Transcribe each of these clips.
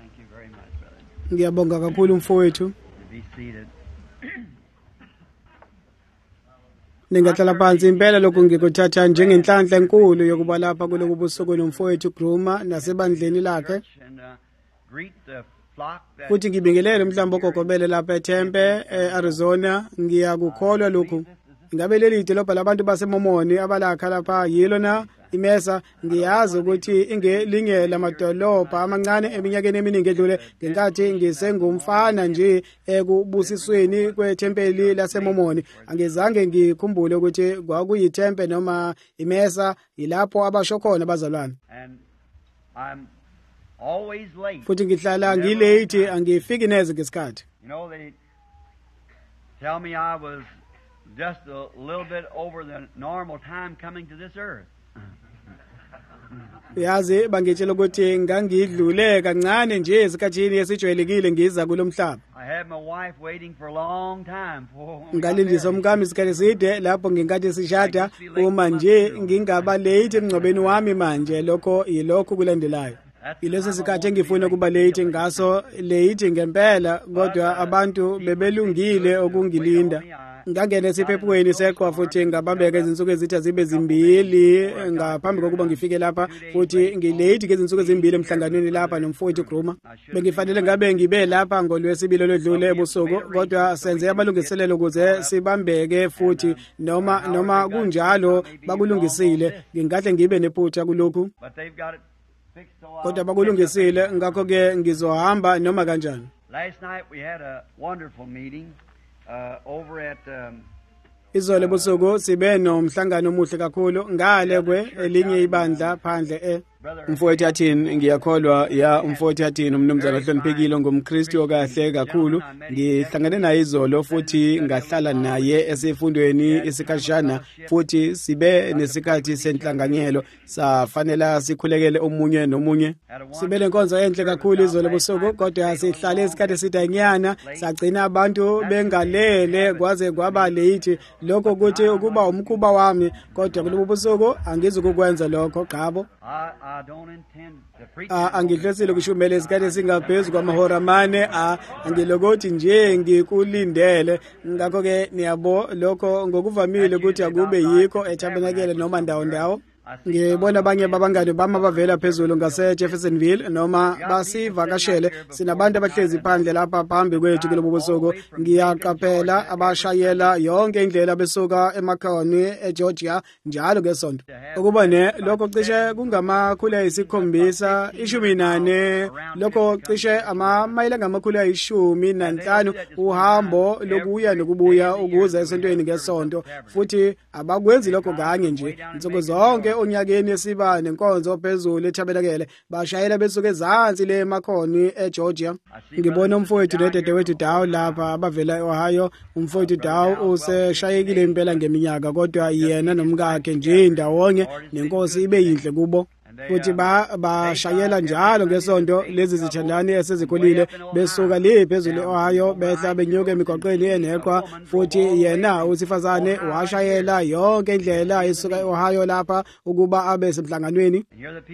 Thank you very much, brother. Ngiyabonga kakhulu mfowethu. Be seated. Ningahlala phansi impela lokhu ngikuthatha njengenhlanhla enkulu yokuba lapha kulobu busuku nomfowethu Gruma nasebandleni lakhe. And greet the flock that Futhi ngibingelele mhlawumbe ogogobele lapha eTempe eArizona. Ngiyakukholwa lokhu. Ngabe leli idolobha labantu baseMormon abalakha lapha yilo na imesa. Ngiyazi ukuthi ingelingela amadolobha amancane eminyakeni eminingi edlule ngenkathi ngisengumfana nje ekubusisweni kwethempeli laseMormon. Angizange ngikhumbule ukuthi kwakuyithempe noma imesa yilapho abasho khona abazalwane. and I'm always late. Futhi ngihlala ngilate angifiki neze ngesikhathi. You know, they tell me I was just a little bit over the normal time coming to this earth. Yazi bangitshela ukuthi ngangidlule kancane nje esikhathini esijwayelekile ngiza kulomhlaba. I had my wife waiting for a long time for Ngalindisa umkami isikhathi eside lapho nginkathi sishada uma nje ngingaba late emngcwabeni wami manje lokho yilokho kulandelayo. Ileso sikhathi engifuna kuba late ngaso late ngempela kodwa abantu bebelungile okungilinda. Ngangena esiphephuweni seqhwa futhi ngabambeka izinsuku ezitha zibe zimbili ngaphambi kokuba ngifike lapha futhi ngilate ngezinsuku ezimbili emhlanganweni lapha nomfowethu Gruma. Bengifanele ngabe ngibe lapha ngolwesibili oludlule ebusuku kodwa senze amalungiselelo ukuze sibambeke futhi noma kunjalo bakulungisile ngingahle ngibe nephutha kulokhu but they've got it fixed so kodwa bakulungisile ngakho ke ngizohamba noma kanjani. Last night we had a wonderful meeting over at Izolo ebusuku sibe nomhlangano omuhle kakhulu ngale elinye ibandla phandle umfowethu yathini ngiyakholwa umfowethu yathini umnumzana ohloniphekile ngumKristu okahle kakhulu ngihlangane naye izolo futhi ngahlala naye esifundweni isikhashana futhi sibe nesikhathi senhlanganyelo safanele sikhulekele omunye nomunye sibe lenkonzo enhle kakhulu izolo ebusuku kodwa sihlale isikhathi eside sagcina abantu bengalele kwaze kwaba late lokho ukuthi ukuba umkhuba wami kodwa kulobu busuku angizukukwenza lokho qhabo. I don't intend to preach. Angihlosile kushumela isikhathi singaphezulu kwamahora amane angilokothi nje ngikulindele ngakho ke niyabo lokho ngokuvamile ukuthi akube yikho eTabernacle noma ndawo ngibona abanye babangane bama bavela phezulu ngase Jeffersonville noma basivakashele sinabantu abahlezi phandle lapha phambi kwethu kulobu busuku ngiyaqaphela abashayela yonke indlela besuka eMcConney eGeorgia njalo ngesonto ukuba lokho cishe kungamakhulu ayisikhombisa 14 lokho cishe amamayela ngamakhulu ayi15 uhambo lokuya nokubuya ukuza esontweni ngesonto futhi abakwenzi lokho kanye nje insuku zonke onyakeni esiba nenkonzo phezulu eTabernacle bashayela besuke ezansi le eMcConney eGeorgia. Ngibona umfowethu nedadewethu Dawu lapha abavela eOhio. Umfowethu Dawu useshayekile impela ngeminyaka kodwa yena nomkakhe nje ndawonye nenkosi ibe yinhle kubo futhi bashayela njalo ngesonto lezi zithandani esezikhulile besuka le phezulu eOhio behla benyuka emigwaqweni eneqhwa futhi yena usifazane washayela yonke indlela esuka eOhio lapha ukuba abe semhlanganweni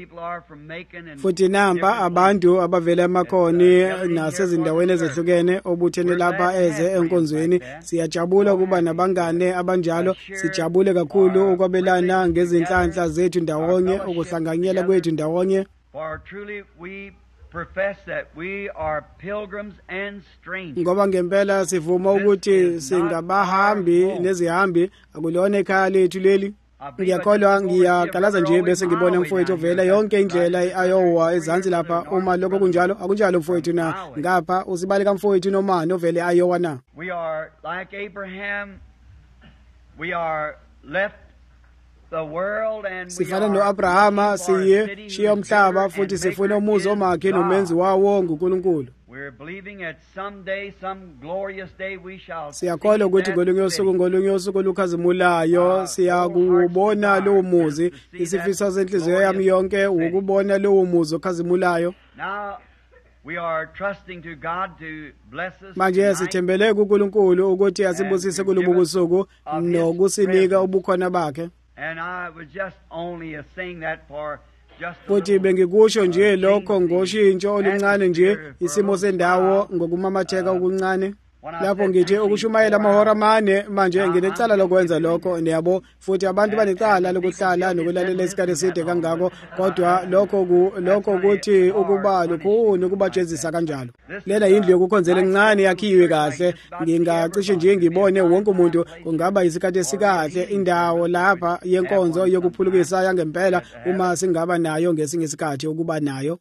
futhi namba abantu abavela eMcConney nasezindaweni ezehlukene obuthene lapha eze enkonzweni siyajabula ukuba nabangane abanjalo sijabule kakhulu ukwabelana ngezinhlanhla zethu ndawonye ukuhlanganyela kwethu ndawonye. For truly we profess that we are pilgrims and strangers. Ngoba ngempela sivuma ukuthi singabahambi nezihambi akulona ekhaya lethu leli. Ngiyakholwa ngiyaqalaza nje bese ngibona mfowethu ovela yonke indlela eIowa ezansi lapha uma lokho kunjalo akunjalo mfowethu na ngapha usibale kamfowethu noma novele eIowa na. We are like Abraham, we are left the world and sifana noAbrahama siye umhlaba futhi sifuna umuzi omakhe nomenzi wawo nguNkulunkulu. We're believing that someday, some glorious day we shall. Siyakholwa ukuthi ngolunye usuku olukhazimulayo siyakubona lowo muzi isifiso senhliziyo yami yonke ukubona lowo muzi okhazimulayo. Now we are trusting to God to bless us. Manje sithembele kuNkulunkulu ukuthi asibusise kulobu busuku nokusinika ubukhona bakhe. And I was just only saying that for futhi bengikusho nje lokho ngoshintsho oluncane nje isimo sendawo ngokumamatheka okuncane lapho ngithi ukushumayela amahora amane manje nginecala lokwenza lokho niyabo futhi abantu banecala lokuhlala nokulalela isikhathi eside kangako kodwa lokho kuthi ukuba lukhuni ukubajezisa kanjalo lela indlu yokukhonzela encane yakhiwe kahle ngingacishe nje ngibone wonke umuntu kungaba isikhathi esikahle indawo lapha yenkonzo yokuphulukisa yangempela uma singaba nayo ngesinye isikhathi ukuba nayo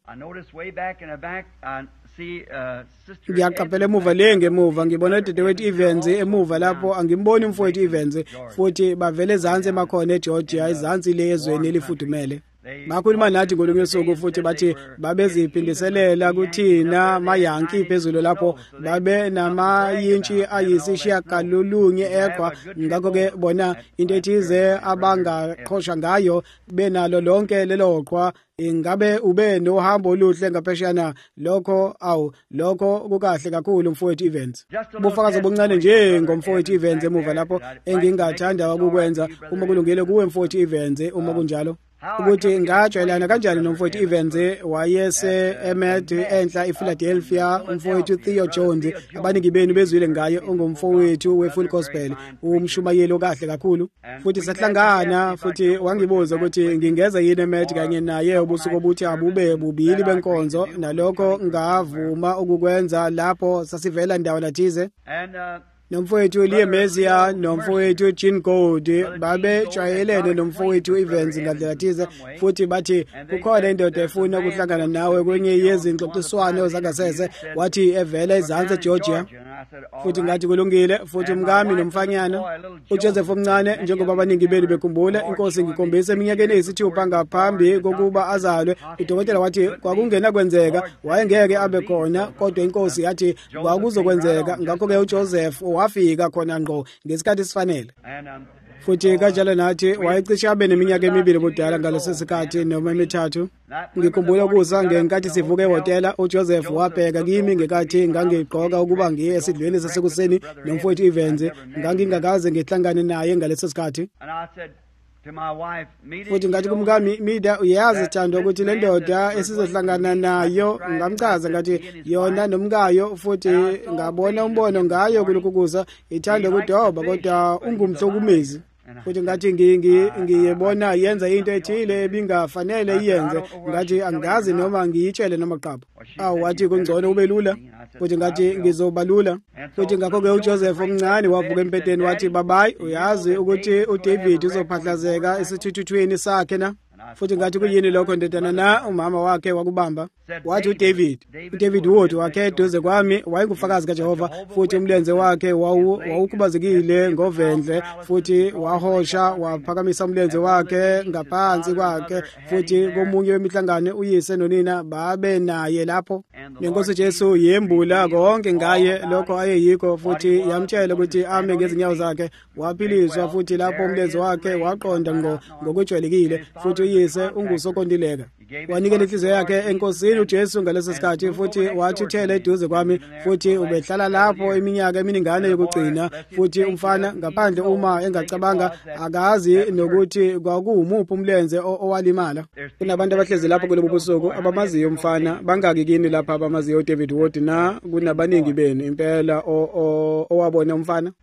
ngiyaqaphela emuva ngemuva ngibona udadewethu Evans emuva lapho angimboni umfowethu Evans futhi bavele ezantsi emakhona eGeorgia ezantsi lezweni elifudumele bakhuluma nathi ngolunye usuku futhi bathi babeziphindiselela kuthina mayanki phezulu lapho babe namayintshi ayisishiyagalolunye eqwa ngakho ke bona into ethize abangaqhosha ngayo benalo lonke lelo qwa ingabe ube nohambo oluhle ngapheshana lokho kukahle kakhulu mfowethu Evans ubufakazi obuncane nje ngomfowethu Evans emuva lapho engingathanda ukukwenza uma kulungile kuwe mfowethu Evans uma kunjalo ukuthi ngajwayelana kanjani nomfowethu Evans wayese eMed enhla ePhiladelphia umfowethu Theo Jones abaningi benu bezwile ngaye ongumfowethu weFull Gospel umshumayeli okahle kakhulu futhi sahlangana futhi wangibuza ukuthi ngingeza yini eMed kanye naye ubusuku obuthi abube bubili benkonzo nalokho ngavuma ukukwenza lapho sasivela ndawo nathize nomfowethu Liemezia nomfowethu Jean Gold babejwayelene nomfowethu Evans ngandlela thize futhi bathi kukhona indoda efuna ukuhlangana nawe kwenye yezingxoxiswano zangasese wathi evela ezantsi eGeorgia futhi ngathi kulungile futhi umkami nomfanyana uJoseph omncane njengoba abaningi benu bekhumbula inkosi ngikhombisa eminyakeni eyisithupha ngaphambi kokuba azalwe udokotela wathi kwakungena kwenzeka wayengeke abe khona kodwa inkosi yathi kwakuzokwenzeka ngakho ke uJoseph wafika khona ngqo ngesikhathi esifanele futhi kanjalo nathi wayecishe abe neminyaka emibili budala ngaleso sikhathi noma emithathu ngikhumbula ukuza ngenkathi sivuka ehotela uJoseph wabheka kimi ngekathi ngangigqoka ukuba ngiye esidlweni sasekuseni nomfowethu Evans ngangingakaze ngihlangane naye ngaleso sikhathi futhi ngathi kumkami Mida uyazi Thando ukuthi le ndoda esizohlangana nayo ngamchaza ngathi yona nomkayo futhi ngabona umbono ngayo kulokhuza ithanda ukudoba kodwa ungumhlokumezi futhi ngathi ngiyebona yenza into ethile ebingafanele iyenze ngathi angazi noma ngiyitshele noma qaba wathi kungcono ube lula futhi ngathi ngizobalula futhi ngakho ke uJoseph omncane wavuka empeteni wathi babayi uyazi ukuthi uDavid uzophahlazeka esithuthuthweni sakhe na futhi ngathi kuyini lokho ndedana na umama wakhe wakubamba wathi uDavid wothi wakhe eduze kwami wayengufakazi kaJehova futhi umlenze wakhe wawukhubazekile ngovendle futhi wahosha waphakamisa umlenze wakhe ngaphansi kwakhe futhi komunye wemihlangano uyise nonina babe naye lapho nenkosi Jesu yembula konke ngaye lokho ayeyikho futhi yamtshela ukuthi ame ngezinyawo zakhe waphiliswa futhi lapho umlenze wakhe waqonda ngokujwayelekile futhi uyise ungusokondileka wanikela inhliziyo yakhe enkosini uJesu ngaleso sikhathi futhi wathi uthele eduze kwami futhi ubehlala lapho iminyaka eminingane yokugcina futhi umfana ngaphandle uma engacabanga akazi nokuthi kwakuwumuphi umlenze owalimala kunabantu abahlezi lapho kulobu busuku abamaziyo umfana bangaki kini lapha abamaziyo uDavid Wood na kunabaningi benu impela owabona umfana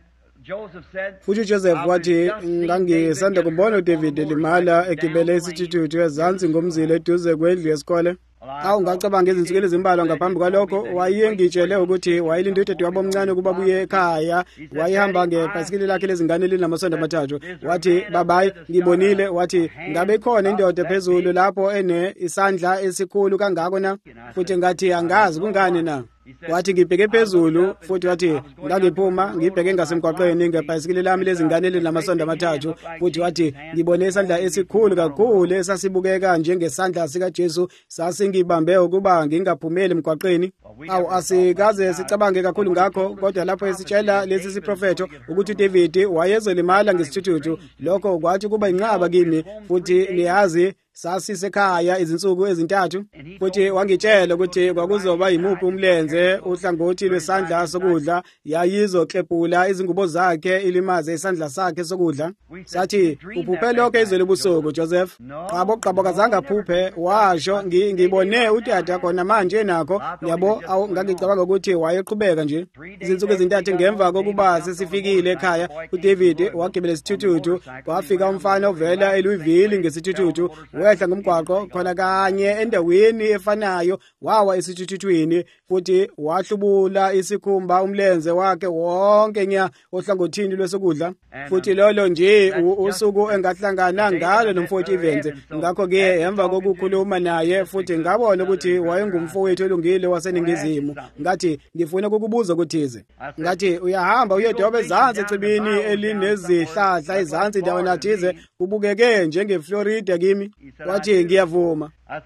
futhi uJoseph wathi ngangisanda kubona uDavid limala egibele isithuthu ezantsi ngomzila eduze kwendlu yesikole ngacabanga izinsuku ezimbalwa ngaphambi kwalokho wayengitshele ukuthi wayilinda udade wabo omncane ukuba buye ekhaya wayehamba ngebhayisikili lakhe lezingane elinamasonto amathathu wathi babayi ngibonile wathi ngabe khona indoda phezulu lapho isandla esikhulu kangako na futhi ngathi angazi kungani na wathi ngibheke phezulu futhi wathi ngangiphuma ngibheke ngasemgwaqweni ngebhayisikili lami lezingane elinamasondo amathathu futhi wathi ngibone isandla esikhulu kakhulu esasibukeka njengesandla sikaJesu sasingibambe ukuba ngingaphumeli emgwaqweni asikaze sicabange kakhulu ngakho kodwa lapho esitshela lesi siprofeto ukuthi uDavid wayezolimala ngesithuthu lokho kwathi kuba inqaba kimi futhi niyazi sasisekhaya izinsuku ezintathu futhi wangitshela ukuthi kwakuzoba yimuphi umlenze uhlangothi lwesandla sokudla yayizoklebhula izingubo zakhe ilimaze isandla sakhe sokudla. Sathi uphuphe lokho izolo ebusuku Joseph? Qabo kazange aphuphe, washo ngibone utata khona manje nakho yabo ngangicabanga ukuthi wayeqhubeka nje. Izinsuku ezintathu ngemva kokuba sesifikile ekhaya uDavid wagibela isithuthu kwafika umfana ovela eLouisville ngesithuthu wehla ngomgwaqo khona kanye endaweni efanayo wawa esithuthwini futhi wahlubula isikhumba umlenze wakhe wonke nya ohlangothini lwesokudla futhi lolo nje usuku engahlangana ngalo nomfowethu Evans. Ngakho ke emva kokukhuluma naye futhi ngabona ukuthi wayengumfowethu olungile waseningizimu ngathi ngifuna ukukubuza ukuthize ngathi uyahamba uyedoba ezansi ecibini elinezihlahla ezansi ndawo nathize ubukeke njengeFlorida kimi. Wathi ngiyavuma.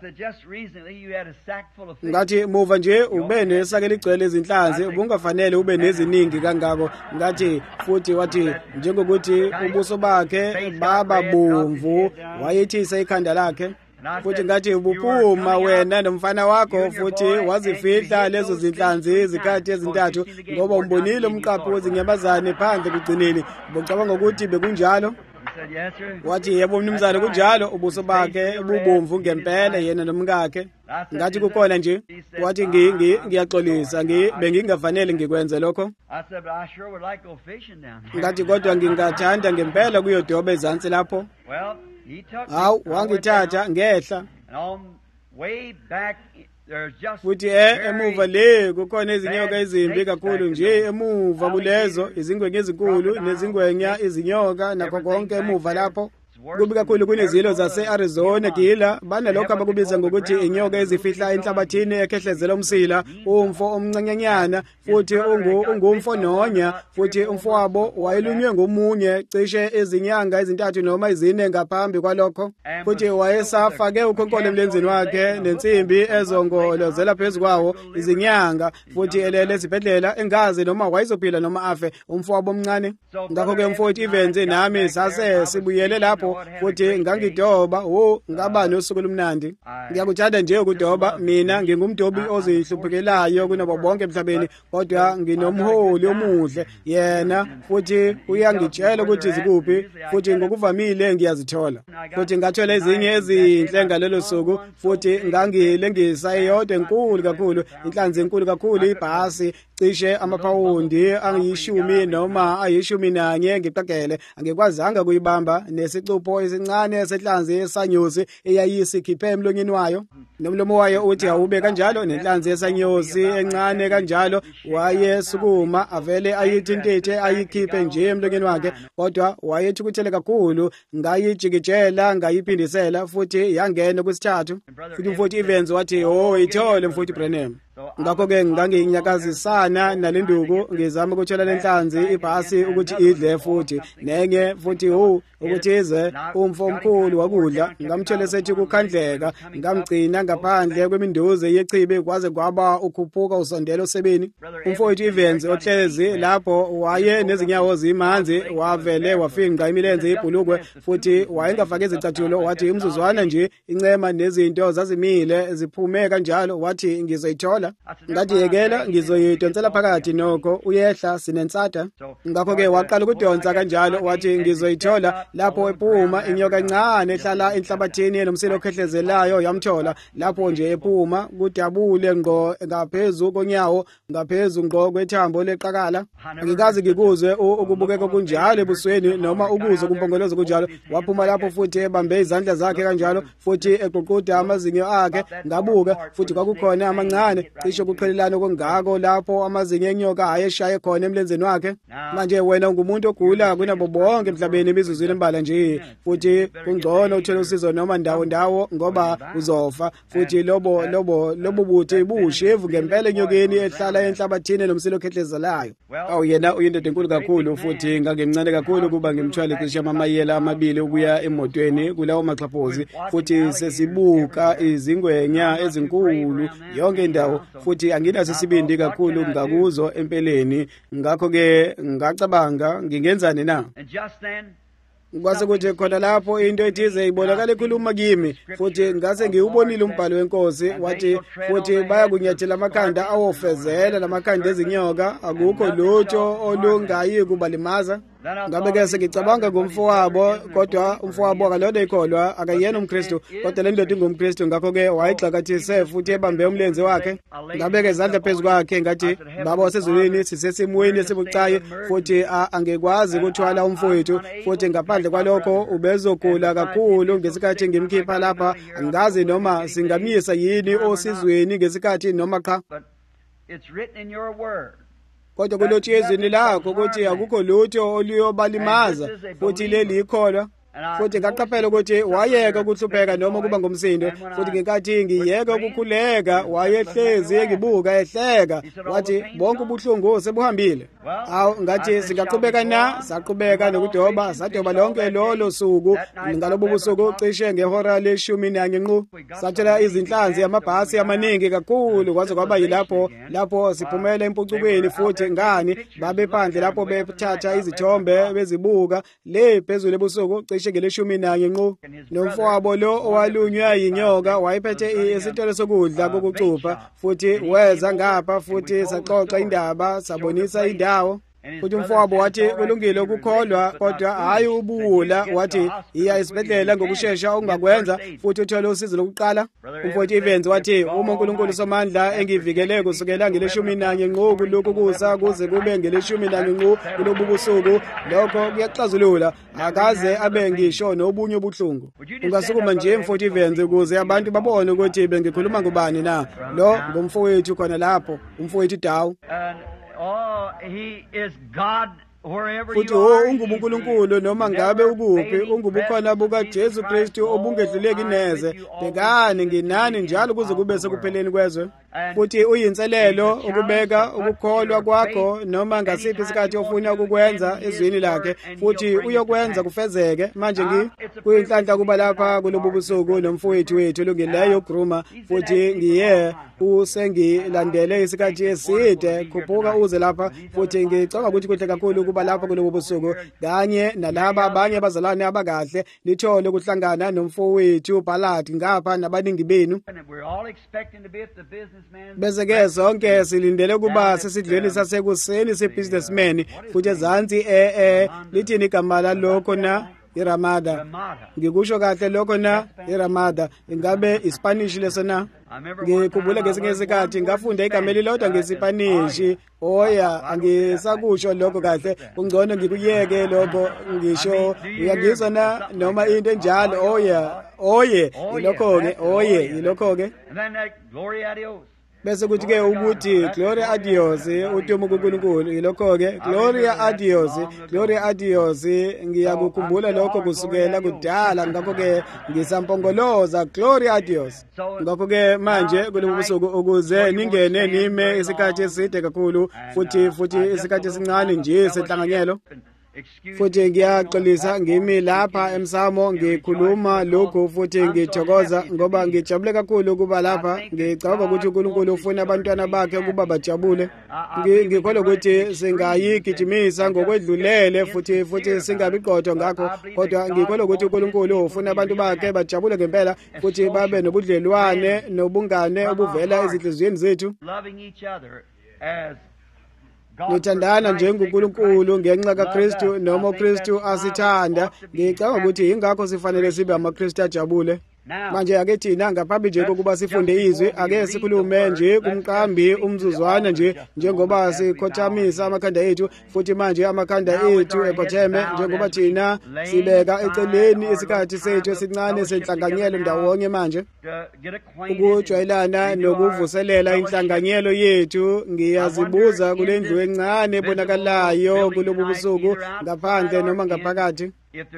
Ngathi muva nje ube nesake ligcwele izinhlanzi ubungafanele ube neziningi kangako. Ngathi futhi wathi njengokuthi ubuso bakhe baba bomvu wayethisa ikhanda lakhe futhi ngathi ubuphuma wena nomfana wakho futhi wazifihla lezo zinhlanzi izikhathi ezintathu ngoba umbonile umqaphi wezinyamazane phandle kugcineni. Ngicabanga ukuthi bekunjalo. Wathi yebo mnumzane kunjalo ubuso bakhe bubomvu ngempela yena nomkakhe. Ngathi kukhona nje. Wathi ngiyaxolisa bengingafanele ngikwenze lokho. Ngathi kodwa ngingathanda ngempela kuyodoba ezansi lapho. Hawu wangithatha ngehla futhi emuva le kukhona izinyoka ezimbi kakhulu nje emuva kulezo izingwenya ezinkulu nezingwenya izinyoka nakho konke emuva lapho. Kubi kakhulu kunezilo zase-Arizona gila banalokho abakubiza ngokuthi inyoka ezifihla enhlabathini ekhehlezela umsila umfo omncanyanyana futhi ungumfo nonya futhi umfowabo wayelunywe ngomunye cishe izinyanga ezintathu noma izine ngaphambi kwalokho futhi wayesafake ukhonkolo emlenzeni wakhe nensimbi ezongolozela phezu kwawo izinyanga futhi elele esibhedlela engazi noma wayezophila noma afe umfowabo omncane. Ngakho-ke umfowethu Evans nami sase sibuyele lapho futhi ngangidoba ngaba nosuku lumnandi. Ngiyakuthanda nje ukudoba mina ngingumdobi ozihluphekelayo kunabo bonke emhlabeni kodwa nginomholi omuhle yena futhi uyangitshela ukuthi zikuphi futhi ngokuvamile ngiyazithola futhi ngathola ezinye ezinhle ngalelo suku futhi ngangilengisa eyodwa enkulu kakhulu inhlanzi enkulu kakhulu ibhasi cishe amapawundi angiyishumi noma ayishumi nanye ngiqagele angikwazanga kuyibamba nesicupho esincane esenhlanzi esanyosi eyayisikhiphe emlonyeni wayo nomlomo wayo uthi awube kanjalo nenhlanzi esanyosi encane kanjalo wayesukuma avele ayithintithe ayikhiphe nje emlonyeni wakhe kodwa wayethukuthele kakhulu ngayijikijela ngayiphindisela futhi yangena kwisithathu futhi umfowethu Evans wathi ithole mfowethu Branham. Ngakho-ke nganginyakazisana nalenduku ngizama ukuthola lenhlanzi ibhasi ukuthi idle futhi nenye futhi ukuthi ize umfo omkhulu wakudla ngamthole sethi kukhandleka ngamgcina ngaphandle kweminduze yechibi kwaze kwaba ukhuphuka usondela osebeni. Umfowethu Evans ohlezi lapho waye nezinyawo zimanzi wavele wafinqa imilenze yebhulukwe futhi wayengafake izicathulo wathi umzuzwana nje incema nezinto zazimile ziphume kanjalo wathi ngizoyithola. Ngathi yekela ngizoyidonsela phakathi nokho uyehla sinensada. Ngakho-ke waqala ukudonsa kanjalo wathi ngizoyithola lapho ephuma inyoka encane ehlala enhlabathini enomsilo okhehlezelayo yamthola lapho nje ephuma kudabule ngqo ngaphezulu konyawo ngaphezulu ngqo kwethambo leqakala. Angikazi ngikuzwe ukubukeka kunjalo ebusweni noma ukuzwe kumpongolozo kunjalo. Waphuma lapho futhi ebambe izandla zakhe kanjalo futhi eququda amazinyo akhe ngabuka futhi kwakukhona amancane cishe ukuqhelelana okungako lapho amazinyo enyoka ayeshaye khona emlenzeni wakhe. Manje wena ungumuntu ogula kunabo bonke emhlabeni emizuzwini embala nje futhi kungcono uthole usizo noma ndawo ngoba uzofa futhi lobo buthi bushevu ngempela enyokeni ehlala enhlabathini nomsilo okhehlezelayo. Yena uyindoda enkulu kakhulu futhi ngangimncane kakhulu kuba ngimthwale cishe amamayela amabili ukuya emotweni kulawo maxhaphozi futhi sesibuka izingwenya ezinkulu yonke indawo futhi anginaso isibindi kakhulu ngakuzo empeleni. Ngakho-ke ngacabanga ngingenzani na. kwase kuthi khona lapho into ethize ibonakala ekhuluma kimi futhi ngase ngiwubonile umbhalo wenkosi wathi futhi bayakunyathela amakhanda awofezela lamakhanda ezinyoka akukho lutho olungayi kubalimaza. Ngabe ke sengicabanga ngomfowabo kodwa umfowabo akalona ikholwa akayena umKristu kodwa le ndoda ingumKristu ngakho ke wayixakathise futhi ebambe umlenze wakhe. Ngabe ke izandla phezu kwakhe ngathi baba wasezulwini sisesimweni esibucayi futhi angekwazi ukuthwala umfowethu futhi ngaphandle kwalokho ubezogula kakhulu ngesikhathi ngimkhipha lapha angazi noma singamisa yini osizweni ngesikhathi noma cha. Kodwa kulotshiwe ezweni lakho ukuthi akukho lutho oluyobalimaza futhi leli ikholwa. Futhi ngaqaphela ukuthi wayeka ukuhlupheka noma kuba ngomsindo futhi ngenkathi ngiyeka ukukhuleka wayehlezi engibuka ehleka wathi bonke ubuhlungu sebuhambile. Awu ngathi singaqhubeka na saqhubeka nokudoba sadoba lonke lolo suku ngalobo busuku cishe ngehora le-11 nqu. Sathola izinhlanzi amabhasi amaningi kakhulu kwaze kwaba yilapho siphumela empucukweni futhi ngani babe phandle lapho bethatha izithombe bezibuka le phezulu ebusuku cishe ngele-11 nqu. Nomfowabo lo owalunywa yinyoka wayephethe isitolo sokudla kokucupha futhi weza ngapha futhi saxoxa indaba sabonisa indawo. Futhi umfowabo wathi kulungile ukukholwa kodwa hayi ubuwula wathi iya esibhedlela ngokusheshsha ungakwenza futhi uthole usizo lokuqala. Umfowethu Evans wathi uma uNkulunkulu somandla engivikele kusukela ngele-11 nqu kulokhu kusa kuze kube ngele-11 nqu kulobu busuku lokho kuyaxazulula akaze abe ngisho nobunye ubuhlungu. Ungasukuma nje mfowethu Evans ukuze abantu babone ukuthi bengikhuluma ngubani na. Lo ngumfowethu khona lapho umfowethu Dawu. He is God wherever futhi you are. ungubuNkulunkulu noma ngabe ukuphi ungubukhona buka Jesu Kristu obungehluleki neze. Bhekani nginani njalo kuze kube sekupheleni kwezwe. Futhi uyinselelo ukubeka ukukholwa kwakho noma ngasiphi isikhathi ofuna ukukwenza ezweni lakhe futhi uyokwenza kufezeke. Manje kuyinhlanhla kuba lapha kulobu busuku nomfowethu wethu lungileyo Gruma futhi ngiye usengilandele isikhathi eside khuphuka uze lapha futhi ngicabanga ukuthi kuhle kakhulu kuba lapha kulobu busuku kanye nalaba abanye abazalwane abakahle lithole ukuhlangana nomfowethu Ballard ngapha nabaningi benu. Bese ke sonke silindele kuba sesidlweni sasekuseni sebusinessman futhi ezansi lithini igama lalokho na iRamada. Ngikusho kahle lokho na iRamada ingabe iSpanish lesona. Ngikhumbula ngesinye isikhathi ngafunda igama elilodwa ngeSpanish. Oya angisakusho lokho kahle kungcono ngikuyeke lokho ngisho uyangizwa na noma into enjalo. Oye ilokho ke ilokho ke. Bese kuthi ke ukuthi gloria a Dios udumo kuNkulunkulu ilokho ke gloria a Dios ngiyakukhumbula lokho kusukela kudala ngakho ke ngisampongoloza gloria a Dios. Ngakho ke manje kulobu busuku ukuze ningene nime isikhathi eside kakhulu futhi isikhathi esincane nje senhlanganyelo. Futhi ngiyaxolisa ngimi lapha emsamo ngikhuluma lokho futhi ngithokoza ngoba ngijabule kakhulu ukuba lapha. Ngicabanga ukuthi uNkulunkulu ufuna abantwana bakhe ukuba bajabule. Ngikholwa ukuthi singayigijimisa ngokwedlulele futhi singabiqotho ngakho kodwa ngikholwa ukuthi uNkulunkulu ufuna abantu bakhe bajabule ngempela futhi babe nobudlelwane nobungane obuvela ezinhliziyweni zethu. Nithandana njengoNkulunkulu ngenxa kaKristu noma uKristu asithanda. Ngicabanga ukuthi ingakho sifanele sibe amaKristu ajabule. Manje ake thina ngaphambi nje kokuba sifunde izwi ake sikhulume nje kumqambi umzuzwana njengoba sikhothamisa amakhanda ethu futhi manje amakhanda ethu ephatheme njengoba thina sibeka eceleni isikhathi sethu esincane senhlanganyelo ndawonye manje ukujwayelana nokuvuselela inhlanganyelo yethu. Ngiyazibuza kule ndlu encane ebonakalayo kulobu busuku ngaphandle noma ngaphakathi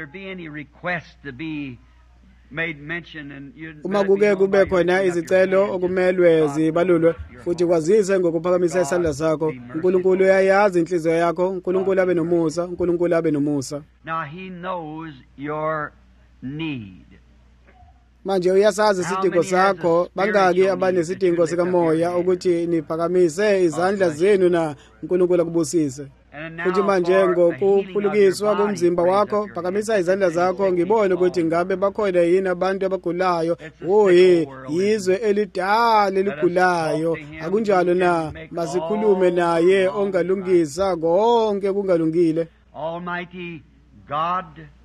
uma kuke kube khona izicelo okumelwe zibalulwe futhi kwazise ngokuphakamisa isandla sakho. uNkulunkulu uyayazi inhliziyo yakho. uNkulunkulu abe nomusa. uNkulunkulu abe nomusa. Manje uyasazi isidingo sakho. Bangaki abanesidingo sikamoya ukuthi niphakamise izandla zenu na uNkulunkulu akubusise. futhi manje ngokuphulukiswa komzimba wakho phakamisa izandla zakho ngibone ukuthi ngabe bakhona yini abantu abagulayo. Yizwe elidala eligulayo, akunjalo na? Masikhulume naye ongalungisa konke kungalungile. Almighty God,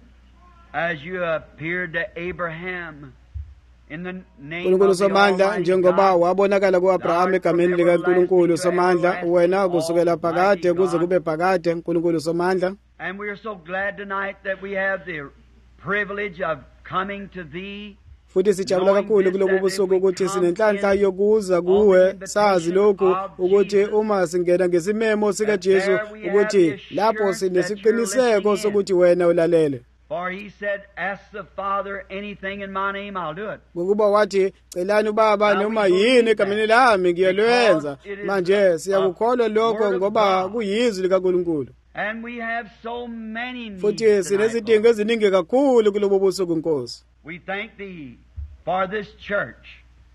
as you appeared to Abraham in the name uNkulunkulu of the somandla, Almighty njengoba God, wabonakala ku-Abraham egameni likaNkulunkulu somandla, wena kusukela phakade kuze kube phakade, uNkulunkulu somandla. and we are so glad tonight that we have the privilege of coming to Thee. Futhi sijabula kakhulu kulobu busuku ukuthi sinenhlanhla yokuza kuwe, sazi lokhu ukuthi uma singena ngesimemo sikaJesu ukuthi lapho sinesiqiniseko sokuthi wena ulalele. For He said, ask the Father anything in my name, I'll do it. Ngokuba wathi celani uBaba noma yini egameni lami ngiyalwenza. Manje siyakukholwa lokho ngoba kuyizwi likaNkulunkulu. And we have so many needs Futhi tonight, sinezidingo Lord. eziningi kakhulu kulobu busuku Nkosi. We thank Thee for this church.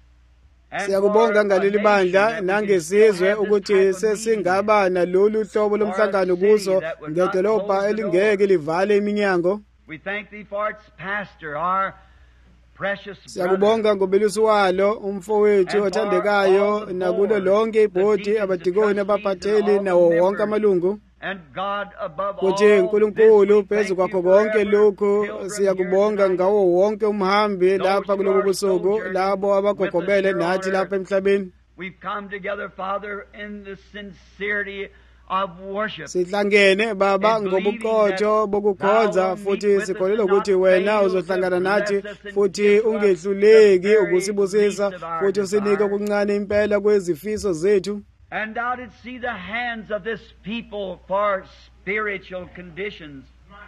And Siyakubonga for ngaleli a bandla nation that we nangesizwe still have this ukuthi type of sesingaba nalolu hlobo lomhlangano kuso ngedolobha elingeke livale iminyango. We thank Thee for its pastor, our precious brother. Siyakubonga ngobelisi walo umfowethu othandekayo nakulo lonke ibhodi abadikoni abaphatheli nawo wonke amalungu. And God above Futhi all, uNkulunkulu this we phezu thank kwakho You konke forever, lokhu children siyakubonga here ngawo wonke umhambi lapha who kulobu are busuku, sojourning labo abagogobele with us here nathi on lapha earth. emhlabeni. We've come together, Father, in the sincerity of worship. Sihlangene Baba ngobuqotho bokukhonza, futhi sikholelwa ukuthi wena uzohlangana nathi futhi ungehluleki ukusibusisa futhi usinike okuncane impela kwezifiso zethu. And thou didst see the hands of this people for spiritual conditions.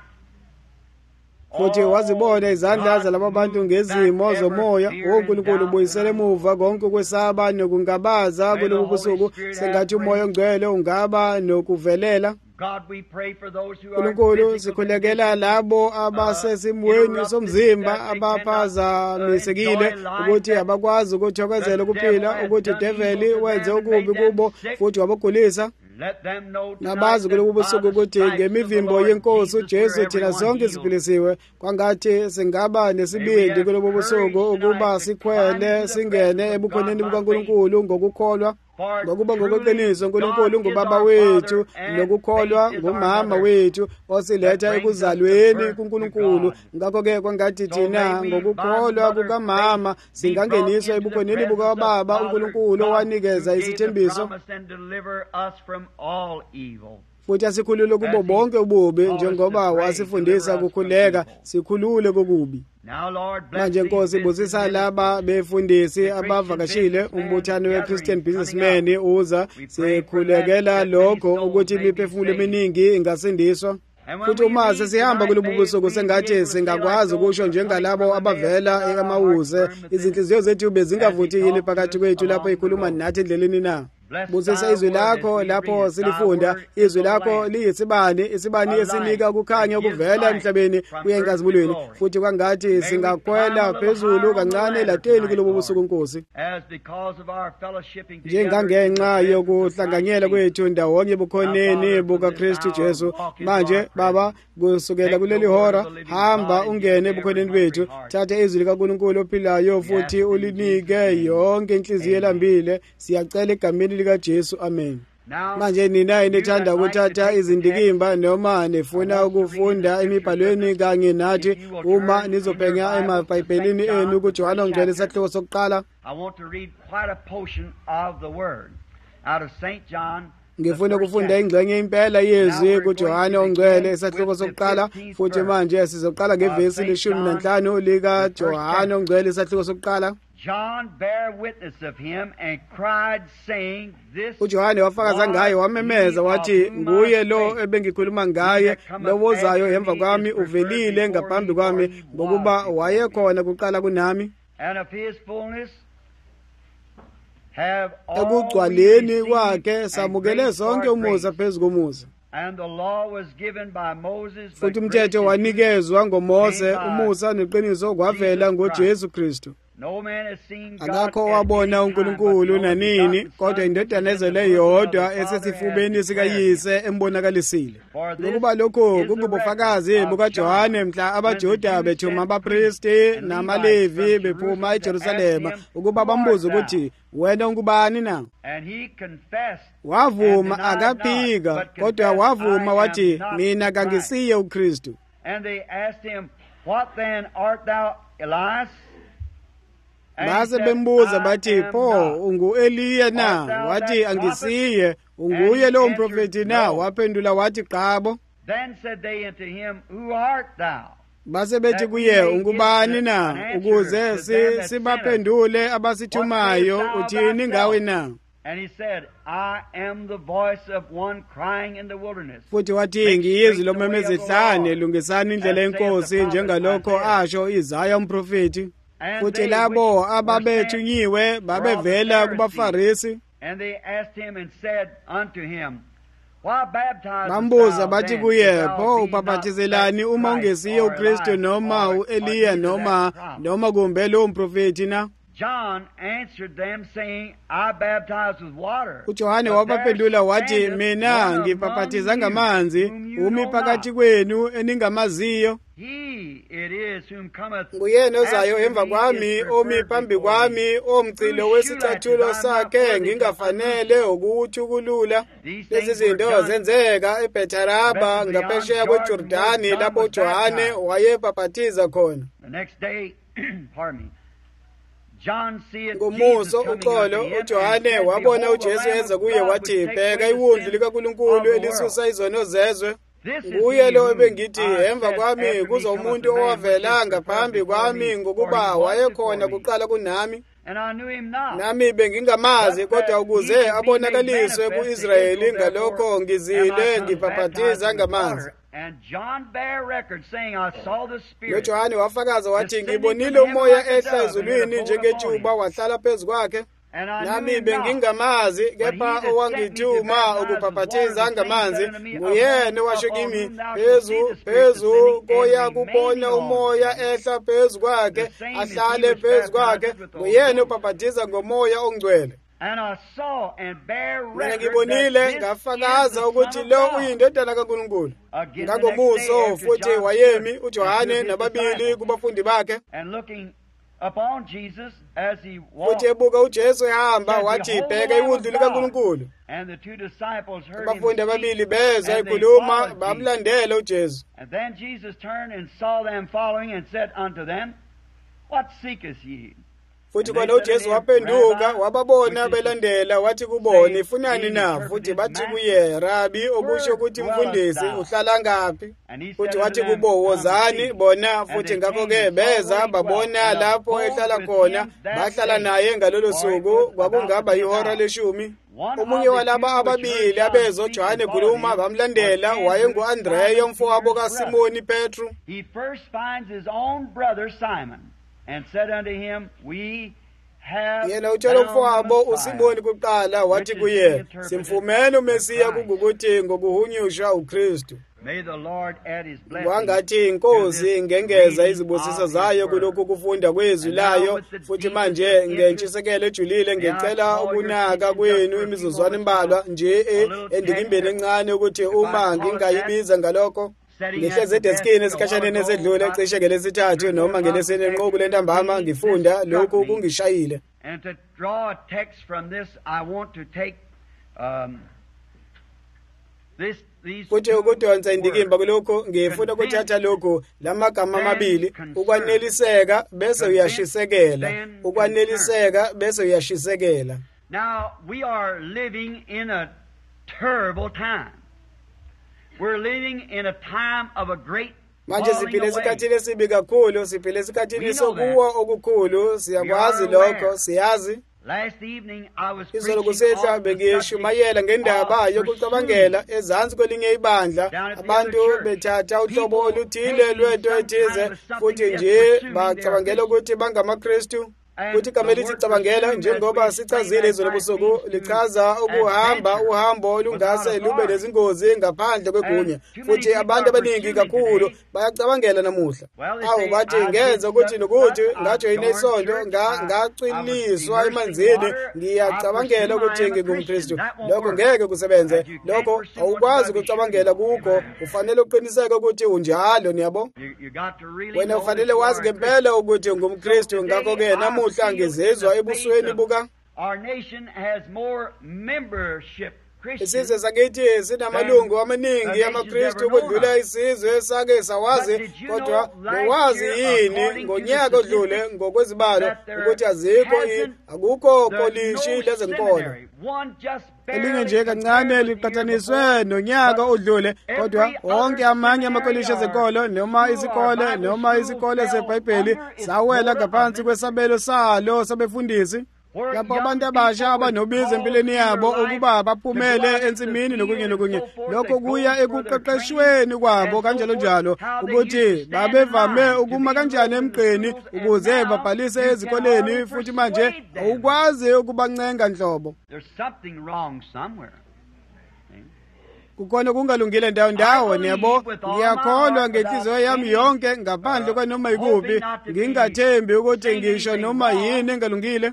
Futhi wazibona izandla zalabo bantu ngezimo zomoya. uNkulunkulu ubuyisele emuva konke ukwesaba nokungabaza kulobu busuku, sengathi umoya ongcwele ungaba nokuvelela. God, we pray for those who are uNkulunkulu physically sikhulekela labo abasesimweni somzimba abaphazamisekile ukuthi abakwazi ukuthokozela ukuphila, ukuthi develi wenze ukubi kubo futhi wabagulisa. let them know Nabazi tonight kulobu that busuku by the ukuthi stripes of the ngemivimbo Lord yenkosi Jesus uJesu for thina everyone sonke healed. siphilisiwe. Kwangathi singaba nesibindi kulobu busuku ukuba sikhwele singene ebukhoneni bukaNkulunkulu ngokukholwa, ngokuba ngokweqiniso uNkulunkulu ngubaba wethu nokukholwa ngumama wethu osiletha ekuzalweni kuNkulunkulu. Ngakho-ke kwangathi thina ngokukholwa kukamama singangeniswa ebukhoneni bukababa uNkulunkulu owanikeza isithembiso, futhi asikhulule kubo bonke ububi njengoba wasifundisa kukhuleka sikhulule kokubi. Manje Nkosi busisa laba befundisi abavakashile umbuthano we-Christian Businessmen uza sikhulekela lokho ukuthi imiphefumulo eminingi ingasindiswa. Futhi uma sesihamba kulobu busuku sengathi singakwazi ukusho njengalabo abavela eMawuse, izinhliziyo zethu bezingavuthi yini phakathi kwethu lapho ikhuluma nathi endleleni na? Busisa izwi lakho lapho silifunda. Izwi lakho liyisibani, isibani esinika ukukhanya okuvela emhlabeni kuye enkazimulweni, futhi kwangathi singakhwela phezulu kancane lateni kulobu busuku Nkosi, njengangenxa yokuhlanganyela kwethu ndawonye bukhoneni bukaKristu Jesu. Manje Baba, kusukela kuleli hora hamba ungene ebukhoneni bethu, thatha izwi likaNkulunkulu ophilayo futhi ulinike yonke inhliziyo elambile, siyacela egameni likaJesu, amen. Manje nina enithanda ukuthatha izindikimba noma nifuna ukufunda emibhalweni kanye nathi, uma nizobheka emabhayibhelini enu kuJohane ongcwele isahluko sokuqala, ngifuna ukufunda ingxenye impela yezwi kuJohane ongcwele isahluko sokuqala, futhi manje sizoqala ngevesi 15 likaJohane ongcwele isahluko sokuqala. uJohane wafakaza ngaye wamemeza wathi, nguye lo ebengikhuluma ngaye, lo wozayo emva kwami uvelile ngaphambi kwami, ngokuba wayekhona kuqala kunami. Ekugcwaleni kwakhe samukele sonke umusa phezu komusa. Futhi umthetho wanikezwa ngoMose, umusa neqiniso kwavela ngoJesu Kristu. No man has seen God akakho at wabona any time, uNkulunkulu but the only nanini begotten kodwa Son, indodana which is in ezele the bosom of yodwa the Father, esesifubeni hath declared sikayise him. embonakalisile For this lokuba lokho is the kungubufakazi record of bukaJohane John, mhla when the abaJuda Jews bethuma sent abapristi priests and namaLevi Levites from bephuma Jerusalem to ask eJerusalema him, ukuba Who art bambuze thou? ukuthi wena ungubani na And he confessed wavuma and denied akaphika not, but kodwa confessed, wavuma I wathi am not mina the Christ. kangisiye uKristu. And they asked him, What then art thou, Elias? And he Base said, bembuza I bathi am pho not. ungu-Eliya na Art thou wathi that angisiye And unguye he lowo answered, mprofethi na No. waphendula wathi qabo. Then said they unto him, Who art thou? Base bethi That we kuye may ungubani give na an answer ukuze to them that sent us. sibaphendule abasithumayo What sayest thou uthini ngawe thyself? na. And he said, I am the voice of one crying in the wilderness. Futhi wathi Make ngiyizwi straight the way of the lomemezidlane Lord, lungisani indlela as saith the yenkosi prophet njengalokho Isaiah. asho Isaya umprofethi. And Futhi they labo which were ababethunyiwe sent were of the babevela Pharisees. kubaFarisi. And they asked him and said unto him, Why baptizest Bambuza thou bathi then, kuye if thou pho be not ubhaphathizelani that uma Christ, ungesiye or uKristu Elias, noma or uEliya either noma that prophet? noma kumbe lowo mprofethi na. John answered them, saying, I baptize with water. uJohane but there wabaphendula wathi standeth mina one among ngibhaphathiza you, ngamanzi whom you umi know phakathi not. kwenu eningamaziyo. He it is whom cometh Nguyena ozayo after emva me kwami is omi preferred phambi before kwami me, omcilo whose wesicathulo shoelaces I'm not sakhe worthy to ngingafanele ukuwuchukulula. These Lezi things were zinto done zenzeka eBhetharaba beyond ngaphesheya Jordan, kweJordani where John lapho was uJohane baptized. wayebhaphathiza khona. The next day, pardon me, John seeth Jesus Ngomuso coming uqolo unto him, and uJohane said, wabona Behold, the uJesu Lamb eza of kuye God which wathi takes bheka away the iwundlu sin likaNkulunkulu of the elisusa world. izono zezwe. This is Nguye he lo whom ebengithi I emva said, kwami after me kuza cometh umuntu the man which is owavela preferred ngaphambi before kwami me, for ngokuba he was wayekhona before me. kuqala kunami. And I knew him not. Nami bengingamazi But that kodwa he ukuze should be abonakaliswe made manifest to ku-Israyeli Israel, ngalokho therefore am I ngizile come ngibhaphathiza baptized with ngamanzi. water. And John bare record, saying, I saw the Spirit noJohane wafakaza wathi descending ngibonile from heaven umoya like a ehla dove, and ezulwini it abode upon njengejuba him. wahlala phezu kwakhe. And I knew Nami him not. bengingamazi But he kepha that sent me to owangithuma baptize with water, ukubhaphathiza the same ngamanzi said unto me, nguyena Upon washo whom kimi thou shalt see the Spirit phezu descending koya and kubona remaining on umoya him. ehla phezu kwakhe The same is he ahlale which phezu kwakhe baptizeth with the Holy nguyena Ghost. ubhaphathiza ngomoya ongcwele. And I saw and bare Mina record that ngibonile this is ngafakaza the ukuthi Son of lo God. uyindodana kaNkulunkulu. Again the next Ngakomuso day after futhi John wayemi stood uJohane and took his nababili disciples, kubafundi bakhe. and looking upon Jesus as he Futhi walked, ebuka uJesu ehamba said, wathi Behold the bheka Lamb iwundlu of God. likaNkulunkulu. And the two disciples heard him Abafundi ababili speak, beza and they ekhuluma followed Jesus. bamlandela uJesu. And then Jesus turned and saw them following, and said unto them, What seekest ye? Futhi And they khona said uJesu unto him, waphenduka Rabbi, wababona which is belandela wathi kubona saying, ifunani being na interpreted futhi bathi Master, kuye Rabi okusho where ukuthi dwellest mfundisi thou? uhlala ngaphi. And he Futhi said wathi unto them, kubo Come wozani see. bona And futhi they ngakho came ke and saw beza where he dwelt, babona and lapho abode ehlala with khona him that bahlala day. naye ngalolo For it suku was about kwakungaba the ihora hour. leshumi. One Omunye of the walaba two which ababili heard John abezo speak Johane and followed khuluma him bamlandela was wayengu Andrew, Andreya Simon umfowabo Peter's brother. kaSimoni Petru. He first finds his own brother Simon, and said unto him, We have Yena utshela umfowabo found the Messiah. uSimoni kuqala wathi which is kuye being interpreted simfumene uMesiya Christ. kungukuthi ngokuhunyushwa uKristu. May the Lord add his blessing Wangathi inkosi ingengeza izibusiso zayo word. kulokhu kufunda kwezwi And now layo with the futhi deepest manje interest, ngentshisekelo ejulile may I ngicela call your ukunaka attention kwenu just for a few imizuzwana moments imbalwa now, nje a little endikimbeni text, encane ukuthi if I uma call it ngingayibiza ngalokho setting ngihlezi at the edeskini desk a esikhatshana while ago, esedlule about cishe ngelesithathu 3-4 noma ngelesine o'clock enqobu lentambama this ngifunda struck lokhu me. kungishayile. And to draw a text from this, I want to take these futhi two ukudonsa indikimba words. kulokhu ngifuna ukuthatha lokhu lamagama Then amabili concern. ukwaneliseka bese Convince, uyashisekela then ukwaneliseka bese uyashisekela. Now, we are living in a terrible time. We're living in a time of a great Manje falling siphile away. esikhathini esibi kakhulu siphile esikhathini We know that. sokuwa okukhulu siyakwazi We are lokho aware. siyazi. Last evening, I was Izolo preaching kusehla on the bengishumayela ngendaba subject of yokucabangela ezansi kwelinye ibandla Down at the abantu other church. bethatha uhlobo People oluthile taking lwento some ethize kind of something futhi yet nje pursuing their bacabangela ukuthi bangamaKristu. kuthi igama elithi cabangela njengoba sichazile izolo busuku lichaza ukuhamba uhambo olungase lube nezingozi ngaphandle kwegunya futhi abantu abaningi kakhulu bayacabangela namuhla awu bathi ngenza ukuthi nokuthi ngajoyina isonto ngacwiliswa emanzini ngiyacabangela ukuthi ngingumKristu lokho ngeke kusebenze lokho awukwazi ukucabangela kukho ufanele uqiniseke ukuthi unjalo niyabo wena ufanele wazi ngempela ukuthi ungumKristu ngakho ke namuhla ngizizwa ebusweni buka isizwe sakithi sinamalungu amaningi amaKristu ukudlula isizwe esake sawazi kodwa bewazi yini ngonyaka odlule ngokwezibalo ukuthi akukho polishi lezenkolo elinye nje kancane liqhathaniswe nonyaka odlule kodwa wonke amanye amakolishi ezenkolo noma isikole seBhayibheli sawela ngaphansi kwesabelo salo sabefundisi lapho abantu abasha abanobizo empilweni yabo ukuba baphumele ensimini nokunye lokho kuya ekuqeqeshweni kwabo kanjalo njalo ukuthi babevame ukuma kanjani emqeni ukuze babhalise ezikoleni futhi manje awukwazi ukubancenga nhlobo kukhona kungalungile ndawo niyabo ngiyakholwa ngenhliziyo yami yonke ngaphandle kwanoma ikuphi ngingathembi ukuthi ngisho noma yini engalungile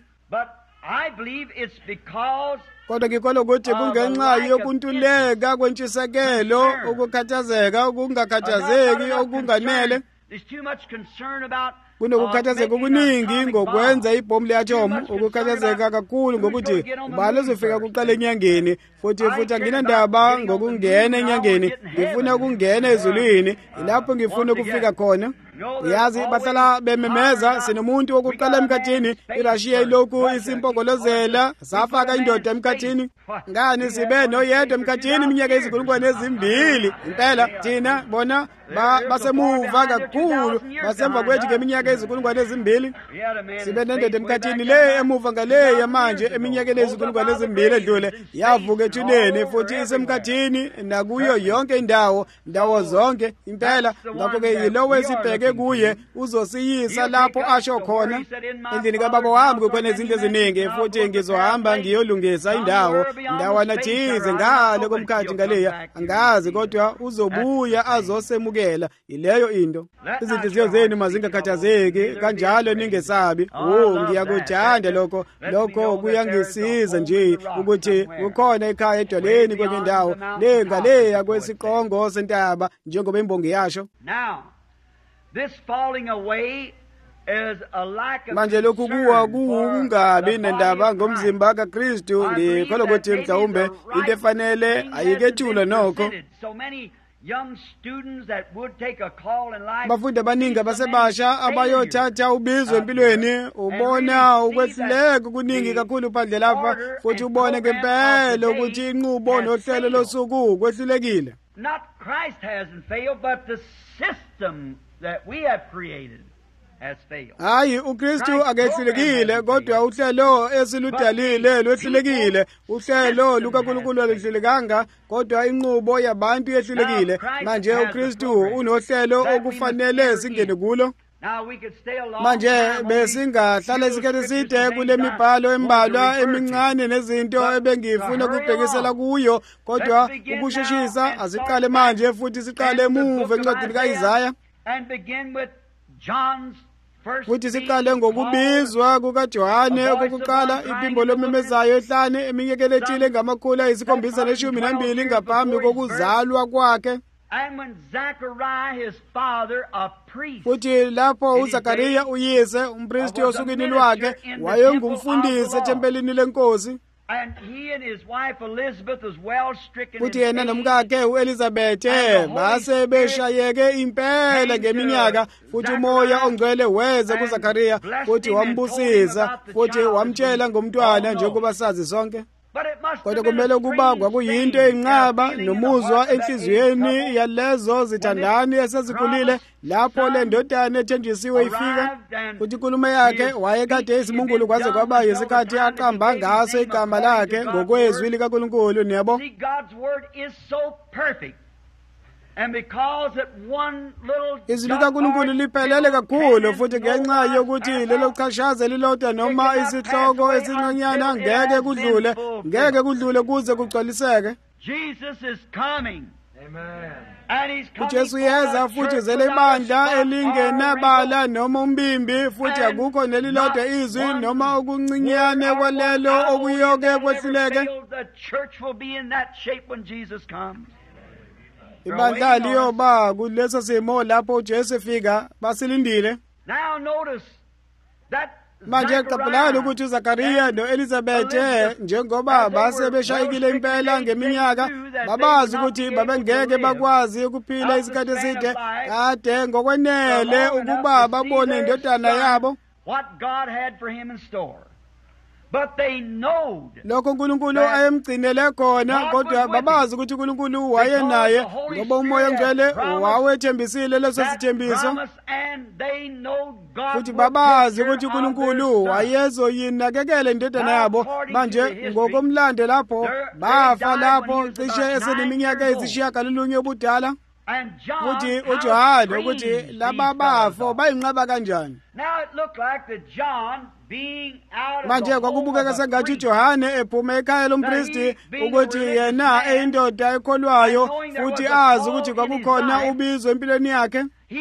kodwa ngikholwa ukuthi kungenxa yokuntuleka kwentshisekelo ukukhathazeka ukungakhathazeki okunganele kunokukhathazeka okuningi ngokwenza ibhomu le-athomu ukukhathazeka kakhulu ngokuthi ubalo uzofika kuqala enyangeni futhi anginandaba ngokungena enyangeni ngifuna ukungena ezulwini ilapho ngifuna ukufika khona uyazi bahlala bememeza sinomuntu wokuqala emkhathini iRussia ilokhu isimpongolozela safaka indoda emkhathini ngani sibe noyedwa emkhathini iminyaka ezikulungwane ezimbili impela thina bona basemuva kakhulu basemva kwethu ngeminyaka ezikulungwane ezimbili sibe nendoda emkhathini le emuva ngale yamanje eminyakeni ezikulungwane ezimbili edlule yavuka ethuneni futhi isemkhathini nakuyo yonke indawo zonke impela ngakho-ke yilowo esibheke kuye uzosiyisa lapho asho khona endlini kababa wami kukhona izinto eziningi futhi ngizohamba ngiyolungisa indawana thize ngale komkhathi ngaleya angazi kodwa uzobuya azosemukela ileyo into izinhliziyo zenu mazingakhathazeki kanjalo ningesabi ngiyakuthanda lokho kuyangisiza nje ukuthi kukhona ekhaya edwaleni kwenye indawo ngaleya kwesiqongo sentaba njengoba imbongi yasho manje lokhu kuwa kuwukungabi nendaba ngomzimba kaKristu ngikholwa ukuthi mhlawumbe into efanele ayikethula nokho abafundi abaningi abasebasha abayothatha ubizo empilweni ubona ukwehluleka kuningi kakhulu phandle lapha futhi ubone ngempela ukuthi inqubo nohlelo losuku kwehlulekile not Christ hasn't failed but the system that we have created has failed. Hayi uKristu akehlulekile kodwa uhlelo esiludalile lwehlulekile uhlelo lukaNkulunkulu alehlulekanga kodwa inqubo yabantu yehlulekile manje uKristu unohlelo okufanele singene kulo manje besingahlala isikhathi eside kule mibhalo embalwa emincane nezinto ebengifuna ukubhekisela kuyo kodwa ukusheshisa asiqale manje futhi siqale emuva encwadini kaIsaya futhi siqale ngokubizwa kukaJohane okokuqala iphimbo lomemezayo ehlane eminyakeni ethile ngamakhulu ayisikhombisa neshumi nambili ngaphambi kokuzalwa kwakhe. Futhi lapho uZakhariya uyise umpristi osukini lwakhe wayengumfundisi ethempelini lenkosi. Futhi yena nomkakhe uElizabethe base beshayeke impela ngeminyaka futhi umoya ongcwele weza kuZakhariya futhi wambusisa futhi wamtshela ngomntwana njengoba sazi sonke. Kodwa kumele ukuba kwakuyinto enqaba nomuzwa enhliziyweni yalezo zithandani esezikhulile lapho le ndodana ethenjisiwe ifika futhi inkulumo yakhe wayekade izimungulu kwaze kwaba yisikhathi aqamba ngaso igama lakhe ngokwezwi likaNkulunkulu. Yebo, And because that one little izwi likaNkulunkulu liphelele kakhulu futhi ngenxa yokuthi lelo xhashaza elilodwa noma isihloko esincanyana ngeke kudlule kuze kugcwaliseke. Jesus is coming. Amen. And he's coming uJesu yeza futhi uzele ibandla elingenabala noma umbimbi futhi akukho nelilodwa izwi noma okuncinyane kwalelo okuyoke kwehluleke. The church will be in that shape when Jesus comes. Ibandla liyoba kuleso simo lapho uJesu efika basilindile. Now notice that Manje qaphela ukuthi uZakariya noElizabeth njengoba base beshayikile impela ngeminyaka babazi ukuthi babengeke bakwazi ukuphila isikhathi eside kade ngokwenele ukuba babone indodana yabo. What God had for him in store. But they knowed lokho uNkulunkulu ayemgcinele khona kodwa babazi ukuthi uNkulunkulu wayenaye ngoba umoya ongcwele wawethembisile leso sithembiso futhi babazi ukuthi uNkulunkulu wayezoyinakekela indodana yabo. Manje ngokomlando lapho bafa lapho cishe eseneminyaka eyisishiyagalolunye obudala futhi uJohane ukuthi laba bafo bayinqaba kanjani. Manje kwakubukeka sengathi uJohane ephume ekhaya lompristi ukuthi yena eyindoda ekholwayo futhi azi ukuthi kwakukhona ubizo empilweni yakhe.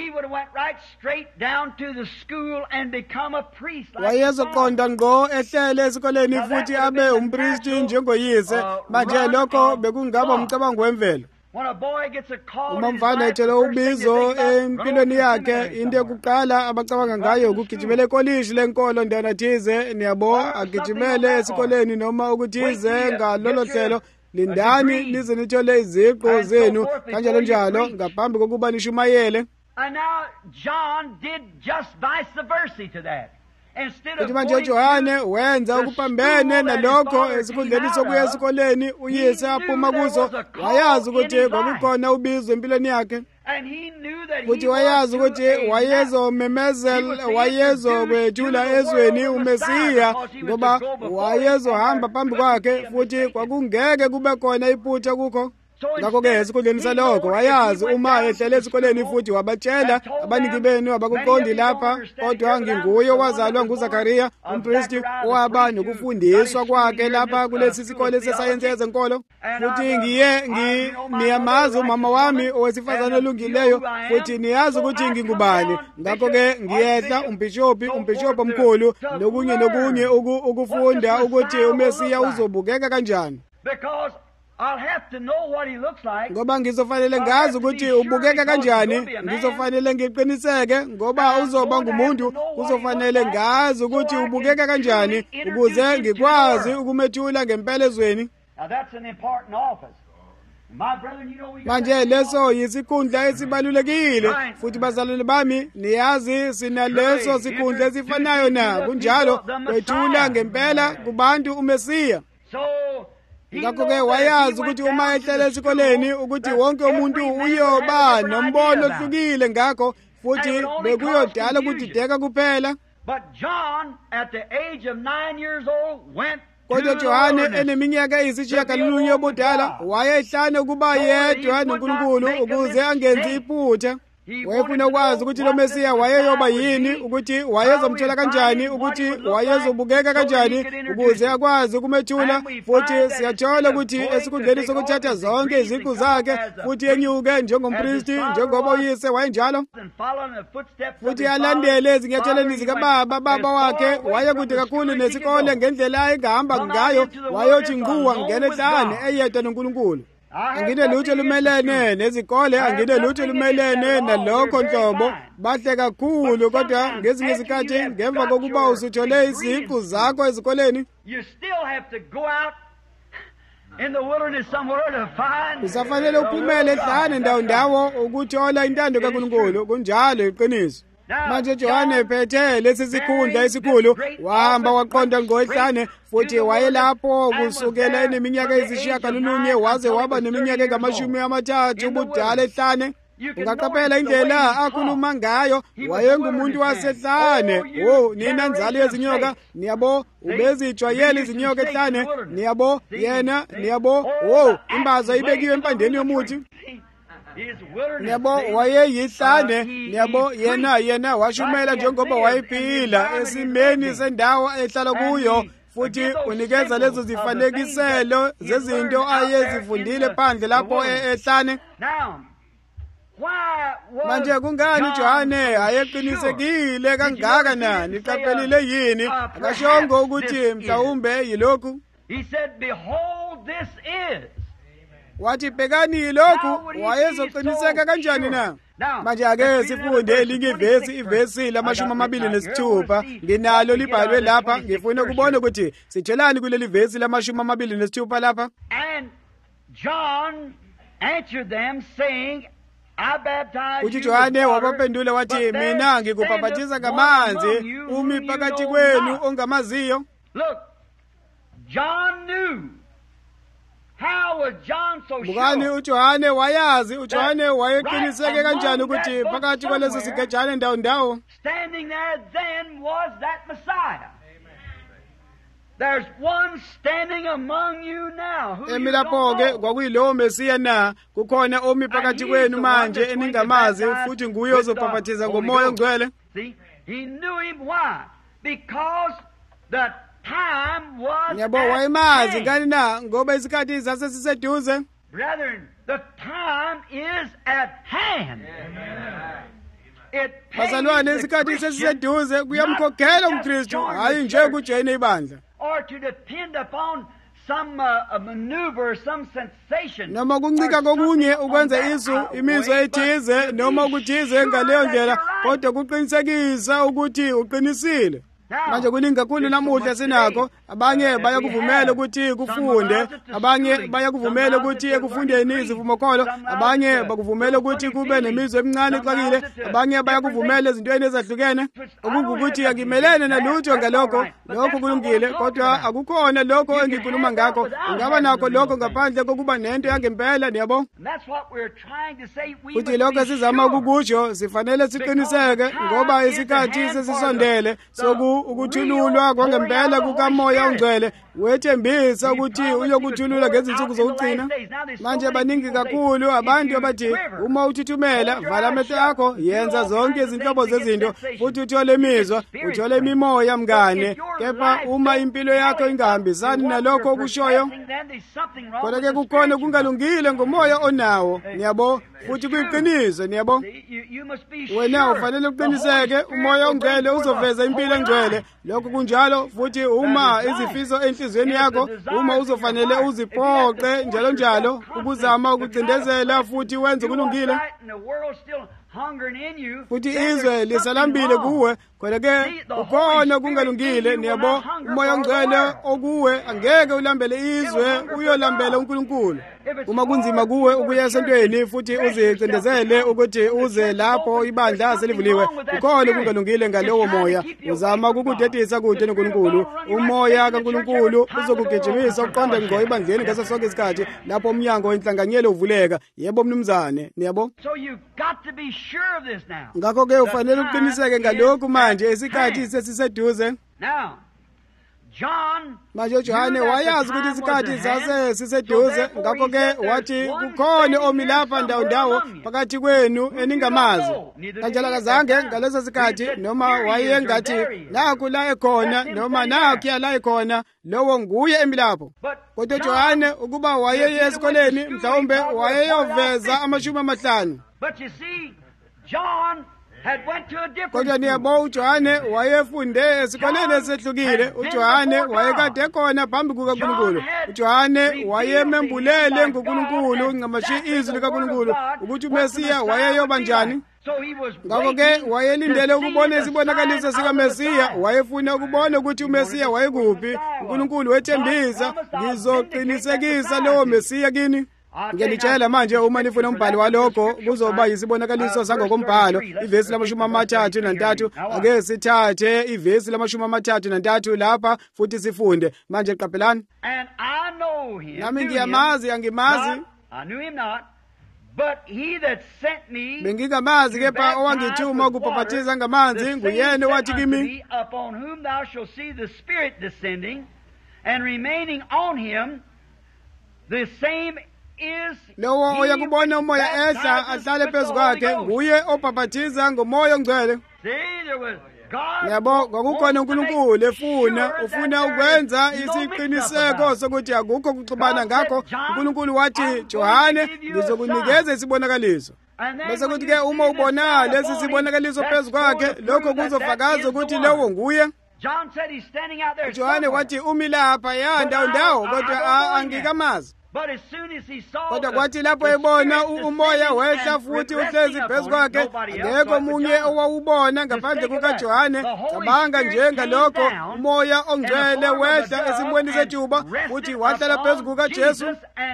Wayezoqonda ngqo ehlele esikoleni futhi abe umpristi njengoyise. Manje lokho bekungaba umcabango wemvelo. Uma umfana etshela ubizo empilweni yakhe into yokuqala abacabanga ngayo ukugijimela ekolishi lenkolo ndana thize niyabo agijimele esikoleni noma ukuthize ngalolo hlelo lindani lize nithole iziqo zenu kanjalo njalo ngaphambi kokuba nishumayele. And now John did just vice versa to that. Kuthi manje uJohane wenza ukupambene nalokho esikhundleni sokuya esikoleni uyise aphuma kuzo wayazi ukuthi kwakukhona ubizo empilweni yakhe. Futhi wayazi ukuthi wayezomemezela wayezokwethula ezweni uMesiya ngoba wayezohamba phambi kwakhe futhi kwakungeke kube khona iphutha kukho. Ngakho-ke esikhundleni salokho wayazi uma ehlele esikoleni futhi wabatshela abaniki benu abakuqondi lapha kodwa nginguye owazalwa nguZakariya umpristi owaba nokufundiswa kwakhe lapha kulesi sikole sesayensi yezenkolo futhi niyamazi umama wami owesifazane olungileyo futhi niyazi ukuthi ngingubani. Ngakho-ke ngiyehla umbhishophi omkhulu nokunye ukufunda ukuthi uMesiya uzobukeka kanjani. I'll have to know what he looks like. Ngoba ngizofanele ngazi ukuthi ubukeka kanjani, ngizofanele ngiqiniseke ngoba uzoba ngumuntu, kuzofanele ngazi ukuthi ubukeka kanjani ukuze ngikwazi ukumethula ngempela ezweni. Now that's an important office. My brethren, you know we manje leso yisikhundla esibalulekile futhi bazalwane bami niyazi sinaleso sikhundla esifanayo na kunjalo kwethula ngempela kubantu uMesiya. Ngakho-ke wayazi ukuthi uma ehlele esikoleni ukuthi wonke umuntu uyoba nombono ohlukile ngakho futhi bekuyodala ukudideka kuphela. Kodwa uJohane eneminyaka eyisishiyagalolunye obudala wayehlane ukuba yedwa noNkulunkulu ukuze angenzi iphutha. Wayefuna ukwazi ukuthi lo Mesiya wayeyoba yini, ukuthi wayezomthola kanjani, ukuthi wayezobukeka kanjani ukuze akwazi ukumethula. Futhi siyathola ukuthi esikhundleni sokuthatha zonke iziqu zakhe futhi enyuke njengompristi njengoba uyise wayenjalo futhi alandele ezinyatheleni zikababa wakhe. Wayekude kakhulu nesikole ngendlela engahamba ngayo, wayothi nguwa ngene ehlane eyedwa noNkulunkulu. Angine lutho lumelene nezikole, angine lutho lumelene nalokho nhlobo. Bahle kakhulu kodwa ngezinye izikhathi ngemva kokuba usuthole iziqu zakho ezikoleni, you still have to go out in the wilderness somewhere to find. Usafanele uphumele ehlane ndawo ukuthola intando kaNkulunkulu. Kunjalo iqiniso. Manje Johane ephethe lesi sikhundla esikhulu wahamba waqonda ngqo ehlane futhi wayelapho kusukela eneminyaka eyisishiyagalolunye waze waba neminyaka engamashumi-30 ubudala ehlane. Ungaqaphela indlela akhuluma ngayo, wayengumuntu wasehlane. Nina nzalo yezinyoka, niyabo ubezijwayele izinyoka ehlane, niyabo yena, niyabo imbaza ibekiwe empandeni yomuthi. niyabo wayeyihlane, niyabo yena washumayela njengoba wayephila esimeni sendawo ehlala kuyo, futhi unikeza lezo zifanekiselo zezinto ayezifundile phandle lapho ehlane. Manje kungani uJohane ayeqinisekile kangaka na? Niqaphelile yini? Akashongo ukuthi mhlawumbe yilokhu. He said, behold, this is. Wathi bhekani yilokhu. Wayezoqiniseka kanjani na? Manje ake sifunde elinye ivesi la26. Nginalo libhalwe lapha, ngifuna ukubona ukuthi sithelani kuleli vesi la26 lapha. And John answered them saying, uthi Johane wabaphendula wathi, mina ngikubhaphathiza ngamanzi, umi phakathi kwenu ongamaziyo. Look, John knew. How was John so sure? Bukani uJohane wayazi, uJohane wayeqiniseke kanjani ukuthi phakathi kwaleso sigejane ndawo. Standing there then was that Messiah. There's one standing among you now. Who you don't know? Kwakuyilowo Mesiya na, kukhona omi phakathi kwenu manje eningamazi, futhi nguye ozobhaphathiza ngomoya ongcwele. See, he knew him. Why? Because the time was at hand. Ngani na, ngoba isikhathi sasesiseduze. Brethren, the time is at hand. Bazalwane, isikhathi sesiseduze, kuyamkhokhela umKristu, hayi nje ukujena ibandla. Or to depend upon some maneuver, some sensation. Noma kuncika kokunye ukwenza imizwa ethize, noma ukuthize ngaleyo ndlela, kodwa kuqinisekisa ukuthi uqinisile. Manje kuningi kakhulu namuhla sinakho, abanye bayakuvumela ukuthi kufunde, abanye bayakuvumela ukuthi ekufundeni izivumokholo, abanye bakuvumela ukuthi kube nemizwa emincane exakile, abanye bayakuvumela ezintweni ezahlukene, ukuthi angimelene nalutho ngalokho. Lokho kulungile, kodwa akukhona lokho engikhuluma ngakho. Ungaba nakho lokho ngaphandle kokuba nento yangempela, niyabo. Futhi lokho sizama ukukusho, sifanele siqiniseke ngoba isikhathi sesisondele ukuthululwa kwangempela kukamoya ongcwele, wethembisa ukuthi uyokuthulula ngezinsuku zokugcina. Manje baningi kakhulu abantu abathi uma uthuthumela, vala amehlo akho, yenza zonke izinhlobo zezinto, futhi uthole imizwa, uthole imimoya mngane. Kepha uma impilo yakho ingahambisani nalokho okushoyo, kodwa-ke kukhona kungalungile ngomoya onawo, niyabo, futhi kuyiqiniso, niyabo. Wena ufanele uqiniseke umoya ongcwele uzoveza impilo engcwele. Lokho kunjalo futhi uma izifiso enhlizweni yakho, uma uzofanele uziphoqe njalo ukuzama ukucindezela futhi wenze kulungile. Futhi izwe lisalambile kuwe, kodwa-ke ukhona kungalungile, niyabo. Umoya ongcwele okuwe angeke ulambele izwe, uyolambela uNkulunkulu. Uma kunzima kuwe ukuya esontweni futhi uzicindezele ukuthi uze lapho ibandla selivuliwe, ukhona kungalungile ngalowo moya. Uzama ukukudedisa kude noNkulunkulu. Umoya kaNkulunkulu uzokugijimisa uqonde ngqo ibandleni ngaso sonke isikhathi lapho umnyango wenhlanganyelo uvuleka. Yebo mnumzane, niyabo. Ngakho-ke ufanele uqiniseke ngalokhu manje, isikhathi sesiseduze. Manje uJohane wayazi ukuthi isikhathi sasiseduze, ngakho-ke wathi kukhona omi lapha ndawo phakathi kwenu eningamazi. Kanjalo kazange ngaleso sikhathi, noma wayengathi nakhu la ekhona, noma nakhuya la ekhona, lowo nguye emi lapho. Kodwa uJohane ukuba wayeye esikoleni, mhlawumbe wayeyoveza 50. But you see, John had went to a different kodwa niyabo uJohane wayefunde esikoleni esehlukile. uJohane wayekade ekhona phambi kukaNkulunkulu. uJohane wayemembulele ngoNkulunkulu ngamashi izwi likaNkulunkulu ukuthi uMesiya wayeyoba njani. Ngakho-ke wayelindele ukubona isibonakaliso sikaMesiya, wayefuna ukubona ukuthi uMesiya wayekuphi. uNkulunkulu wethembisa, ngizoqinisekisa lowo Mesiya kini. Ngiyanitshela manje, uma nifuna umbhalo walokho kuzoba yisibonakaliso sangokombhalo. Ivesi la33, ake sithathe ivesi la33 lapha futhi sifunde. Manje qaphelani. Nami ngiyamazi, angimazi. But he that sent me, bengingamazi, kepha owangithuma ukubhaphathiza ngamanzi nguyena wathi kimi, upon whom thou shalt see the Spirit descending and remaining on him, the same lowo oyakubona umoya ehla ahlale phezu kwakhe nguye obhabhathiza ngomoya ongcwele. Yabo, kwakukhona uNkulunkulu ufuna ukwenza isiqiniseko sokuthi akukho kuxubana ngakho. uNkulunkulu wathi, Johane, ngizokunikeza isibonakaliso. Bese kuthi-ke uma ubona lesi sibonakaliso phezu kwakhe, lokho kuzofakaza ukuthi lowo nguye. uJohane wathi, umi lapha ya ndawo, kodwa angikamazi. Kodwa kwathi lapho ebona umoya wehla futhi uhlezi phezu kwakhe, akekho omunye owawubona ngaphandle kukaJohane. Cabanga njengalokho umoya ongcwele wehla esimweni sejuba futhi wahlala phezu kukaJesu,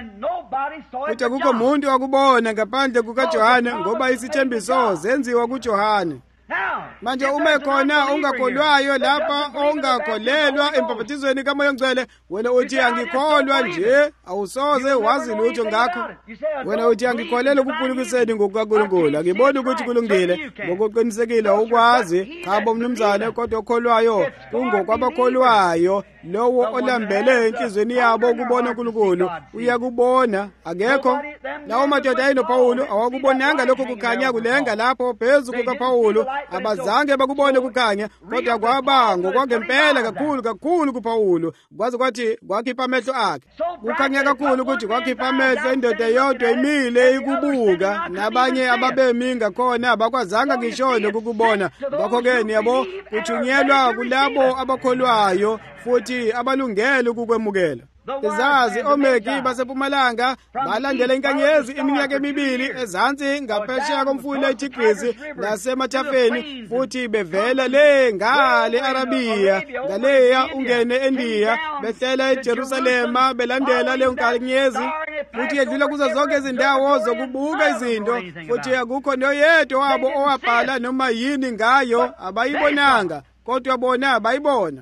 futhi akukho umuntu wakubona ngaphandle kukaJohane, ngoba isithembiso zenziwa kuJohane. Manje uma khona ungakholwayo lapha, ongakholelwa embhaphathizweni kamoya ongcwele, wena uthi angikholwa nje, awusoze wazi lutho ngakho. Wena uthi angikholelwa ukuphulukiseni ngokukaNkulunkulu, angiboni ukuthi kulungile. Ngokuqinisekile ukwazi khabo mnumzane, kodwa okholwayo kungokwabakholwayo. Lowo olambele enhlizweni yabo ukubona uNkulunkulu uyakubona. Akekho lawo madoda ayinoPawulu awakubonanga lokho kukhanya kulenga lapho phezu kukaPawulu. Abazange bakubone kukhanya, kodwa kwaba ngokwangempela kakhulu kuPawulu, kwaze kwathi kwakhipha amehlo akhe. Kukhanya kakhulu ukuthi kwakhipha amehlo indoda yodwa imile ikubuka, nabanye ababemi ngakhona abakwazanga ngisho lokukubona. Ngakho-ke niyabo, kuthunyelwa kulabo abakholwayo futhi abalungele ukukwemukela. Izazi omeki baseMpumalanga balandela inkanyezi iminyaka emibili ezansi ngaphesheya komfula iThigrisi nasemathafeni, futhi bevela le ngale Arabiya ngaleya ungene eNdiya, behlela eJerusalema belandela leyo nkanyezi, futhi yedlula kuzo zonke izindawo zokubuka izinto, futhi akukho noyedwa wabo owabhala noma yini ngayo. Abayibonanga, kodwa bona bayibona.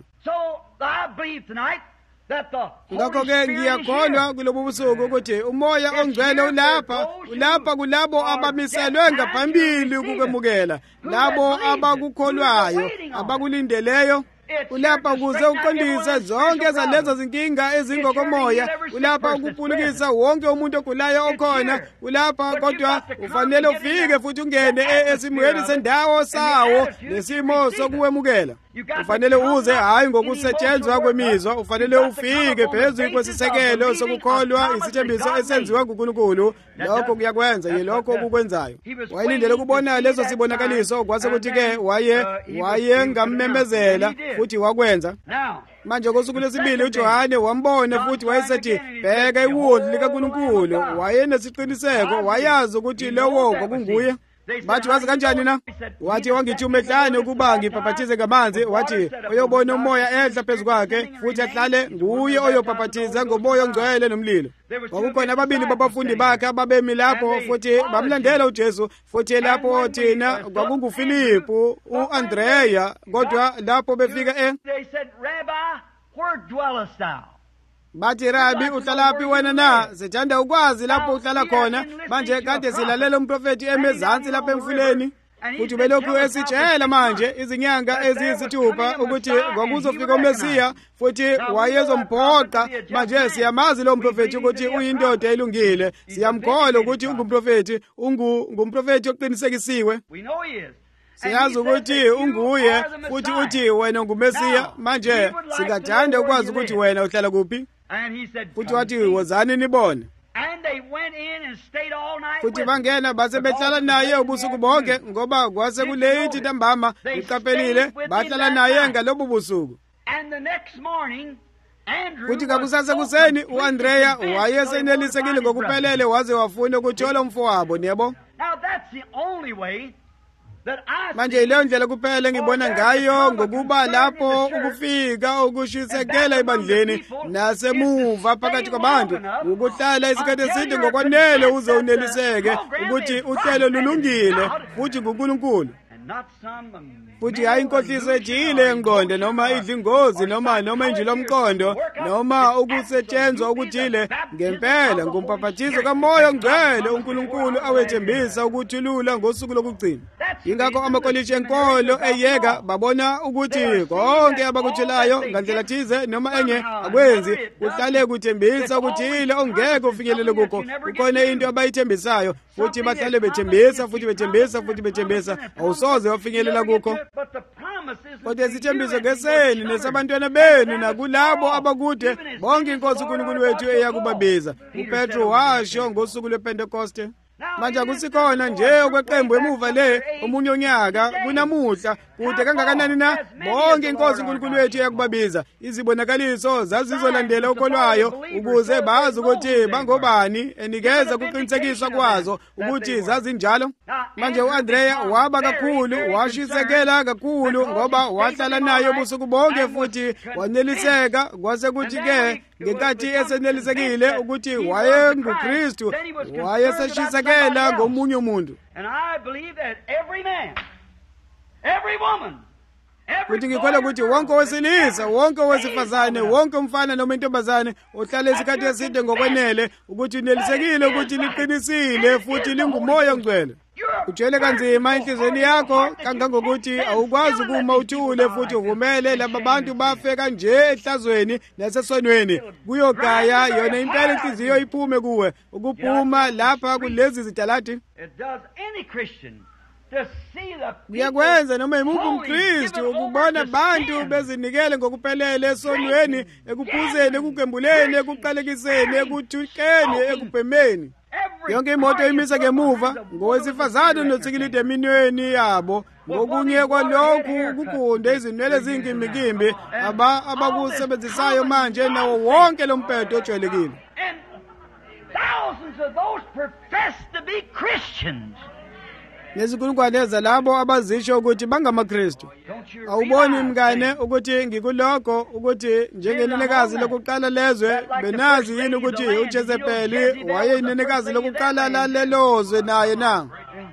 Ngakho-ke ngiyakholwa kulobu busuku ukuthi umoya ongcwele ulapha kulabo abamiselwe ngaphambili ukukwemukela, labo abakukholwayo, abakulindeleyo. Ulapha ukuze uqondise zonke zalezo zinkinga ezingokomoya. Ulapha ukuphulukisa wonke umuntu ogulayo okhona. Ulapha kodwa ufanele ufike futhi ungene esimweni sendawo sawo nesimo sokuwemukela. Ufanele uze hayi ngokusetshenzwa kwemizwa. Ufanele ufike phezu kwesisekelo sokukholwa, isithembiso esenziwa nguNkulunkulu. Lokho kuyakwenza yilokho okukwenzayo. Wayelindele ukubona lezo sibonakaliso, kwase kuthi-ke wayengammemezela futhi wakwenza. Manje kosuku lwesibili uJohane wambona futhi wayesethi, bheka iwundlu likaNkulunkulu. Wayenesiqiniseko, wayazi ukuthi lowo kwakunguye. Bathi wazi kanjani na? Wathi wangithuma ehlane ukuba ngibhaphathize ngamanzi. Wathi uyobona umoya ehla phezu kwakhe, futhi ahlale nguye oyobhaphathiza ngomoya ongcwele nomlilo. Kwakukhona ababili babafundi bakhe ababemi lapho futhi bamlandela uJesu, futhi lapho thina kwakunguFilipu, uAndreya, kodwa lapho befika bathi, Rabi, uhlalaphi wena na? Sithanda ukwazi lapho uhlala khona. Manje kade silalela umprofeti emezansi lapha emfuleni, futhi belokhu esitshela manje izinyanga eziyisithupha ukuthi kwakuzofika uMesiya, futhi wayezomphoqa. Manje siyamazi lo mprofeti ukuthi uyindoda elungile. Siyamkholwa ukuthi ngumprofeti oqinisekisiwe. Siyazi ukuthi unguye, futhi uthi wena nguMesiya. Manje singathanda ukwazi ukuthi wena uhlala kuphi. Futhi wathi, wozani nibone. Futhi bangena base behlala naye ubusuku bonke, ngoba kwase kuleyithi ntambama iqaphelile. Bahlala naye ngalobu busuku. Futhi kakusasa kuseni uAndreya wayesenelisekile ngokuphelele, waze wafuna ukuthola umfowabo. Niyabo, manje yileyo ndlela kuphela engibona ngayo ngokuba lapho ukufika ukushisekela ebandleni nasemuva phakathi kwabantu, ukuhlala isikhathi eside ngokwanele uze uneliseke ukuthi uhlelo lulungile futhi nguNkulunkulu, futhi hayi inkohliso ejile yengqondo noma idlingozi noma injili lomqondo noma ukusetshenzwa okuthile. Ngempela ngumpaphathizo kamoya ongcwele uNkulunkulu awethembisa ukuthulula ngosuku lokugcina. ingakho amakolishi enkolo eyeka babona ukuthi konke abakutshelayo ngandlela thize noma enye akwenzi kuhlale kuthembisa ukuthi ile ongeke ufinyelele kukho kukhona into abayithembisayo futhi bahlale bethembisa futhi bethembisa futhi bethembisa awusoze wafinyelela kukho kodwa isithembiso ngeseni nesabantwana benu nakulabo abakude bonke inkosi uNkulunkulu wethu eyakubabiza uPetro washo ngosuku lwePentecoste manje akusikhona nje okweqembu emuva le omunye onyaka kunamuhla kude kangakanani na bonke inkosi uNkulunkulu wethu eyakubabiza izibonakaliso zazizolandela ukholwayo ukuze bazi ukuthi bangobani enikeza kuqinisekiswa kwazo ukuthi zazinjalo manje uAndrea waba kakhulu washisekela kakhulu ngoba wahlala naye ubusuku bonke futhi waneliseka kwase kuthi ke ngenkathi esenelisekile ukuthi wayenguKristu wayeseshisekela ngomunye umuntu futhi ngikholwa ukuthi wonke owesilisa wonke owesifazane wonke umfana noma intombazane ohlala isikhathi eside ngokwenele ukuthi unelisekile ukuthi liqinisile futhi lingumoya ongcwele ujwele kanzima enhlizweni yakho kangangokuthi awukwazi ukuma uthule futhi uvumele laba bantu bafe kanje ehlazweni nasesonweni kuyogaya yona impela inhliziyo iphume kuwe ukuphuma lapha kulezi zitalati kuyakwenza noma imuphi umKristu ukubona abantu bezinikele ngokuphelele esonweni ekuphuzeni ekugembuleni ekuqalekiseni ekuthukeni ekubhemeni yonke imoto imisa ngemuva ngowesifazane notsikilide eminweni yabo ngokunye kwalokhu ukugunde izinwele ezinkimikimbi abakusebenzisayo manje nawo wonke lo mpetho ojwayelekile nezinkulungwane zalabo abazisho ukuthi bangamaKristu awuboni mngane ukuthi ngikulokho ukuthi njengenenekazi lokuqala lezwe benazi yini ukuthi uJezebeli wayeyinenekazi lokuqala lalelozwe naye na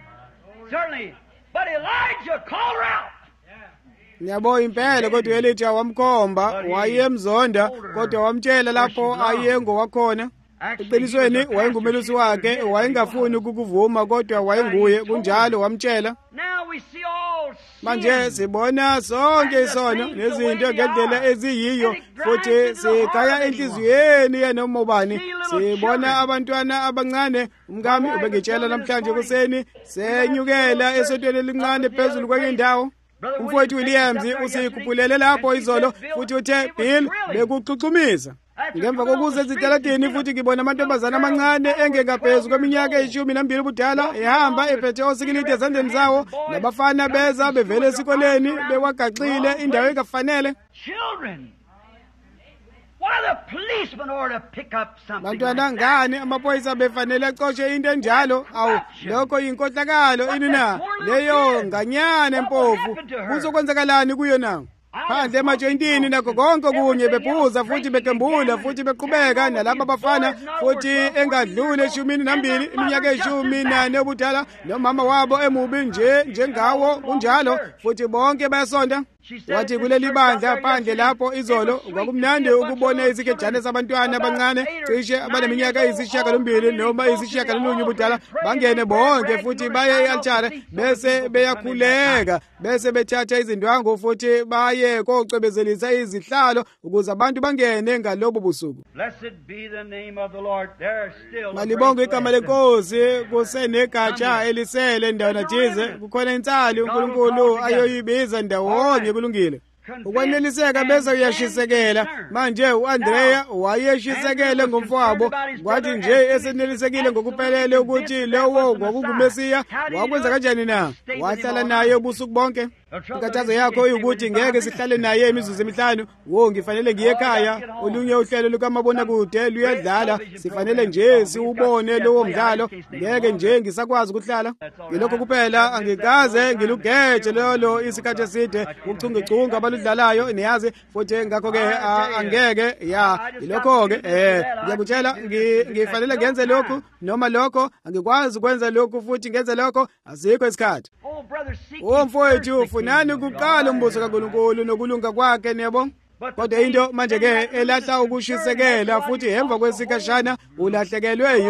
Ngiyabona impela kodwa uElijah wamkhomba wayemzonda kodwa wamtshela lapho ayengowakhona eqinisweni wayengumelusi wakhe wayengafuni ukukuvuma kodwa wayenguye kunjalo wamtshela manje sibona sonke isono nezinto ngendlela eziyiyo futhi sikhaya enhliziyweni yanoma ubani sibona abantwana abancane umkami ubengitshela namhlanje kuseni senyukela esontweni elincane phezulu kwenye indawo umfowethu Williams usikhuphulele lapho izolo futhi uthe Bill bekuxuxumisa ngemva kokuze ezitalatini futhi ngibona amantombazana amancane engengaphezu kweminyaka e12 ubudala ehamba ephethe osikilide ezandleni zawo nabafana beza bevele esikoleni bewagaxile indawo engafanele bantwana ngani amaphoyisa befanele axoshe into enjalo awu lokho yinkohlakalo ini na leyo nganyana empofu kuzokwenzakalani kuyo na phandle emajointini nakho konke kunye bephuza futhi bekembula futhi beqhubeka nalabo bafana futhi engadlule 12 iminyaka 14 obudala nomama wabo emubi njengawo kunjalo futhi bonke bayasonda wathi kuleli bandla phandle lapho izolo kwakumnandi ukubona izikejane zabantwana abancane cishe abaneminyaka eyisishiyagalombili noma eyisishiyagalolunye ubudala bangene bonke futhi baye e-altare bese beyakhuleka bese bethatha izindwangu futhi baye kocwebezelisa izihlalo ukuze abantu bangene ngalobo busuku malibonge igama lenkosi kusenegatsha elisele endaweni thize kukhona insali uNkulunkulu ayoyibiza ndawonye kulungile ukweneliseka bese uyashisekela manje uAndrea wayeshisekele ngomfowabo kwathi nje esenelisekile ngokuphelele ukuthi lowo ngokungumesiya wakwenza kanjani na wahlala naye ubusuku bonke inkathazo yakho ukuthi ngeke sihlale naye imizuzu emihlanu ngifanele ngiye ekhaya olunye uhlelo lukamabona-kude luyadlala sifanele nje siwubone lowo mdlalo ngeke nje ngisakwazi ukuhlala ngilokho kuphela angikaze ngilugeje lolo isikhathi eside ukuchungechunga abaludlalayo niyazi futhi ngakho-ke angeke yilokho-ke ngiyakutshela ngifanele ngenze lokhu noma lokho angikwazi ukwenza lokhu futhi ngenze lokho asikho isikhathi mfowethu funani ukuqala umbuso kaNkulunkulu nokulunga kwakhe niyabo kodwa into manje-ke elahla ukushisekela futhi emva kwesikhashana ulahlekelwe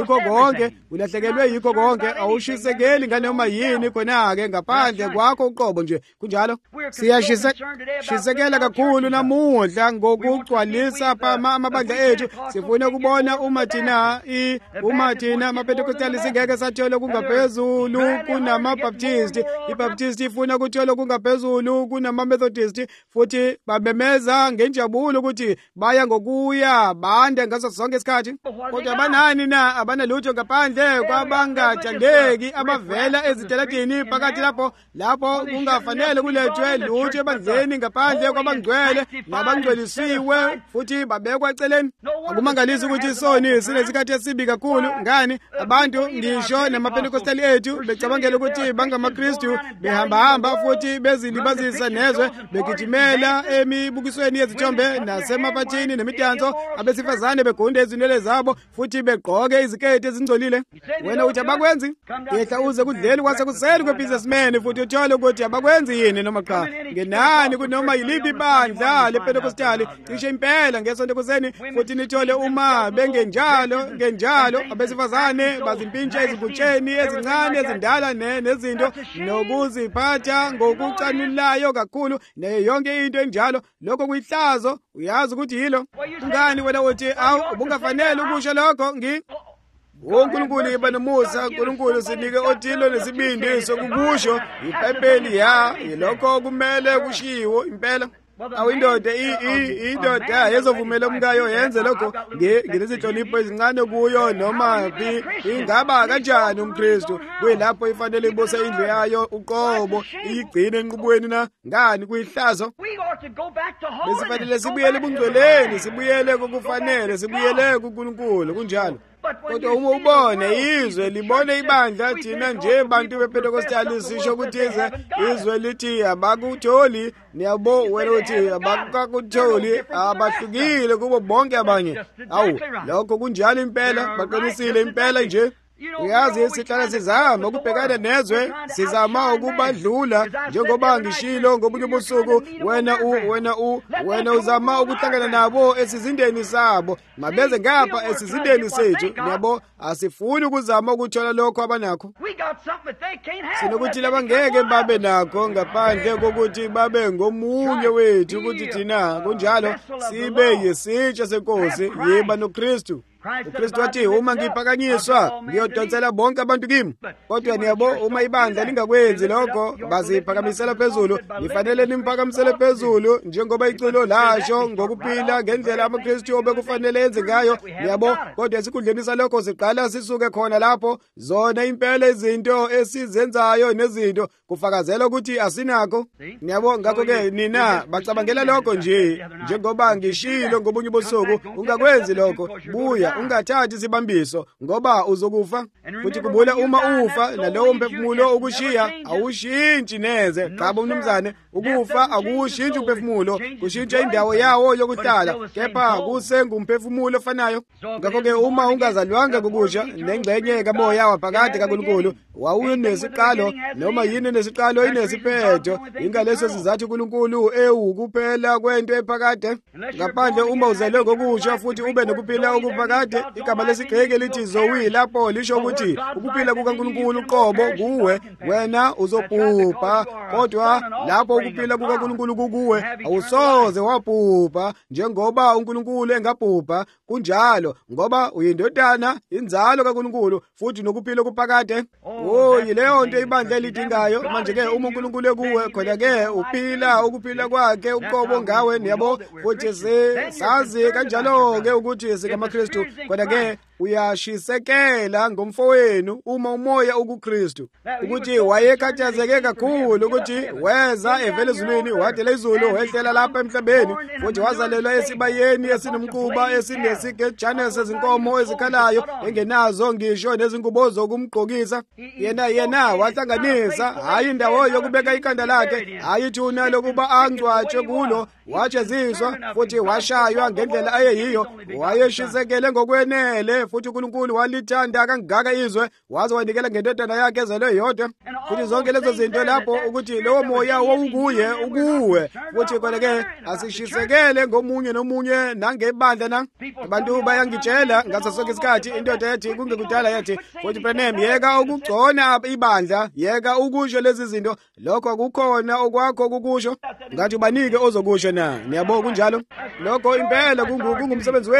yikho konke awushisekeli nganoma yini khona-ke ngaphandle kwakho uqobo nje kunjalo siyashisekela kakhulu namuhla ngokugcwalisa amabandla ethu sifuna ukubona uma thina amapentekostali singeke sathole kungaphezulu kunamabhaptisti ibhaptisti ifuna ukuthole kungaphezulu kunama-methodist futhi bamemeza ngenjabulo ukuthi baya ngokuya bande ngaso sonke isikhathi kodwa banani na abanalutho ngaphandle kwabangathandeki abavela ezitelatini phakathi lapho kungafanele kulethwe lutho ebandleni ngaphandle kwabangcwele nabangcwelisiwe futhi babekwa eceleni akumangalisi ukuthi isoni sinesikhathi esibi kakhulu ngani abantu ngisho namapentekostali ethu becabangela ukuthi bangamakristu behambahamba futhi bezilibazisa nezwe begijimela emibukisweni yezithombe nasemaphathini nemidanso abesifazane begunde izinwele zabo futhi begqoke iziketi ezingcolile wena uthi abakwenzi yehla uze kudleni kwasekuseni kwebusinessman futhi uthole ukuthi abakwenzi yini noma cha ngenani kunoma yiliphi ibandla lepentekostali cishe impela ngesonto ekuseni futhi nithole uma ngenjalo abesifazane bazimpintsha ezibutsheni ezincane ezindala nezinto nokuziphatha ngokucanulayo kakhulu nayo yonke into enjalo lokho kuyihlazo uyazi ukuthi yilo ungani wena uthi ubungafanele ukusho lokho uNkulunkulu iba nomusa uNkulunkulu sinike othilo nesibindi sokukusho iBhayibheli yilokho kumele kushiwo impela awindoda indoda yezovumela umkayo yenze lokho ngezihlonipho ezincane kuyo noma ingaba kanjani umKristu kuyilapho ifanele ibuse indlu yayo uqobo iyigcine enqubweni na ngani kuyihlazo besifanele sibuyele ebungcweleni sibuyele kokufanele sibuyele kuNkulunkulu kunjalo kodwa uma ubone izwe libone ibandla thina nje bantu bePentekostali sisho ukuthi izwe lithi abakutholi niyabo wena uthi abakutholi abahlukile kubo bonke abanye lokho kunjalo impela baqinisile impela nje uyazi sihlala sizama ukubhekana nezwe sizama ukubadlula njengoba ngishilo ngobunye ubusuku wena uzama ukuhlangana nabo esizindeni sabo mabeze ngapha esizindeni sethu yabo asifuni ukuzama ukuthola lokho abanakho sinokuthi labangeke babe nakho ngaphandle kokuthi babe ngomunye wethu ukuthi thina kunjalo sibe yisitsha senkosi yiba noKristu uKristu wathi uma ngiphakanyiswa ngiyodonsela bonke abantu kimi kodwa niyabo uma ibandla lingakwenzi lokho baziphakamisela phezulu nifanele nimphakamisele phezulu njengoba icilo lasho ngokuphila ngendlela amaKristu obekufanele enze ngayo niyabo kodwa esikhundleni salokho siqala sisuke khona lapho zona impela izinto esizenzayo nezinto kufakazela ukuthi asinakho niyabo ngakho-ke nina bacabangela lokho njengoba ngishilo ngobunye ubusuku ungakwenzi lokho buya ungathathi isibambiso ngoba uzokufa futhi kubula uma ufa nalowo mphefumulo ukushiya awushintshi neze cha bomnumzane ukufa akushintshi umphefumulo kushintsha indawo yawo yokuhlala kepha kusengumphefumulo ofanayo ngakho-ke uma ungazalwanga kokusha nengxenye kamoya waphakathi kaNkulunkulu wawunesiqalo noma yini nesiqalo inesiphetho ingaleso sizathu uNkulunkulu ewukuphela kwento ephakade ngaphandle uma uzelwe ngokusha futhi ube nokuphila okuphakade igama lesiGreki lithi zoe lapho lisho ukuthi ukuphila kukaNkulunkulu uqobo kuwe wena uzobhubha kodwa lapho ukuphila kukaNkulunkulu kukuwe awusoze wabhubha njengoba uNkulunkulu engabhubha kunjalo ngoba uyindodana inzalo kaNkulunkulu futhi nokuphila okuphakade yileyo nto ibandla elidingayo manje-ke uma uNkulunkulu ekuwe khona-ke uphila ukuphila kwakhe uqobo ngawe niyabo futhi sazi kanjalo-ke ukuthi singamaKristu khona-ke uyashisekela ngomfowenu uma umoya ukuKristu ukuthi wayekhathazeke kakhulu ukuthi weza evela ezulwini wadela izulu wehlela lapha emhlabeni futhi wazalelwa esibayeni esinomquba esinesigejane sezinkomo ezikhalayo engenazo ngisho nezingubo zokumgqokisa yena wahlanganisa hayi indawo yokubeka ikhanda lakhe hayi ithuna lokuba angcwatshwe kulo wajeziswa futhi washaywa ngendlela ayeyiyo wayeshisekele ngokwenele futhi uNkulunkulu walithanda kangaka izwe waze wanikela ngendodana yakhe ezelwe yodwa futhi zonke lezo zinto lapho ukuthi lowo moya wawukuye ukuwe futhi kodwa-ke asishisekele ngomunye nomunye nangebandla na abantu bayangitshela ngaso sonke isikhathi indoda yathi kungekudala yathi futhi Branham yeka ukugcona ibandla yeka ukusho lezi zinto lokho kukhona okwakho kukusho ngathi ubanike ozokusho na niyabona kunjalo lokho impela kungumsebenzi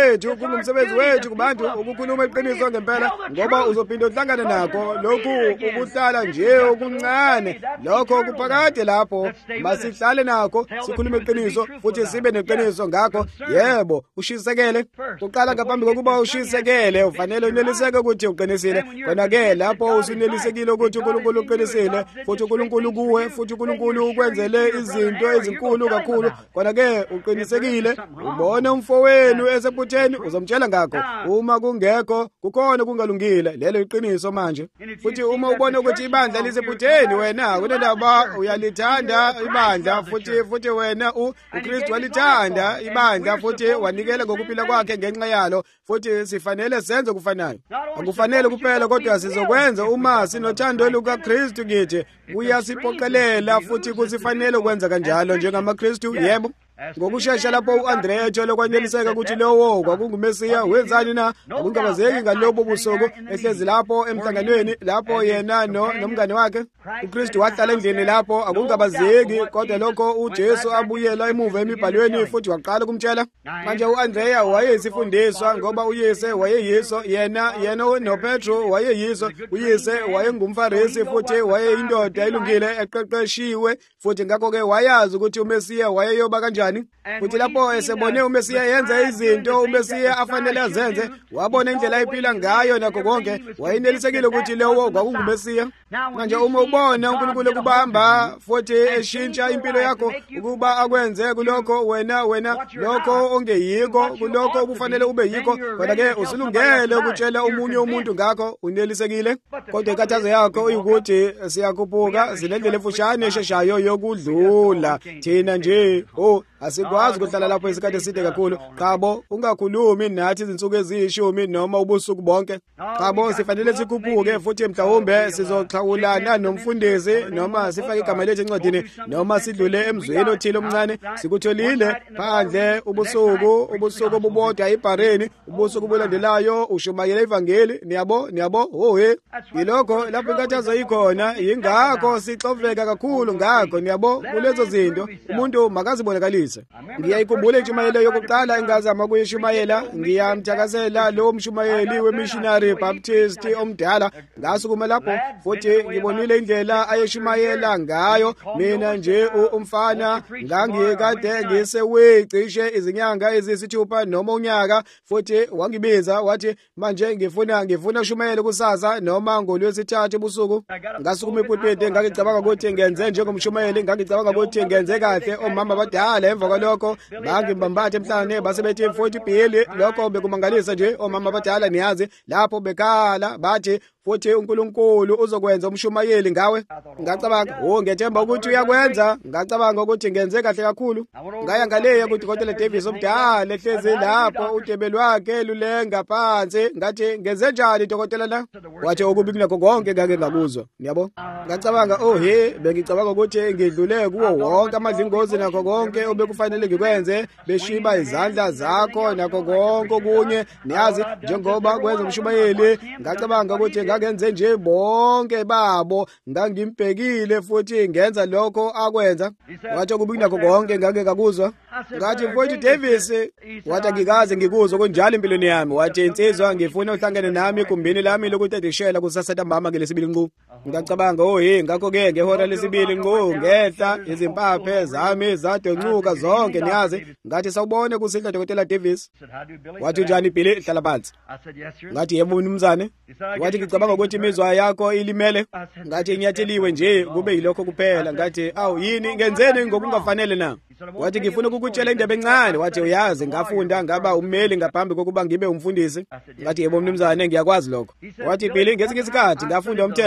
wethu kubantu ukukhuluma iqiniso ngempela ngoba uzophinda uhlangana nakho lokhu ukuhlala nje okuncane lokho kuphakade lapho masihlale nakho sikhulume iqiniso futhi sibe neqiniso ngakho yebo ushisekele kuqala ngaphambi kokuba ushisekele ufanele uneliseke ukuthi uqinisile kona-ke lapho usunelisekile ukuthi uNkulunkulu uqinisile futhi uNkulunkulu kuwe futhi uNkulunkulu ukwenzele izinto ezinkulu kakhulu kona-ke uqinisekile ubone umfowenu esephutheni uzomtshela ngakho uma kungekho kukhona kungalungile lelo iqiniso manje futhi uma ubona ukuthi ibandla lisephutheni wena kunendaba uyalithanda ibandla futhi wena uKristu walithanda ibandla futhi wanikela ngokuphila kwakhe ngenxa yalo futhi sifanele senze kufanayo akufanele kuphela kodwa sizokwenza uma sinothando lukaKristu kithi kuyasipoqelela futhi kusifanele ukwenza kanjalo njengamaKristu yebo ngokushesha lapho uAndrea etshole kwaneliseka ukuthi lowo kwakungumesiya wenzani na akungabazeki ngalobo busuku ehlezi lapho emhlanganweni lapho yena nomngane wakhe uKristu wahlala endlini lapho akungabazeki kodwa lokho uJesu abuyela emuva emibhalweni futhi waqala kumtshela manje uAndrea wayeyisifundiswa ngoba uyise wayeyiso yena noPetro wayeyiso uyise wayengumFarisi futhi wayeyindoda elungile eqeqeshiwe futhi ngakho-ke wayazi ukuthi uMesiya wayeyoba kanjani futhi lapho esebone uMesiya yenza izinto uMesiya afanele azenze wabona indlela ayiphila ngayo nakho konke wayenelisekile ukuthi lowo kwakungumesiya manje uma ubona uNkulunkulu kubamba futhi eshintsha impilo yakho ukuba akwenze kulokho wena lokho ongeyikho kulokho kufanele ube yikho kodwa-ke usulungele ukutshela omunye umuntu ngakho unelisekile kodwa inkathazo yakho uyukuthi siyakhuphuka sinendlela efushane esheshayo yokudlula thina nje asikwazi ukuhlala lapho isikhathi eside kakhulu qabo ungakhulumi nathi izinsuku eziyishumi noma ubusuku bonke qabo sifanele sikhuphuke futhi mhlawumbe sizoxhawulana nomfundisi noma sifake igama lethu encwadini noma sidlule emzweni othile omncane sikutholile phandle ubusuku obubodwa ebhareni ubusuku obulandelayo ushumayela ivangeli niyabo yilokho lapho inkathazo ikhona yingakho sixoveka kakhulu ngakho niyabo kulezo zinto umuntu makazibonakalise ngiyayikhumbula intshumayelo yokuqala engazama ukuyishumayela ngiyamthakazela lo mshumayeli wemissionary Baptist omdala ngasukuma lapho futhi ngibonile indlela ayeshumayela ngayo mina nje umfana ngangikade ngisewecishe izinyanga eziyisithupha noma unyaka futhi wangibiza wathi manje ngifuna ushumayele kusasa noma ngolwesithathu ebusuku ngasukuma ipulpiti ngangicabanga ukuthi ngenze njengomshumayeli ngangicabanga ukuthi ngenze kahle omama abadala emva kwalokho bangibambathe emhlane basebethi 40 bhili lokho bekumangalisa nje omama abadala niyazi lapho bekhala bathi futhi uNkulunkulu uzokwenza umshumayeli ngawe ngacabanga ngethemba ukuthi uyakwenza ngacabanga ukuthi ngenze kahle kakhulu ngaya ngaleya ukuthi Dr. Davis omdala ehlezi lapho udebe lwakhe lulenga phansi ngathi ngenze njani dokotela la wathi okubi kunakho konke ngake ngakuzwa niyabo ngacabanga bengicabanga ukuthi ngidlule kuwo wonke amadlingozi nakho konke obekufanele ngikwenze beshiba izandla zakho nakho konke okunye niyazi njengoba kwenza umshumayeli ngacabanga ukuthi ngenze nje bonke babo ngangimbhekile futhi ngenza lokho akwenza wathi okubi nakho konke ngake ngakuzwa ngathi mfowethu Davis wathi ngikaze ngikuzwa kunjalo empilweni yami wathi insizwa ngifuna uhlangane nami ekumbini lami lokutedishela kusasa ntambama ngelesibili nqu ngacabanga ngakho-ke ngehora lesibili nqu ngehla izimpaphe zami zadoncuka zonke niyazi ngathi sawubone kusihle Dr. Davis wathi njani Billy hlala phansi ngathi yebo mnumzane wathi ngicabanga ukuthi imizwa yakho ilimele ngathi ngiyatheliwe nje kube yilokho kuphela ngathi yini ngenzeni ngokungafanele na wathi ngifuna ukukutshela indaba encane wathi uyazi ngafunda ngaba ummeli ngaphambi kokuba ngibe umfundisi ngathi yebo mnumzane ngiyakwazi lokho wathi Billy ngesikhathi ngafunda umthetho futhi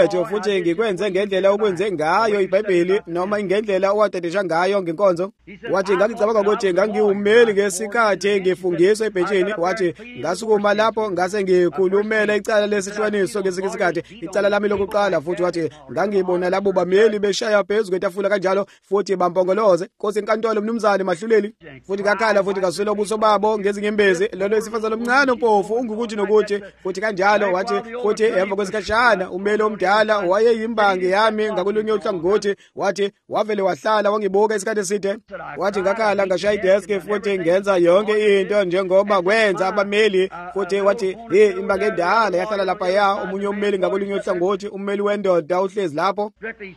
ngase ngikwenze ngendlela okwenze ngayo iBhayibheli noma ngendlela owadedesha ngayo ngenkonzo. Wathi ngicabanga ukuthi ngangiwumeli ngesikhathi ngifundiswa ebhentshini. Wathi ngasukuma lapho ngase ngikhulumela icala lesihlwaniso ngesikhathi icala lami lokuqala, futhi wathi ngangibona labo bameli beshaya phezulu kwetafula kanjalo futhi bampongoloze. Nkosi enkantolo mnumzane Mahluleli, futhi kakhala futhi kaswela ubuso babo ngezinyembezi. Lolo isifazane omncane mpofu ungukuthi nokuthi futhi kanjalo. Wathi futhi emva kwesikhatshana umeli omdala wayeyimbangi yami ngakulunye uhlangothi. Wathi wavele wahlala wangibuka isikhathi eside. Wathi ngakhala ngashaya idesk futhi ngenza yonke into njengoba kwenza abameli. Futhi wathi imbangi endala yahlala lapha ya omunye umeli ngakulunye uhlangothi, umeli wendoda uhlezi lapho.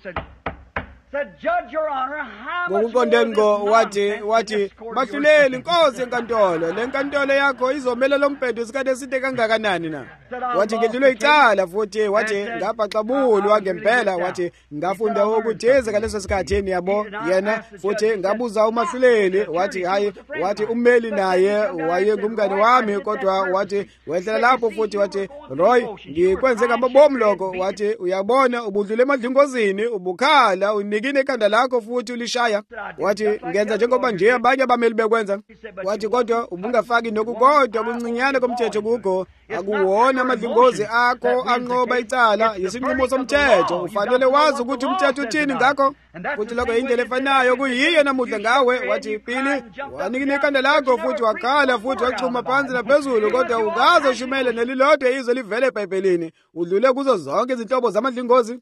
Ngokuqonde ngo wathi Mahluleli, Nkosi enkantolo, le nkantolo yakho izomela lo mbhedo isikhathi eside kangakanani na? Wathi ngidlule icala futhi wathi ngabhaxabulwa ngempela. Wathi ngafunda ukuthize ngaleso sikhathi yabo yena futhi ngabuza uMahluleli. Wathi hayi, wathi umeli naye wayengumngane wami, kodwa wathi wehlela lapho futhi wathi Roy, ngikwenze ngamabomu lokho. Wathi uyabona ubudlule emadlingozini, ubukhala unikine ikhanda lakho futhi ulishaya. Wathi ngenza njengoba nje abanye abameli bekwenza. Wathi kodwa ubungafaki nokukodwa kuncinyane komthetho kukho. Akuwona amadlingozi akho anqoba icala, yisinqumo somthetho. Ufanele wazi ukuthi umthetho uthini ngakho, futhi lokho indlela efanayo kuyiyo namuhla ngawe. Wathi pili, wanikina ikhanda lakho futhi wakhala futhi waxhuma phansi naphezulu, kodwa ukaze ushumele nelilodwa izwe livele eBhayibhelini. Udlule kuzo zonke izinhlobo zamadlingozi.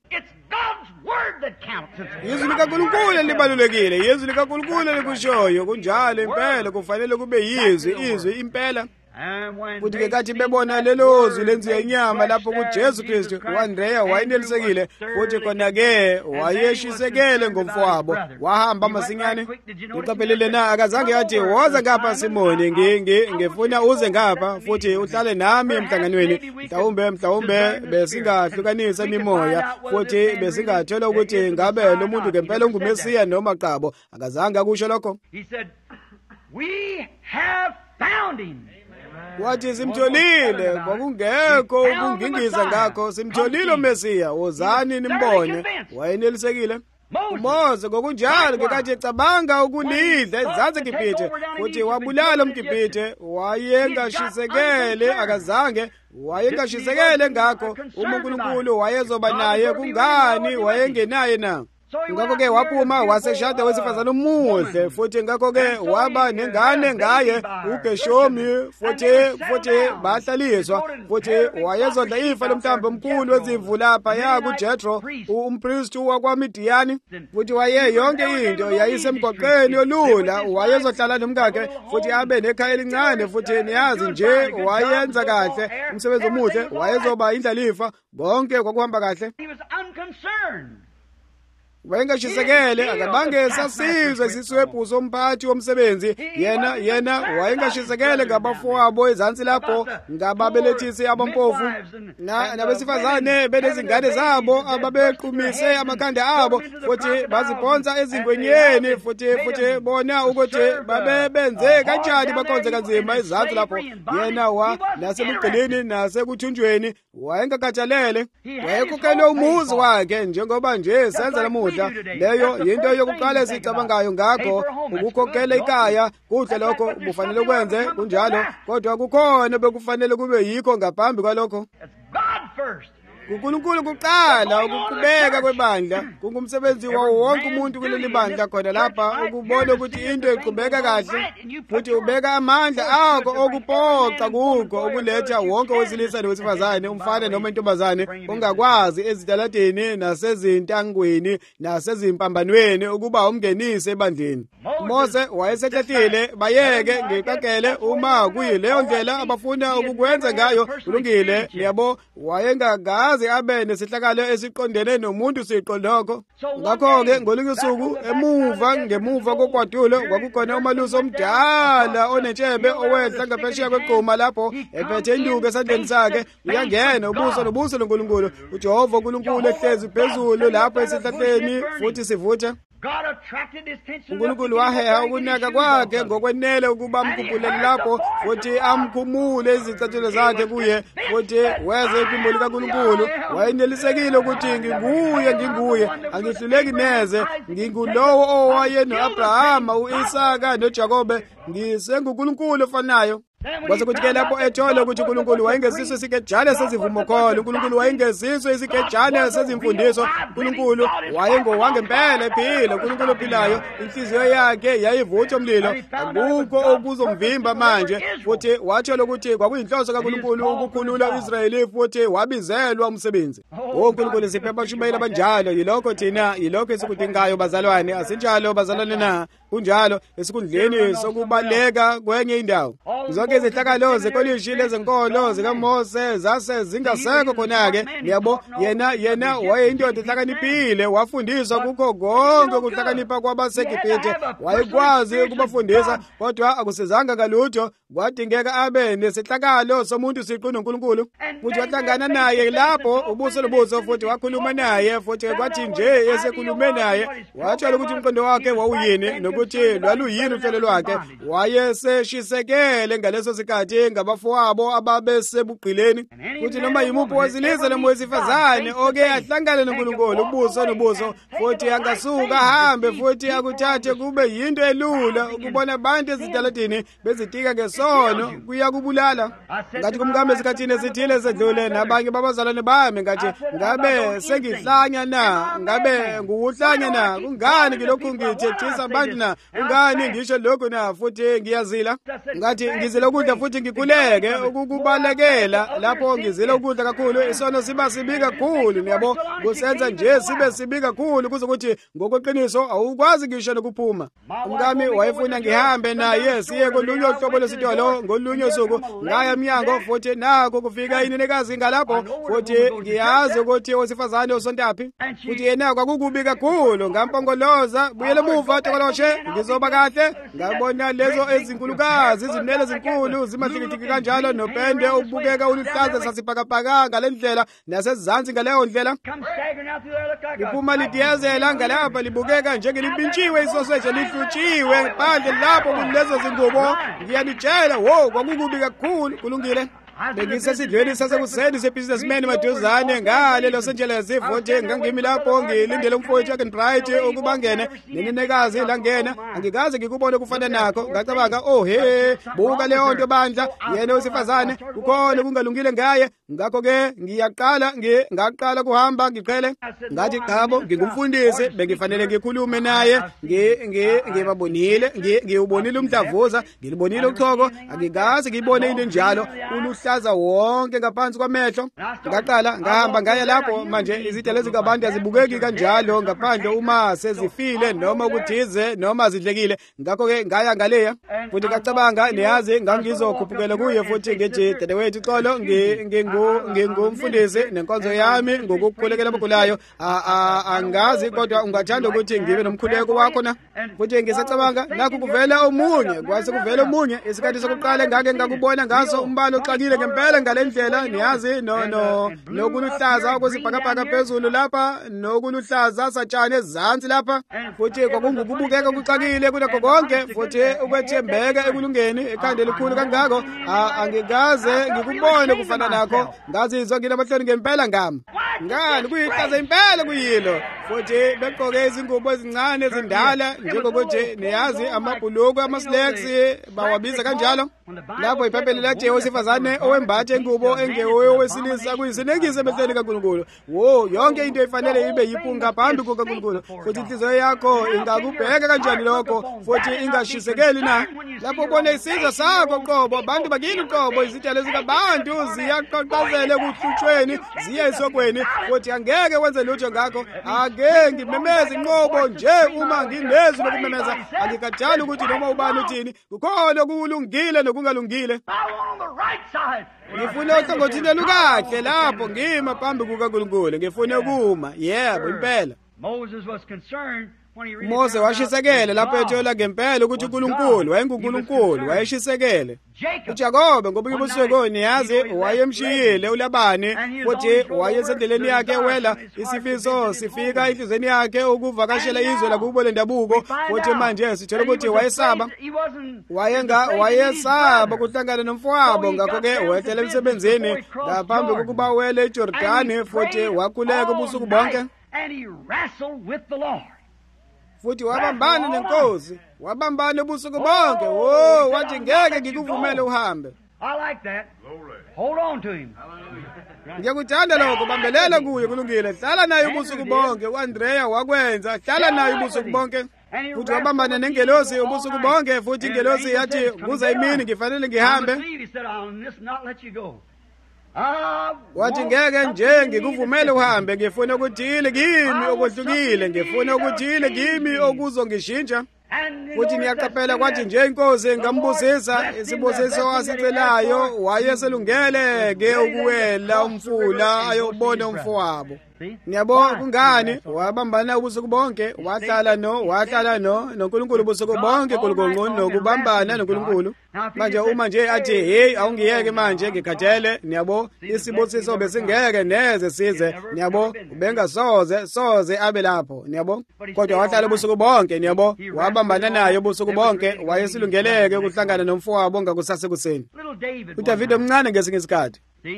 Izwi likaNkulunkulu elibalulekile, izwi likaNkulunkulu elikushoyo. Kunjalo impela kufanele kube izwi impela. Futhi ke kathi bebona lelo zwi lenziwe inyama lapho kuJesu Kristu, uAndreya wayinelisekile futhi khona-ke wayeshisekele ngomfowabo. Wahamba masinyane. Uqaphelele na, akazange athi woza ngapha Simoni, ngifuna uze ngapha futhi uhlale nami emhlanganweni. Mhlawumbe besingahlukanisa imimoya futhi besingathola ukuthi ngabe lo muntu ngempela ungumesiya noma qabo. Akazange akusho lokho. We have found him. Wathi simtholile, kwakungekho ukungingiza ngakho. Simtholile uMesiya, wozani nimbone. Wayenelisekile. uMose ngokunjalo ngekathi ecabanga ukulidla ezansi eGibhithe futhi wabulala umGibhithe, wayengashisekele, akazange wayengashisekele ngakho. uNkulunkulu wayezoba naye, kungani wayengenaye na? Ngakho-ke waphuma waseshada wesifazane omuhle, futhi ngakho-ke waba nengane ngaye uGeshomu, futhi bahlaliswa, futhi wayezodla ifa lomhlambi omkhulu wezimvu lapha kuJethro umpristi wakwaMidiyani, futhi waye yonke into yayisemgwaqeni olula. Wayezohlala nomkakhe futhi abe nekhaya elincane, futhi niyazi nje wayenza kahle umsebenzi omuhle, wayezoba indlalifa, bonke kwakuhamba kahle. Wayengashisekele, akabange sasizwe isiswebhu somphathi womsebenzi. Yena wayengashisekele ngabafowabo ezansi lapho, ngababelethisi abampofu nabesifazane benezingane zabo ababequmise amakhanda abo futhi baziphonsa ezingwenyeni, futhi bona ukuthi babebenze kanjani bakhonze kanzima ezansi lapho. Yena nasebugqilini nasekuthunjweni wayengakhathalele, wayekhokhele umuzi wakhe njengoba nje senza namuhla. Leyo yinto yokuqala esicabangayo ngakho, ukukhokhela ikhaya. Kuhle lokho, ubufanele ukwenze kunjalo, kodwa kukhona bekufanele kube yikho ngaphambi kwalokho. uNkulunkulu kuqala, ukuqhubeka kwebandla. Kungumsebenzi wawo wonke umuntu kuleli bandla khona lapha ukubona ukuthi into iqhubeka kahle, futhi ubeka amandla akho okuphoqa kukho ukuletha wonke wesilisa nowesifazane, umfana noma intombazane, ongakwazi ezitaladeni nasezintangweni nasezimpambanweni ukuba umngenise ebandleni. uMose wayesehlathile, bayeke ngiqaqele uma kuyileyo ndlela abafuna ukukwenza ngayo. Kulungile, yabo, wayengagazi abe nesihlakalo esiqondene nomuntu siqo lokho. Ngakho-ke ngolunye usuku ngemuva kokwadulo kwakukhona umalusi omdala onetshebe owehla ngaphesheya kwegquma lapho ephethe induku esandleni sakhe. Uyangena ubuso nobuso loNkulunkulu, uJehova uNkulunkulu ehlezi phezulu lapho esihlahleni futhi sivutha. uNkulunkulu waheha ukunaka kwakhe ngokwenele ukuba amkhuphulele lapho futhi amkhumule izicathulo zakhe kuye futhi weze iphimbo likaNkulunkulu. Wayenelisekile ukuthi nginguye, angihluleki neze, ngingulowo owaye no-Abrahama, u-Isaka noJakobe, ngisenguNkulunkulu ofanayo. Kwase kuthi-ke lapho ethola ukuthi uNkulunkulu wayengesiso isikejane sezivumo kholo, uNkulunkulu wayengesiso isikejane sezimfundiso, uNkulunkulu wayengowangempela ephila, uNkulunkulu ophilayo, inhliziyo yakhe yayivutha umlilo, akukho okuzomvimba manje. Futhi watshola ukuthi kwakuyinhloso kaNkulunkulu ukukhulula u-Israyeli futhi wabizelwa umsebenzi. uNkulunkulu siphepha shumayela banjalo, yilokho esikudingayo bazalwane, asinjalo bazalwane na? Kunjalo esikhundleni sokubaleka kwenye indawo. Zonke izehlakalo zekolishi lezenkolo zikaMose zase zingasekho khona-ke. Yabo, yena wayeyindoda ehlakaniphile, wafundiswa kukho konke ukuhlakanipha kwabaseGibhithe, wayekwazi ukubafundisa, kodwa akusizanga ngalutho. Kwadingeka abe nesihlakalo somuntu siqu noNkulunkulu, futhi wahlangana naye lapho ubuso lobuso, futhi wakhuluma naye, futhi kwathi nje esekhulume naye watshela ukuthi umqondo wakhe wawuyini nokuthi lwaluyini uhlelo lwakhe. Wayeseshisekele ngaleso sikhathi ngabafowabo ababesebugqileni, futhi noma yimuphi wesilisa noma wesifazane oke ahlangane noNkulunkulu ubuso nobuso, futhi angasuka ahambe futhi akuthathe kube yinto elula ukubona abantu ezitaladini bezitika ngesono kuyakubulala. Ngathi kumkami esikhathini esithile esedlule nabanye babazalwane bami, ngathi ngabe sengihlanya na, ngabe ngukuhlanya na, kungani ngilokhu ngithethisa abantu na, kungani ngisho lokhu na, futhi ngiyazila. Ngathi ngizile ukudla futhi ngikhuleke ukukubalekela. Lapho ngizile ukudla kakhulu isono siba sibi kakhulu, yabo, kusenza nje sibe sibi kakhulu kuze ukuthi ngokweqiniso awukwazi ngisho nokuphuma. Umkami wayefuna ngihambe naye siye kolunye uhlobo lwesitolo ngolunye usuku, ngaya emnyango futhi nako kufika inenekazi ngalapho, futhi ngiyazi ukuthi owesifazane usontaphi, futhi yena kwakukubi kakhulu. Ngampongoloza, buyele emuva Tokoloshe, ngizoba kahle. Ngabona lezo ezinkulukazi, izinwele ezinkulu zimahlikihlikhi kanjalo, nopende ubukeka uluhlaza sasibhakabhaka ngale ndlela, nasezansi ngaleyo ndlela liphuma lidiyazela ngalapha, libukeka njengelibintshiwe isoseje lihlutshiwe phandle lapho kulezo zingubo. Ngiyanitshela, kwakukubi kakhulu. Kulungile, bengisesidlweni sasekuseni sebusinessman maduzane ngale Los Angeles, futhi ngangimi lapho ngilindele umfowethu Bright ukuba ngene, nenenekazi langena. Angikaze ngikubone kufana nakho. Ngacabanga, buka leyo nto bandla, yena wesifazane kukhona kungalungile ngaye. Ngakho-ke ngaqala kuhamba ngiqhele, ngathi qabo ngingumfundisi, bengifanele ngikhulume naye, ngibabonile, ngiwubonile umdlavuza, ngilibonile uchoko, angikaze ngibone into njalo, uluhlaza wonke ngaphansi kwamehlo. Ngaqala ngahamba ngaya lapho. Manje izitha lezi kabantu azibukeki kanjalo ngaphandle uma sezifile noma ukuthize noma zidlekile. Ngakho-ke ngaya ngaleya, futhi ngacabanga niyazi ngangizokhuphukela kuye, futhi ngithi dadewethu xolo, ngingumfundisi nenkonzo yami ngokukhulekela abagulayo, angazi kodwa ungathanda ukuthi ngibe nomkhuleko wakho na. Futhi ngisacabanga nakho kuvela omunye, kwase kuvela omunye. Isikhathi sokuqala ngake ngakubona ngaso umbala oxakile ngempela ngale ndlela, niyazi, nokuluhlaza okwesibhakabhaka phezulu lapha, nokuluhlaza satshane ezansi lapha, futhi kwakungukubukeka kuxakile kunakho konke, futhi ukwethembeka ekulungeni, ekhanda elikhulu kangako. Angikaze ngikubone kufana nakho. Ngazizwa nginamahloni ngempela ngani kuyihlaza impela kuyilo, futhi begqoke izingubo ezincane ezindala njengokuthi niyazi amabhuluku ama-slacks bawabiza kanjalo. Lapho iphephe lathi owesifazane owembathe ingubo engeyowesilisa kuyisinekise emehlweni kaNkulunkulu. Yonke into ifanele ibe yiphunga phambi kukaNkulunkulu, futhi inhliziyo yakho ingakubheka kanjani lokho, futhi ingashisekeli na. Lapho ubone isizwe sakho qobo, abantu bakini qobo, izitshalo zikabantu ziyaqhaqhazela ekuhlutshweni, ziya esokweni, futhi angeke wenze lutho ngakho. Ake ngimemeze inqobo nje uma nginezwi lokumemeza. Angikathali ukuthi noma ubani uthini, kukhona okulungile nokungalungile. Ngifuna uhlangothini olukahle lapho ngima phambi kukaNkulunkulu, ngifuna ukuma. Yebo impela. Moses was concerned Mose washisekela lapho ethola ngempela ukuthi uNkulunkulu wayenguNkulunkulu, wayeshisekele. uJakobe ngoba ubusuku niyazi wayemshiyile uLabani futhi wayesendleleni yakhe wela isifiso sifika enhlizweni yakhe ukuvakashela izwe lakubo lendabuko futhi manje sithola ukuthi wayesaba kuhlangana nomfowabo ngakho-ke wehlela emsebenzini ngaphambi kokuba wele eJordani futhi wakhuleka ubusuku bonke futhi wabambana nenkosi wabambana ubusuku bonke wathi ngeke ngikuvumele uhambe. Hold on to him. Ngiyakuthanda lokho, bambelela kuye kulungile. Hlala naye ubusuku bonke. uAndrea wakwenza, hlala naye ubusuku bonke. Futhi wabambana nengelosi ubusuku bonke futhi ingelosi yathi kuza imini ngifanele ngihambe. Wathi ngeke nje ngikuvumele uhambe, ngifuna ukuthile kimi okwehlukile, ngifuna ukuthile kimi okuzongishintsha. Futhi ngiyaqaphela kwathi nje inkosi ngambusisa isibusiso asicelayo wayeselungele-ke ukuwela umfula ayobona umfowabo. Niyabona kungani wabambana ubusuku bonke, wahlala noNkulunkulu ubusuku bonke nokubambana noNkulunkulu. Manje uma nje athi hey awungiyeke manje ngikhathele, niyabo isibusiso besingeke neze size, niyabo ubengasoze abe lapho, niyabo. Kodwa wahlala ubusuku bonke, niyabo, wabambana naye ubusuku bonke, wayesilungeleke ukuhlangana nomfowabo ngakusasekuseni. uDavide omncane ngesinye isikhathi.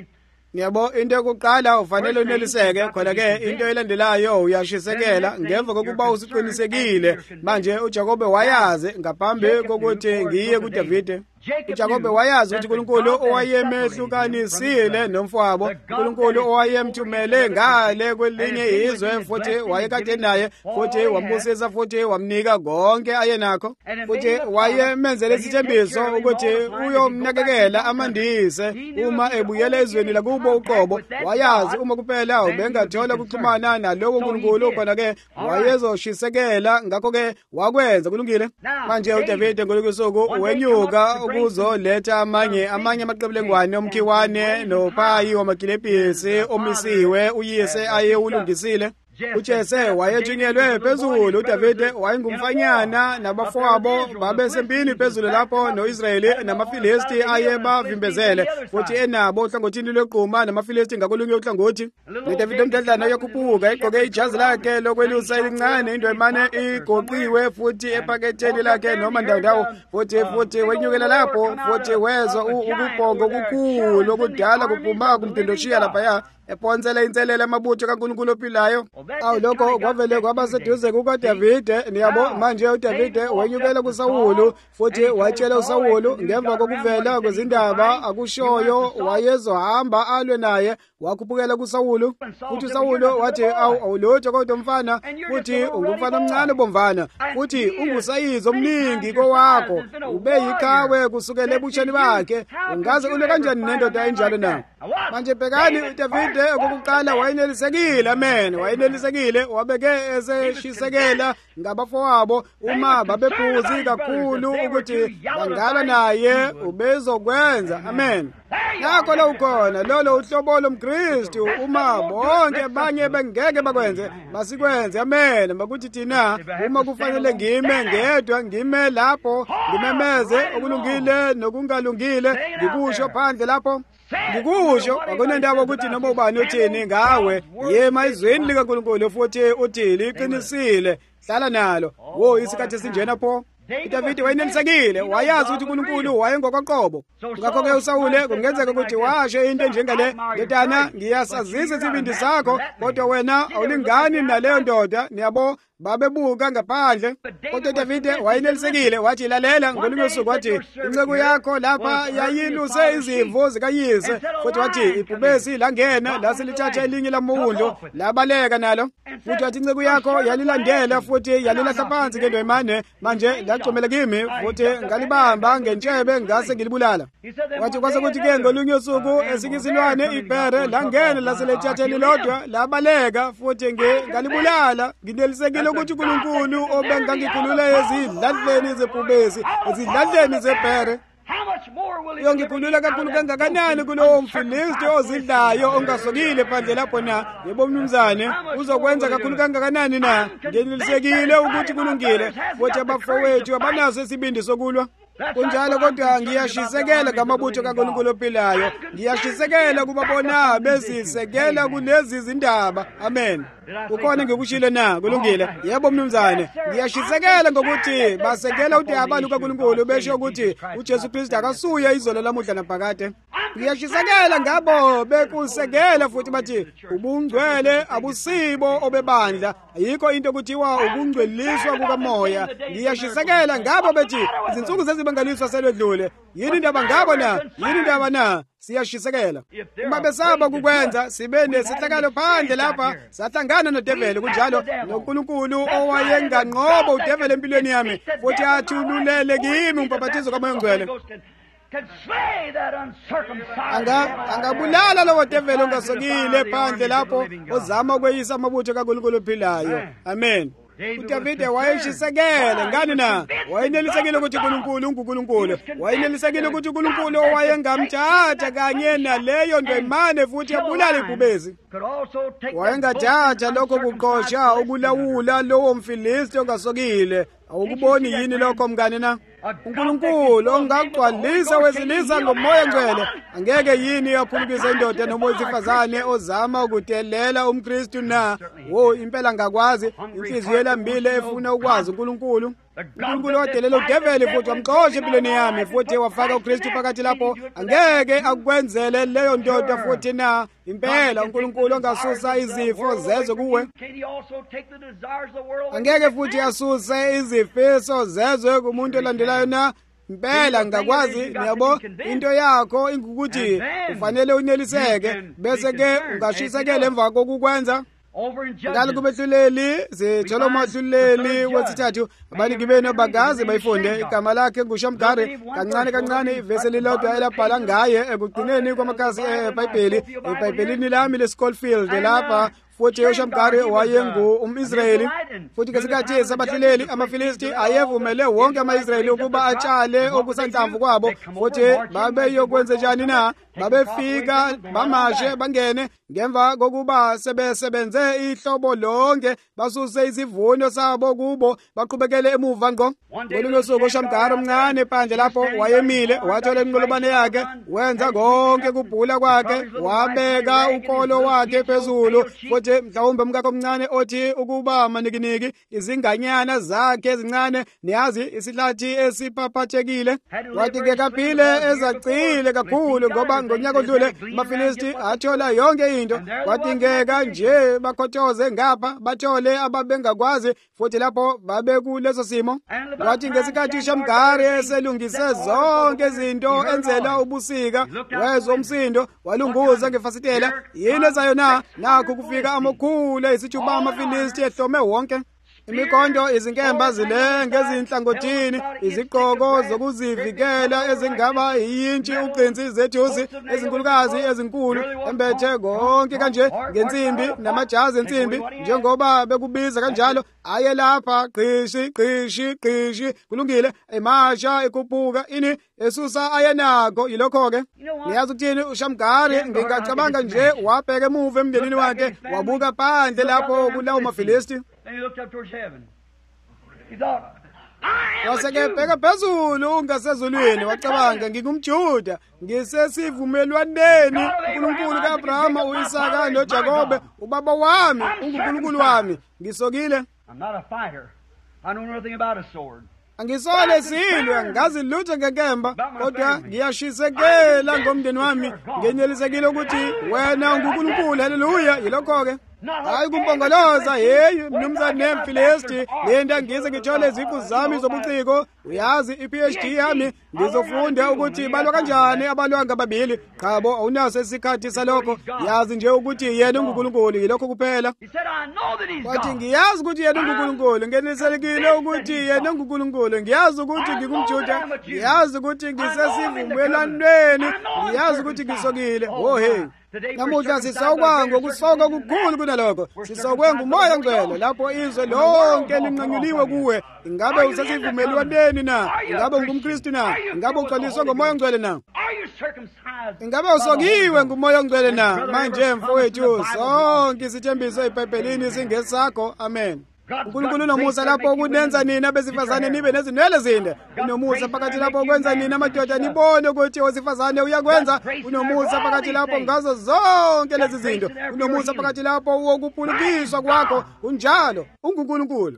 Niyabo into yokuqala ufanele uneliseke, khona-ke into elandelayo uyashisekela ngemva kokuba usiqinisekile. Manje uJakobe wayazi ngaphambi kokuthi ngiye kuDavide. uJakobe wayazi ukuthi uNkulunkulu owayemehlukanisile nomfowabo, uNkulunkulu owayemthumele ngale kwelinye izwe futhi wayekade naye futhi wambusisa futhi wamnika konke ayenakho futhi wayemenzele isithembiso ukuthi uyomnakekela amandise uma ebuyela ezweni lakubo uqobo. Wayazi uma kuphela ubengathola ukuxhumana nalowo uNkulunkulu khona-ke wayezoshisekela, ngakho-ke wakwenza kulungile. Manje uDavide ngolikusuku wenyuka ukuzoletha amanye amaqebelengwane omkhiwane nopayi wamakilepisi omisiwe uyise ayewulungisile. uJese wayethunyelwe phezulu. uDavide wayengumfanyana nabafowabo babesempini phezulu lapho no-Israyeli namafilisti ayebavimbezele futhi enabo ohlangothini lwequma namafilisti ngakolunye uhlangothi. uDavide omdadlana uyakhuphuka egqoke ijazi lakhe lokwelusa elincane, indwemane igoqiwe futhi ephaketheni lakhe noma ndawo futhi wenyukela lapho futhi wezwa ukubhonga okukhulu okudala kuphuma kumdindoshiya laphaya ephonsela inselele amabutho kaNkulunkulu ophilayo. Lokho kwavele kwaba seduze kukaDavide, niyabo. Manje uDavide wenyukela kuSawulu futhi watshela uSawulu ngemva kokuvela kwezindaba akushoyo wayezohamba alwe naye, wakhuphukela kuSawulu futhi uSawulu wathi awulutho kodwa mfana futhi ungumfana omncane bomvana futhi ungusayizi omningi kowakho, ube yikhawe kusukela ebusheni bakhe, ungaze ule kanjani nendoda enjalo na? Manje bhekani uDavide okokuqala wayenelisekile, amen, wayenelisekile, wabeke eseshisekela ngabafowabo uma babephuzi kakhulu ukuthi bangala naye ubezokwenza, amen. Nakho lo ukhona lolo uhlobo lomKristu, uma bonke banye bengeke bakwenze basikwenze, amen. Bakuthi thina uma kufanele ngime ngedwa, ngime lapho ngimemeze okulungile nokungalungile, ngikusho phandle lapho ngikusho, akunandaba ukuthi noma ubani uthini ngawe, yema izweni likaNkulunkulu futhi uthi liqinisile, hlala nalo. Isikhathi esinjena pho uDavide wayenelisekile, wayazi ukuthi uNkulunkulu wayengokwaqobo. Ngakho-ke uSawule kungenzeka ukuthi washo into njengale, ndodana ngiyasazisa isibindi sakho kodwa wena awulingani naleyo ndoda, niyabo. Babebuka ngaphandle kodwa uDavide wayenelisekile, wathi lalela ngolunye usuku wathi inceku yakho lapha yayiluse izimvu zikayise futhi wathi ibhubesi langena laselithatha elinye lamawundlu labaleka nalo futhi wathi inceku yakho yalilandela futhi yalilahla phansi ngendwemane, manje lacomela kimi futhi ngalibamba ngentshebe ngase ngilibulala. Wathi kwase kuthi-ke ngolunye usuku esikisilwane ibhere langena laselithatha elilodwa labaleka futhi ngalibulala. Nginelisekile ukuthi uNkulunkulu obengangikhulula ezidladleni zebhubesi, ezidladleni zebhere. uyongikhulula kakhulu kangakanani kulowo mfilisti ozidlayo ongasokile phandle lapho na. Yebo mnumzane, uzokwenza kakhulu kangakanani na? Ngenelisekile ukuthi kulungile, futhi abafowethu abanaso isibindi sokulwa. Kunjalo kodwa ngiyashisekela ngamabutho kaNkulunkulu ophilayo. Ngiyashisekela kubabona bezisekela kulezi zindaba. Amen. Ukhona ngikushilo na? Kulungile. Yebo mnumzane, ngiyashisekela ngokuthi basekela udaba lukaNkulunkulu besho ukuthi uJesu Kristu akasuya izolo lamuhla naphakade. Ngiyashisekela ngabo bekusekela futhi bathi ubungcwele abusibo obebandla. Ayikho into kuthiwa ubungcweliswa kukamoya. Ngiyashisekela ngabo bethi izinsuku zezibangaliswa selwedlule. Yini indaba ngabo na? Yini indaba na? Siyashisekela. Uma besaba kukwenza sibe nesihlakalo phandle lapha sahlangana noDevil kunjalo noNkulunkulu owayenganqoba uDevil empilweni yami futhi athululele kimi umpaphathizo kaMoya Ngcwele. Angabulala lowo Devil ongasokile phandle lapho ozama ukweyisa amabutho kaNkulunkulu ophilayo. Amen. uDavide wayeshisekela ngani na wayenelisekile ukuthi uNkulunkulu unguNkulunkulu wayenelisekile ukuthi uNkulunkulu owayengamthatha kanye naleyo ndemane futhi ebulala ibhubezi wayengathatha lokho kuqosha ukulawula lowo mfilisti ongasokile awukuboni yini lokho mngane na uNkulunkulu ongagcwalisa wesilisa ngomoya ngcwele angeke yini yaphulukisa indoda noma owesifazane ozama ukudelela umKristu na wo impela ngakwazi inhliziyo elambile efuna ukwazi uNkulunkulu uNkulunkulu wadelela uDevil futhi wamxosha empilweni yami futhi wafaka uKristu phakathi lapho angeke akwenzele leyo ndoda futhi na impela uNkulunkulu ongasusa izifo zezwe kuwe angeke futhi asuse izifiso zezwe kumuntu olandelayo na impela ngakwazi yabo into yakho ingukuthi ufanele uneliseke bese ke ungashisekela emva kokukwenza ngalo kubehluleli sithola umahluleli wesithathu abaniki benu abagazi bayifunde igama lakhe nguShamgari kancane kancane ivesi lilodwa elabhala ngaye ekugcineni kwamakhasi eBhayibheli eBhayibhelini lami leSchofield lapha futhi uShamgari wayengu-Israyeli futhi ngesikhathi sabahluleli amaFilisti ayevumele wonke ama-Israyeli ukuba atshale okusanhlamvu kwabo futhi babeyokwenza njani na babefika bamashe bangene ngemva kokuba sebesebenze ihlobo lonke basuse isivuno sabo kubo baqhubekele emuva ngqo ngolunye usuku uShamgari omncane phandle lapho wayemile wathola inqolobane yakhe wenza konke kubhula kwakhe wabeka ukolo wakhe phezulu futhi mhlawumbe mkakho omncane othi ukuba manikiniki izinganyana zakhe ezincane niyazi isihlathi esiphaphathekile wathi ke kaphile ezacile kakhulu ngoba ngonyaka odlule amaFilisti athola yonke into kwadingeka nje bakhothoze ngapha bathole ababengakwazi futhi lapho babe kuleso simo wathi ngesikhathi uShamgari eselungise zonke izinto enzela ubusika wezwa umsindo walunguza ngefasitela yini ezayona nakho kufika amakhulu isithuba amaFilisti ehlome wonke imikondo izinkemba zilenge ezinhlangothini izigqoko zokuzivikela ezingaba yintshi uqinsi zethusi ezinkulukazi ezinkulu embethe konke kanje ngensimbi namajazi ensimbi njengoba bekubiza kanjalo aye lapha qishi qishi qishi kulungile emasha ekhuphuka ini esusa ayenako yilokho ke niyazi ukuthini uShamgari ngingacabanga nje wabheka emuva emndenini wakhe wabuka phandle lapho kulawo maFilisti And he looked up towards heaven. He thought, wasekebheka phezulu ngasezulwini wacabanga ngingumJuda ngisesivumelwaneni uNkulunkulu kaAbrahama uIsaka noJakobe ubaba wami unguNkulunkulu wami ngisokile I'm not a fighter. I know nothing about a sword. angisole silwe ngazi lutho ngenkemba kodwa ngiyashisekela ngomndeni wami ngenyelisekile ukuthi wena unguNkulunkulu haleluya yilokho ke hayi kumpongoloza hey mnumzane nemfilisti lento ngize ngithole iziqu zami zobuciko uyazi iPhD yami ngizofunda ukuthi balwa kanjani abalwanga ababili qhabo awunaso isikhathi salokho yazi nje ukuthi yena unguNkulunkulu yilokho kuphela wathi ngiyazi ukuthi yena unguNkulunkulu ngeniselekile ukuthi yena unguNkulunkulu ngiyazi ukuthi ngingumJuda ngiyazi ukuthi ngisesivumelwaneni ngiyazi ukuthi ngisokile oh hey namuhla sisokwa ngokusoka okukhulu kunalokho, sisokwe ngumoya ngcwele lapho izwe lonke linqanyuliwe kuwe. Ingabe usesivumelwaneni na? Ingabe ungumKristu na? Ingabe uxoliswe ngomoya ngcwele na? Ingabe usokiwe ngumoya ngcwele na? Manje mfowethu, sonke isithembiso eBhayibhelini singesakho. Amen. uNkulunkulu unomusa lapho kunenza nina besifazane nibe nezinwele zinde. Unomusa phakathi lapho kwenza nina amadoda nibone ukuthi owesifazane uyakwenza. Unomusa phakathi lapho ngazo zonke lezi zinto. Unomusa phakathi lapho wokuphulukiswa kwakho unjalo uNkulunkulu.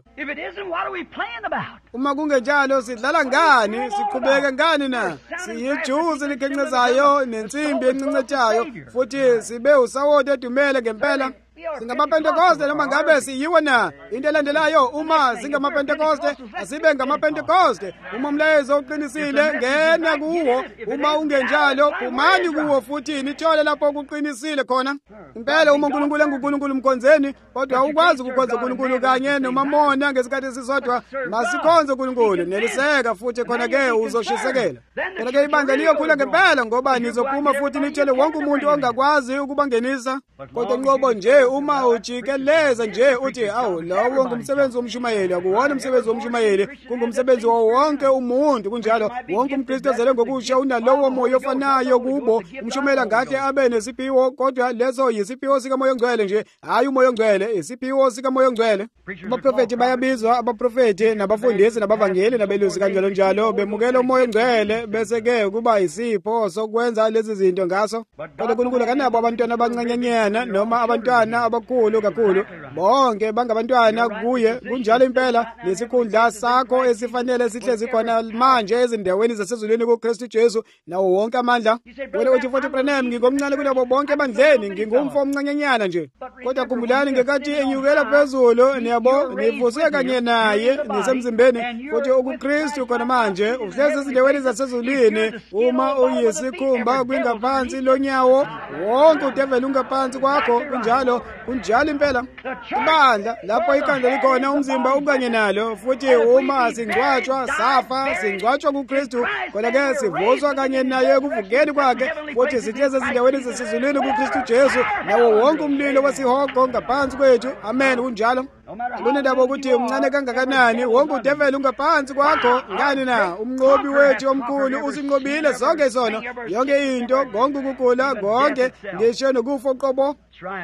Uma kungenjalo sidlala ngani? Siqhubeke ngani na? Siyijuzi likhencezayo nensimbi encencetshayo futhi sibe usawoti edumele ngempela. Singamapentekoste noma ngabe siyiwe na? Into elandelayo, uma singamapentekoste asibe ngamapentekoste. Uma umlayezo uqinisile ngena kuwo. Uma ungenjalo umani kuwo futhi nithole lapho kuqinisile khona. Impela uma uNkulunkulu enguNkulunkulu mkhonzeni, kodwa ukwazi ukukhonza uNkulunkulu kanye nomamona ngesikhathi sisodwa. Masikhonze uNkulunkulu neliseka futhi khona ke uzoshisekela. Phela ke ibandla liyokhula ngempela ngoba nizophuma futhi nithele wonke umuntu ongakwazi ukubangenisa. Kodwa inqobo nje uma ujikeleza nje uthi awu lowo ngumsebenzi womshumayeli, akuwona umsebenzi womshumayeli, kungumsebenzi wonke umuntu. Kunjalo wonke umKristu ozelwe ngokusha unalowo moya ofanayo kubo. Umshumayeli ngathi abe nesiphiwo, kodwa lezo yisiphiwo sikamoya ngcwele nje, hayi umoya ngcwele, isiphiwo sikamoya ngcwele. Abaprofeti bayabizwa, abaprofeti nabafundisi nabavangeli nabelusi kanjalo njalo bemukela umoya ngcwele, bese ke kuba isipho sokwenza lezi zinto ngaso. Kodwa uNkulunkulu akanabo abantwana abancanyenyana noma abantwana abakhulu kakhulu, bonke bangabantwana kuye. Kunjalo impela lesikhundla sakho esifanele sihlezi khona manje ezindaweni zasezulwini kuKristu Jesu nawo wonke amandla. Wena uthi futhi Branham, ngingomncane kulabo bonke ebandleni, ngingumfo omncanyanyana nje. Kodwa khumbulani ngekathi enyukela phezulu, niyabo nivuswe kanye naye nisemzimbeni futhi ukuKristu khona manje uhlezi ezindaweni zasezulwini. Uma uyisikhumba kwingaphansi lonyawo, wonke udevela ungaphansi kwakho. Kunjalo impela ibandla lapho ikhanda likhona umzimba ukanye nalo. Futhi uma singcwatshwa safa, singcwatshwa kuKristu, kodwa ke sivuswa kanye naye ekuvukeni kwakhe. Futhi sihlezi ezindaweni zasezulwini kuKristu Jesu nawo wonke umlilo wesihogo ngaphansi kwethu. Amen. Kunjalo kunendaba ukuthi umncane kangakanani, wonke udevela ungaphansi kwakho. Ngani na? Umnqobi wethu omkhulu usinqobile sonke isono, yonke into, konke ukugula, konke ngisho nokufa qobo.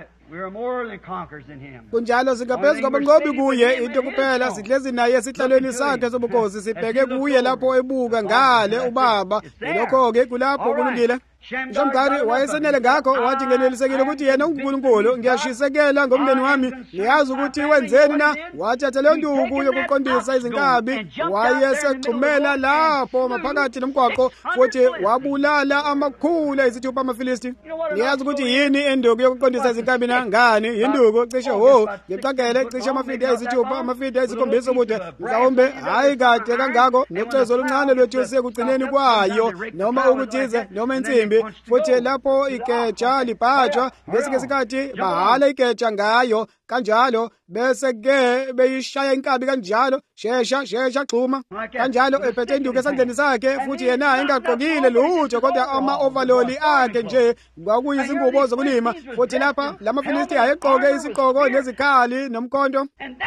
Kunjalo singaphezu kwabanqobi kuye. Into kuphela sihlezi naye esihlalweni sakhe sobukhosi, sibheke kuye lapho ebuka ngale uBaba. Lokho-ke kulapho kulungile. Mshomgari wayesenele ngakho, wathi ngenelisekile ukuthi yena uNkulunkulu. Ngiyashisekela ngomndeni wami, ngiyazi ukuthi wenzeni na. Wathatha leyo nduku yokuqondisa izinkabi, wayesexhumela lapho maphakathi nomgwaqo, futhi wabulala amakhulu ayisithupha amaFilisti. Ngiyazi ukuthi yini induku yokuqondisa izinkabi na? Ngani induku cishe ngicakele cishe amafidi ayisithupha, amafidi ayisikhombisa ubude, mhlawumbe hayi kade kangako, nocezo oluncane lwethu sekugcineni kwayo, noma ukuthize noma insimbi. Futhi lapho ikeja libhajwa, ngesinye isikhathi bahala ikeja ngayo kanjalo, bese ke beyishaya inkabi kanjalo, shesha xhuma kanjalo ephethe induku esandleni sakhe. Futhi yena engaqokile lutho, kodwa ama-ovaloli akhe nje kwakuyizingubo zokulima. Futhi lapha lamaFilisti ayeqoke isiqoko nezikhali nomkhonto.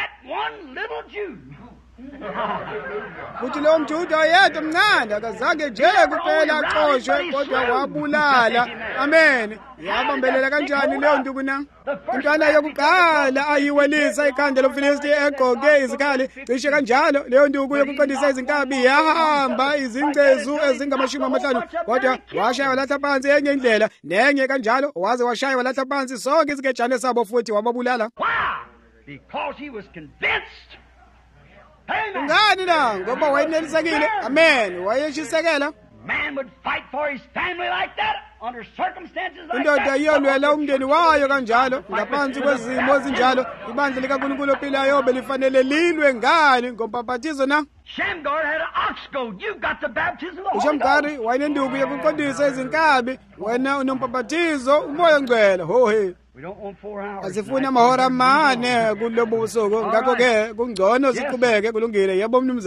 Futhi lowo mJuda oyedwa mncane akazange nje kuphela axoshwe, kodwa wabulala. Amen. Yabambelela kanjani leyo nduku na? Intwana yokuqala ayiwelisa ikhanda loMfilisti egqoke izikhali, cishe kanjalo leyo nduku yokuqondisa izinkabi yahamba izingcezu ezingama-50, kodwa washaya walatha phansi enye indlela nenye kanjalo, waze washaya walatha phansi sonke isikejane sabo futhi wababulala. Because he was convinced. Ngani na? Ngoba wayenelisekile. Amen. Wayeshisekela. Man would fight for his family like that under circumstances like that. Indoda iyolwela umndeni wayo kanjalo ngaphansi kwezimo ezinjalo. Ibandla likaNkulunkulu ophilayo belifanele lilwe ngani ngompaphathizo na? Shamgar had an ox goad. You got the baptism of the Holy Shamgari wayenenduku yokuqondisa izinkabi, wena unompaphathizo umoya ngcwele. Hohe. Asifuna amahora amane kulobo busuku, ngakho ke kungcono siqhubeke. Kulungile. Yebo mnumzane.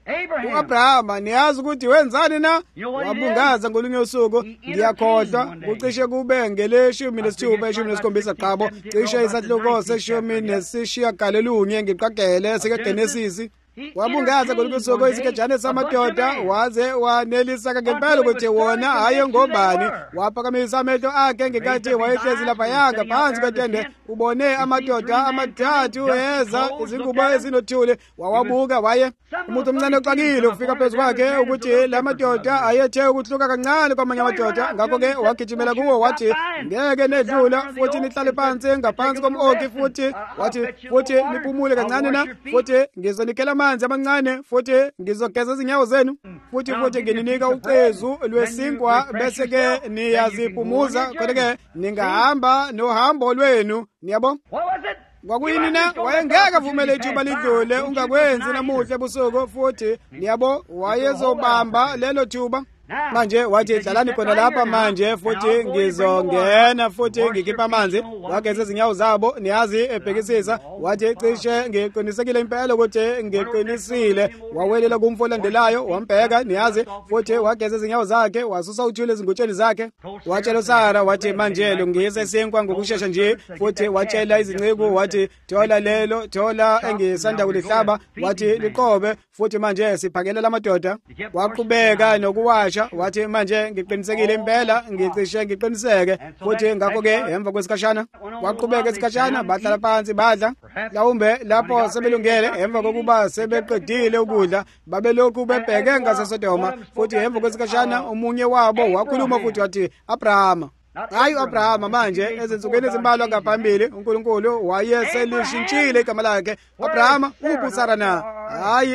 u-Abrahama niyazi ukuthi wenzani na? Wabungaza ngolunye usuku, ngiyakhohlwa, kucishe kube ngeleshumi nesithupha eshumi nesikhombisa qabo, cishe isahluko seshumi nesishiyagalolunye ngiqagele sikaGenesisi. Wabungaza ngolunye usuku isikejane samadoda waze wanelisa ngempela ukuthi wona hayi ngobani. Waphakamisa amehlo akhe ngenkathi wayehlezi lapha ngaphansi kwetende, ubone amadoda amathathu eza izingubo ezinothuli. Wawabuka waye umuntu omncane oxakile ufika phezu kwakhe ukuthi la madoda ayethe ukuhluka kancane kwamanye amadoda. Ngakho-ke wagijimela kuwo wathi, ngeke nedlula futhi nihlale phansi ngaphansi kom'okhi futhi wathi futhi niphumule kancane na futhi ngizonikela amanzi amancane futhi ngizogeza izinyawo zenu futhi ngininika ucezu lwesinkwa bese-ke niyaziphumuza kodwa-ke ningahamba nohambo lwenu. Niyabo? Kwakuyini na? Wayengeke avumele ithuba lidlule ungakwenzi namuhla ebusuku futhi niyabo wayezobamba lelo thuba. Manje wathi hlalani khona lapha manje futhi ngizongena futhi ngikhipha amanzi. Wageza izinyawo zabo niyazi ebhekisisa wathi cishe ngiqinisekile impela ukuthi ngiqinisile. Wawelela kumfo olandelayo wambheka niyazi futhi wageza izinyawo zakhe wasusa uthule ezingutsheni zakhe. Watshela uSara wathi manje lungise isinkwa ngokusheshsha nje futhi watshela izinceku wathi thola engisanda kulihlaba wathi liqobe futhi manje siphakele lamadoda. Waqhubeka nokuwasha wathi manje ngiqinisekile impela ngicishe ngiqiniseke futhi ngakho-ke emva kwesikashana waqhubeka isikashana bahlala phansi badla. Mhlawumbe lapho sebelungele emva kokuba sebeqedile ukudla babelokhu bebheke ngaseSodoma futhi emva kwesikashana omunye wabo wakhuluma futhi wathi Abrahama. Hayi u-Abrahama manje ezinsukwini ezimbalwa ngaphambili uNkulunkulu wayeselishintshile igama lakhe. U-Abrahama uphi uSara na? Hayi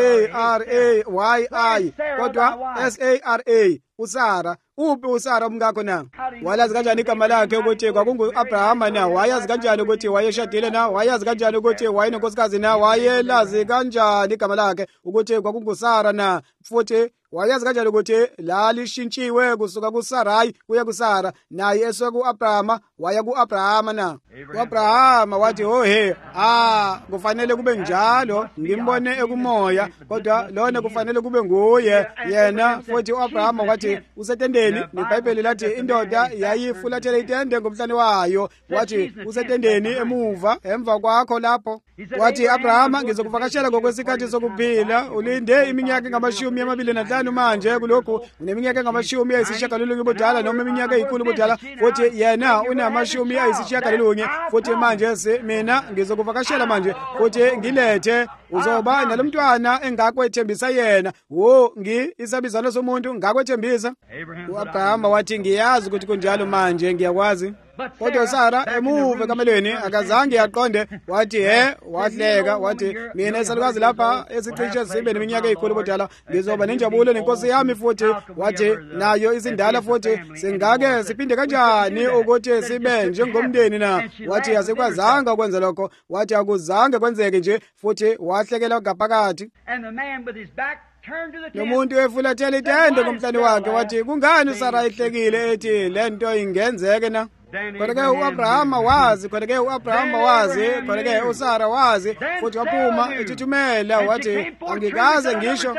S-A-R-A-Y-I kodwa S-A-R-A uSara. Uphi uSara umngakho na? Walazi kanjani igama lakhe ukuthi kwakungu-Abrahama na? Wayazi kanjani ukuthi wayeshadile na? Wayazi kanjani ukuthi wayenenkosikazi na? Wayelazi kanjani igama lakhe ukuthi kwakunguSara na? Futhi wayazi kanjani ukuthi lalishintshiwe kusuka kuSarayi kuya kuSara, naye esuka ku-Abrahama waya ku-Abrahama na? U-Abrahama wathi kufanele kube njalo, ngimbone ekumoya kodwa lona kufanele kube nguye yena. Futhi u-Abrahama wathi usetendeni. NeBhayibheli lathi indoda yayifulathela itende ngomhlane wayo. Wathi usetendeni emuva emva kwakho lapho. Wathi Abrahama ngizokuvakashela ngokwesikhathi sokuphila. Ulinde iminyaka engama-25 manje kulokhu uneminyaka engama-9 ubudala noma iminyaka eyikhulu ubudala futhi yena una-9 futhi manje mina ngizokuvakashela manje futhi ngilethe uzoba nalomntwana engakwethembisa yena. Isabizano somuntu ngakwethembisa. U-Abrahama wathi ngiyazi ukuthi kunjalo manje ngiyakwazi. Kodwa uSara emuva ekamelweni akazange yaqonde. Wathi wahleka wathi mina isalukazi lapha esicishe sibe neminyaka eyikhulu ubudala ngizoba nenjabulo nenkosi yami futhi wathi nayo izindala futhi singake siphinde kanjani ukuthi sibe njengomndeni na? Wathi asikwazanga ukwenza lokho. Wathi akuzange kwenzeke nje futhi wahlekela ngaphakathi. Nomuntu efulathela itende ngomhlane wakhe wathi kungani uSara ehlekile ethi lento ingenzeke na? Kodwa-ke u-Abrahama wazi, kodwa-ke u-Abrahama wazi, kodwa-ke uSara wazi futhi waphuma ethuthumela wathi angikaze ngisho.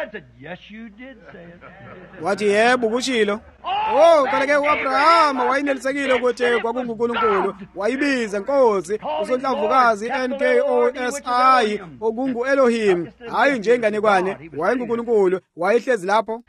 Wathi yebo kushilo. Kodwa-ke u-Abrahama wayinelisekile ukuthi kwakunguNkulunkulu. Wayibiza Nkosi uSonhlamvukazi NKOSI okungu-Elohim, hayi nje inganekwane. WayenguNkulunkulu, wayehlezi lapho.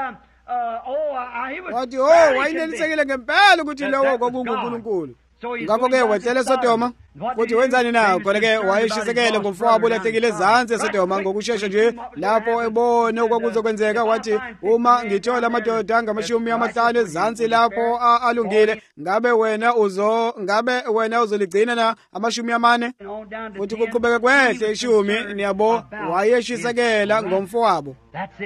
Wathi wayinelisekile ngempela ukuthi lowo kwakunguNkulunkulu. Ngakho-ke wehlela eSodoma futhi wenzani na? Kodwa-ke wayeshisekele ngomfowabo ulahlekile ezansi eSodoma ngokushesha nje lapho ebone okwakuzokwenzeka. Wathi uma ngithola amadoda angama-50 ezansi lapho alungile, ngabe wena uzoligcina na 40? Futhi kuqhubeka kwehle 10. Niyabo wayeshisekela ngomfowabo.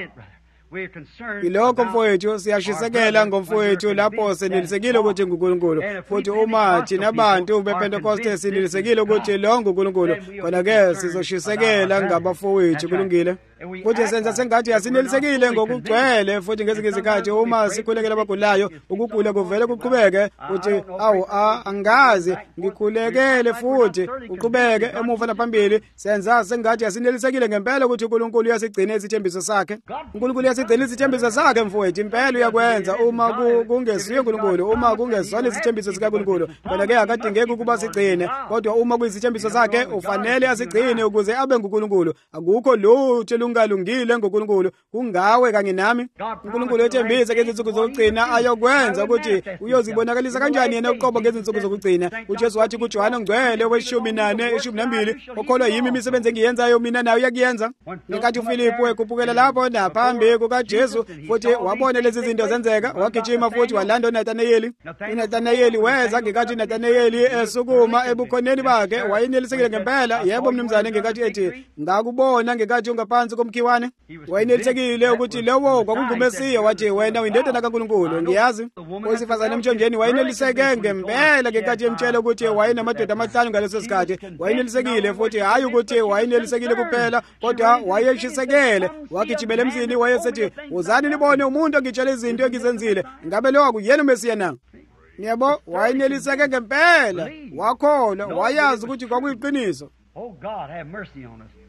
Ilokho mfowethu siyashisekela ngomfowethu lapho senelisekile ukuthi nguNkulunkulu. Futhi uma thina abantu bePentecoste sinelisekile ukuthi lo nguNkulunkulu, khona-ke sizoshisekela ngabafowethu. Kulungile. futhi senza sengathi asinelisekile ngokugcwele futhi ngezinye izikhathi uma sikhulekela abagulayo ukugula kuvele kuqhubeke uthi awu angazi ngikhulekele futhi uqhubeke emuva naphambili senza sengathi asinelisekile ngempela ukuthi uNkulunkulu uyasigcina isithembiso sakhe. uNkulunkulu uyasigcina isithembiso sakhe mfowethu, impela uyakwenza uma kungesiyo uNkulunkulu, uma kungesona isithembiso sikaNkulunkulu wena ke akadingeki ukuba sigcine, kodwa uma kuyisithembiso sakhe ufanele asigcine ukuze abe nguNkulunkulu. Akukho lutho lungalungile ngoNkulunkulu kungawe kanye nami. uNkulunkulu ethembisa ngezinsuku zokugcina ayokwenza ukuthi uyozibonakalisa kanjani yena uqobo ngezinsuku zokugcina. uJesu wathi kuJohane Ngcwele 14:12 okholwa yimi imisebenzi engiyenzayo mina nayo uyakuyenza. Ngenkathi uFilipu ekhuphukela lapho naphambi kukaJesu futhi wabona lezi zinto zenzeka, wagijima futhi walanda uNatanayeli. uNatanayeli weza ngenkathi uNatanayeli esukuma ebukhoneni bakhe wayenelisekile ngempela. Yebo mnumzane, ngenkathi ethi ngakubona ngenkathi ungaphansi komkhiwane. Wayenelisekile ukuthi lowo kwakungumesiya. Wathi wena uyindodana kaNkulunkulu. Ngiyazi owesifazane emthonjeni wayeneliseke ngempela ngenkathi emtshela ukuthi wayenamadoda 5 ngaleso sikhathi. Wayenelisekile futhi hayi ukuthi wayenelisekile kuphela kodwa wayeshisekele. Wagijimela emzini wayesethi uzani nibone umuntu ongitshela izinto engizenzile. Ngabe lo akuyena uMesiya na? Yebo, wayeneliseke ngempela, wakholwa, wayazi ukuthi kwakuyiqiniso. Oh God, have mercy on us.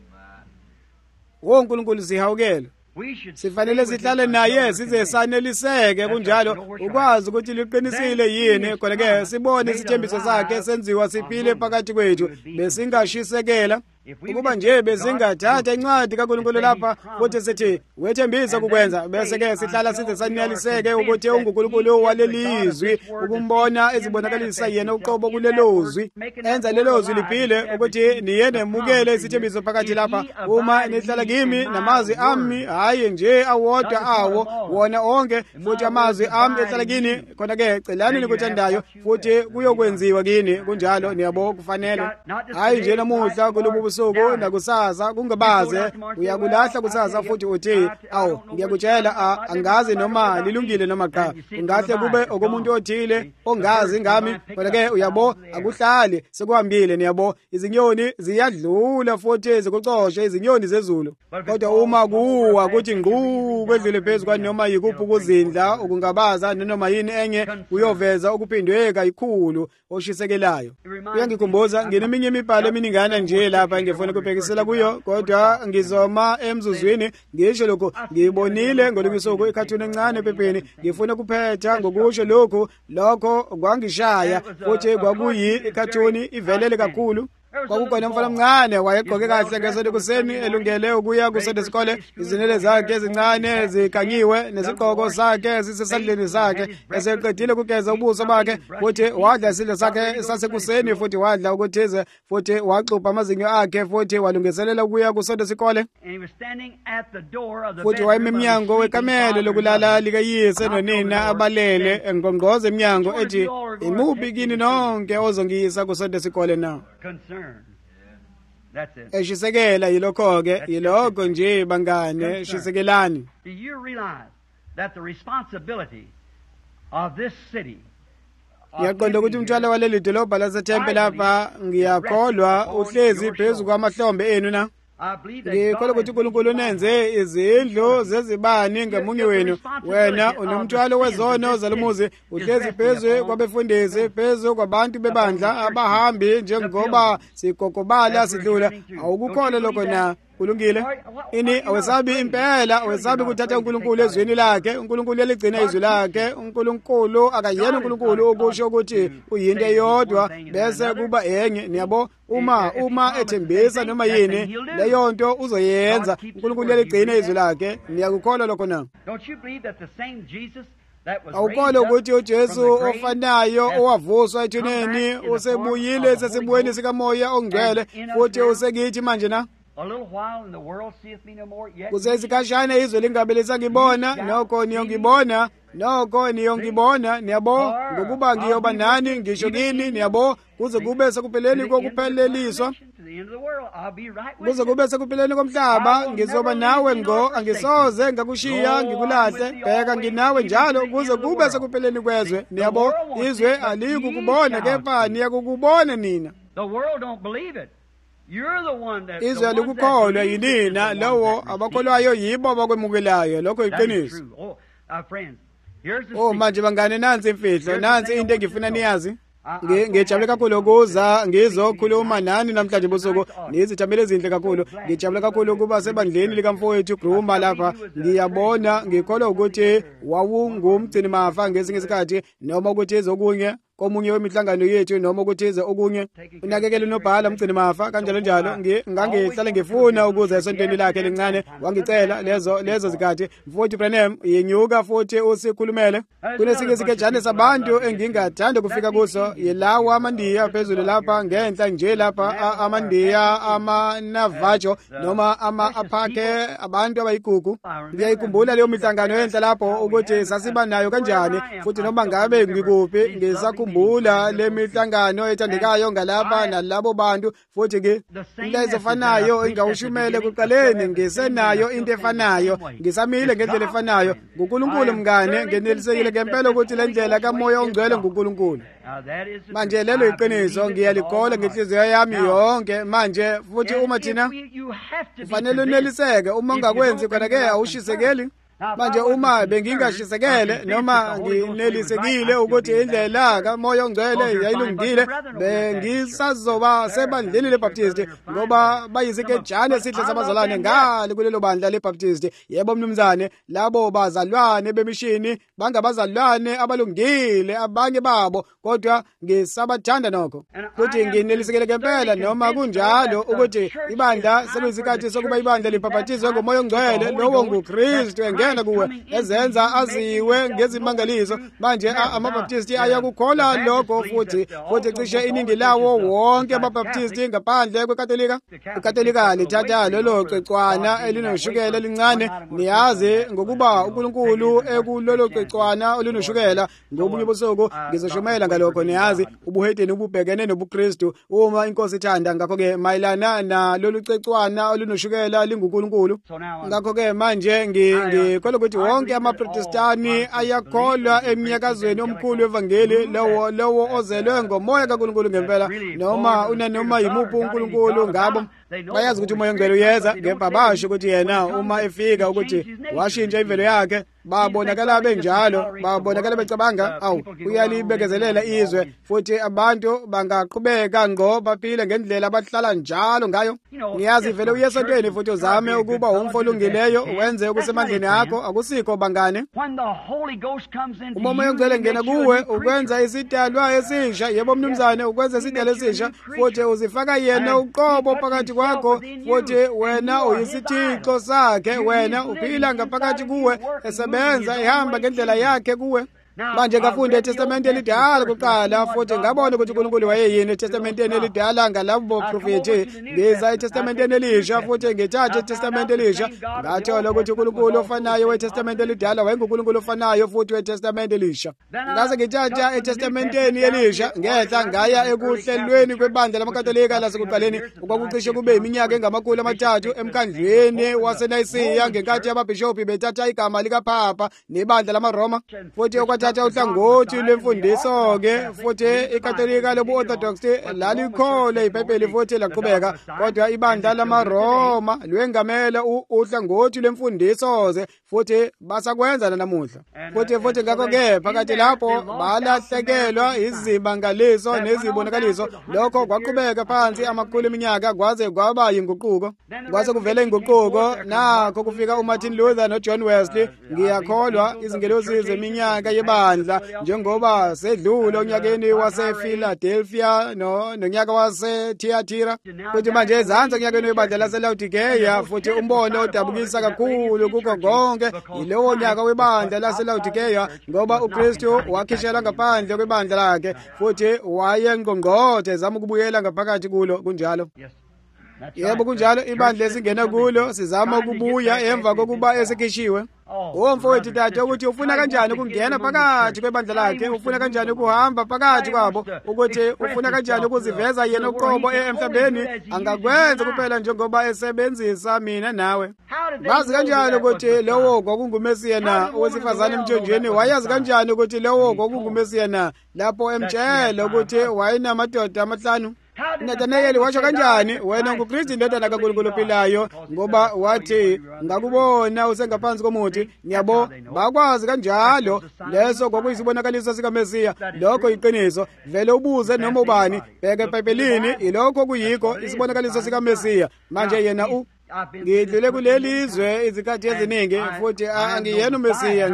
uNkulunkulu sihawukele. Sifanele sihlale naye size saneliseke kunjalo ukwazi ukuthi liqinisile yini khona ke sibone isithembiso sakhe senziwa siphile phakathi kwethu besingashisekela ukuba nje besingathatha incwadi kaNkulunkulu lapha futhi sithi wethembisa kukwenza bese ke sihlala size saneliseke ukuthi uNkulunkulu walelizwi ukumbona ezibonakalisa yena uqobo kulelozwi enza lelozwi liphile ukuthi niye nemukele isithembiso phakathi lapha. Uma nihlala kimi namazwi ami hayi nje awodwa awo wona onke futhi amazwi ami ehlala kini khona ke celani nikuthandayo futhi kuyokwenziwa kini kunjalo. Niyabo kufanele hayi nje namuhla kulobu busuku nakusasa kungabaze uyakulahla kusasa futhi uthi awu ngiyakutshela angazi noma lilungile noma cha. Ungahle kube okomuntu othile ongazi ngami kodwa ke uyabo akuhlali sekuhambile. Niyabo izinyoni ziyadlula futhi zikucoshe izinyoni zezulu kodwa uma kuwa kuthi ngqu kwedlule phezulu noma yikuphi ukuzindla ukungabaza noma yini enye uyoveza ukuphindwe kayikhulu oshisekelayo. Uyangikhumbuza ngineminye imibhalo eminingana nje lapha engifuna ukubhekisela kuyo kodwa ngizoma emzuzwini ngisho lokho ngibonile ngolungusuku ikhathuni encane ephepheni ngifuna kuphetha ngokusho lokho kwangishaya futhi kwakuyi ikhathuni ivelele kakhulu. Kwakukhona umfana omncane wayegqoke kahle ngesonto kuseni elungele ukuya kusonto isikole. Izinwele zakhe ezincane zikanyiwe nesigqoko sakhe sisesandleni sakhe. Eseqedile ukugeza ubuso bakhe futhi wadla isidlo sakhe sasekuseni futhi wadla ukuthize futhi waxubha amazinyo akhe futhi walungiselela ukuya kusonto isikole. Futhi wayeme emnyango wekamelo lokulala likayise nonina abalele engqongqoza emnyango ethi imuphi kini nonke ozongiyisa kusonto isikole na? Eshisekela yilokho-ke yilokho nje bangane shisekelani. Do you realize that the responsibility of this city ngiyaqonda ukuthi umthwalo waleli dolobha laseThempe lapha ngiyakholwa uhlezi phezu kwamahlombe enu na. Ngikholwa ukuthi uNkulunkulu nenze izindlu zezibani ngamunye wenu. Wena unomthwalo wezono zalumuzi uhlezi phezu kwabefundisi phezu kwabantu bebandla abahambi njengoba sigogobala sidlula. Awukukholwa lokho na? Kulungile ini awesabi impela awesabi kuthatha uNkulunkulu ezweni lakhe. uNkulunkulu eligcina izwi lakhe. uNkulunkulu akayena uNkulunkulu okusho ukuthi uyinto eyodwa bese kuba enye. Niyabo uma ethembisa noma yini leyo nto uzoyenza. uNkulunkulu eligcina izwi lakhe. Niyakukholwa lokho na? Awukholwa ukuthi uJesu ofanayo owavuswa ethuneni usebuyile sesibuyeni sikamoya ongcwele futhi usekithi manje na? Kusesikashane izwe lingabe lisangibona nokho niyongibona niyabo ngokuba ngiyoba nani ngisho kini niyabo kuze kube sekupheleni kokupheleliswa kuze kube sekupheleni komhlaba ngizoba nawe angisoze ngakushiya ngikulahle bheka nginawe njalo kuze kube sekupheleni kwezwe. Niyabo izwe alikukubona kepha niyakukubona nina. The world don't believe it. izwe likukholwa yinina lowo abakholwayo yibo abakwemukelayo lokho iqiniso. Manje bangane, nansi imfihlo, nansi into engifuna niyazi. Ngijabule kakhulu ukuza ngizokhuluma nani namhlanje busuku, nizijabule ezinhle kakhulu. Ngijabule kakhulu ukuba sebandleni likamfowethu Gruma lapha. Ngiyabona, ngikholwa ukuthi wawungumgcini mafa ngesinye isikhathi, noma ukuthi ezokunye komunye wemihlangano yethu, noma ukuthi eze okunye unakekele unobhala mgcini mafa kanjalo njalo. Ngangihlale ngifuna ukuza esontweni lakhe lincane, wangicela lezo zikhathi. Mfowethu Branham yenyuka futhi usikhulumele. Kunesinye isikejane sabantu engingathanda kufika kuso, yilawo amandiya phezulu lapha ngenhla nje lapha, amandiya amanavajo noma ama-aphake, abantu abayigugu. Ngiyayikhumbula leyo mihlangano enhla lapho ukuthi sasiba nayo kanjani, futhi noma ngabe ngikuphi ngisakhumbula le mihlangano ethandekayo ngalapha nalabo bantu. Futhi-ke into ezifanayo engawushumele kuqaleni, ngisenayo into efanayo, ngisamile ngendlela efanayo. nguNkulunkulu mngane, ngenelisekile ngempela ukuthi le ndlela kamoya ongcwele nguNkulunkulu. Manje lelo iqiniso ngiyalikholwa ngenhliziyo yami yonke. Manje futhi uma thina kufanele uneliseke, uma ungakwenzi khona-ke awushisekeli. Manje uma bengingashisekele noma nginelisekile ukuthi indlela kamoya ongcwele yayilungile, bengisazoba sebandleni leBaptist, ngoba bayisikejane esihle sabazalwane ngale kulelo bandla leBaptist. Yebo mnumzane, labo bazalwane bemishini bangabazalwane abalungile abanye babo, kodwa ngisabathanda nokho. Futhi nginelisekele ngempela noma kunjalo ukuthi ibandla sekuyisikhathi sokuba ibandla libhaphathizwe ngomoya ongcwele, lowo nguKristu engena kuwe, ezenza aziwe ngezimangaliso. Manje amaBaptisti ayakukholwa lokho, futhi cishe iningi lawo wonke amaBaptisti ngaphandle kweKatolika. iKatolika lithatha lolo cecwana elinoshukela elincane. Niyazi ngokuba uNkulunkulu ekulolo cecwana olinoshukela. Ngobunye ubusuku ngizoshumela ngalokho. Niyazi ubuhedeni ububhekene nobuKristu uma inkosi ithanda. Ngakho-ke mayelana na lolu cecwana olunoshukela linguNkulunkulu. Ngakho-ke manje ngikholwa ukuthi wonke amaProtestani ayakholwa emnyakazweni omkhulu wevangeli, lowo ozelwe ngomoya kaNkulunkulu ngempela, noma yimuphi uNkulunkulu ngabo. Bayazi ukuthi umoya ongcwele uyeza, kepha basho ukuthi yena uma efika ukuthi washintsha imvelo yakhe. Babonakala benjalo, babonakala becabanga uyalibekezelela izwe, futhi abantu bangaqhubeka ngqo baphile ngendlela abahlala njalo ngayo. Niyazi vele uye esontweni futhi uzame ukuba umfo olungileyo, wenze okusemandleni akho, akusikho bangane. Uma umoya ongcwele ngena kuwe ukwenza isidalwa esisha. Yebo mnumzane, ukwenza isidalwa esisha, futhi uzifaka yena uqobo phakathi kwakho, futhi wena uyisithixo sakhe. Wena uphila ngaphakathi kuwe, esebenza ehamba ngendlela yakhe kuwe. Manje ngafunda eTestamente elidala kuqala, futhi ngabona ukuthi uNkulunkulu wayeyini eTestamenteni elidala ngalabo profethi. Ngiza eTestamenteni elisha, futhi ngithatha eTestamente elisha, ngathola ukuthi uNkulunkulu ofanayo weTestamente elidala wayenguNkulunkulu ofanayo futhi weTestamente elisha. Ngase ngithatha eTestamenteni elisha, ngehla ngaya ekuhlelweni kwebandla lamaKatolika lasekuqaleni, okwakucishe kube iminyaka engamakhulu amathathu emkhandlweni waseNayisiya, ngenkathi ababhishophi bethatha igama likaPapa nebandla lamaRoma, futhi okwathatha uhlangothi lwemfundiso-ke. Futhi iKatolika lobu-Orthodox lalikholwa iBhayibheli futhi laqhubeka, kodwa ibandla lamaRoma lwengamela uhlangothi lwemfundiso-ze, futhi basakwenza namuhla. Futhi ngakho-ke phakathi lapho balahlekelwa izimangaliso nezibonakaliso. Lokho kwaqhubeka phansi amakhulu eminyaka kwaze kwaba yinguquko. Kwase kuvela inguquko, nakho kufika uMartin Luther noJohn Wesley. Ngiyakholwa izingelosi zeminyaka yebandla njengoba sedlule onyakeni wasePhiladelphia nonyaka waseThyatira, futhi manje ezansi onyakeni webandla laseLaodikeya. Futhi umbono odabukisa kakhulu kukho konke yilowo nyaka webandla laseLaodikeya, ngoba uKristu wakhishelwa ngaphandle kwebandla lakhe, futhi wayengqongqothe ezama ukubuyela ngaphakathi kulo. Kunjalo? Yebo kunjalo. Ibandla esingena kulo sizama ukubuya emva kokuba esekhishiwe. Mfowethu tata, ukuthi ufuna kanjani ukungena phakathi kwebandla lakhe, ufuna kanjani ukuhamba phakathi kwabo, ukuthi ufuna kanjani ukuziveza yena uqobo emhlabeni. Angakwenza kuphela njengoba esebenzisa mina nawe. Bazi kanjani ukuthi lowo kwakungumesiya na? Owesifazane emthonjeni wayazi kanjani ukuthi lowo kwakungumesiya na? Lapho emtshela ukuthi wayenamadoda amahlanu. Nathanaeli washo kanjani, wena nguKristu indodana kaNkulunkulu ophilayo, ngoba wathi ngakubona usengaphansi komuthi. Ngiyabo bakwazi kanjalo leso kwakuyisibonakaliso sikaMesiya. Lokho iqiniso. Vele ubuze noma ubani, bheke eBhayibhelini, ilokho kuyikho isibonakaliso sikaMesiya. Manje yena ngidlule kuleli izwe izikhathi eziningi futhi angiyena uMesiya,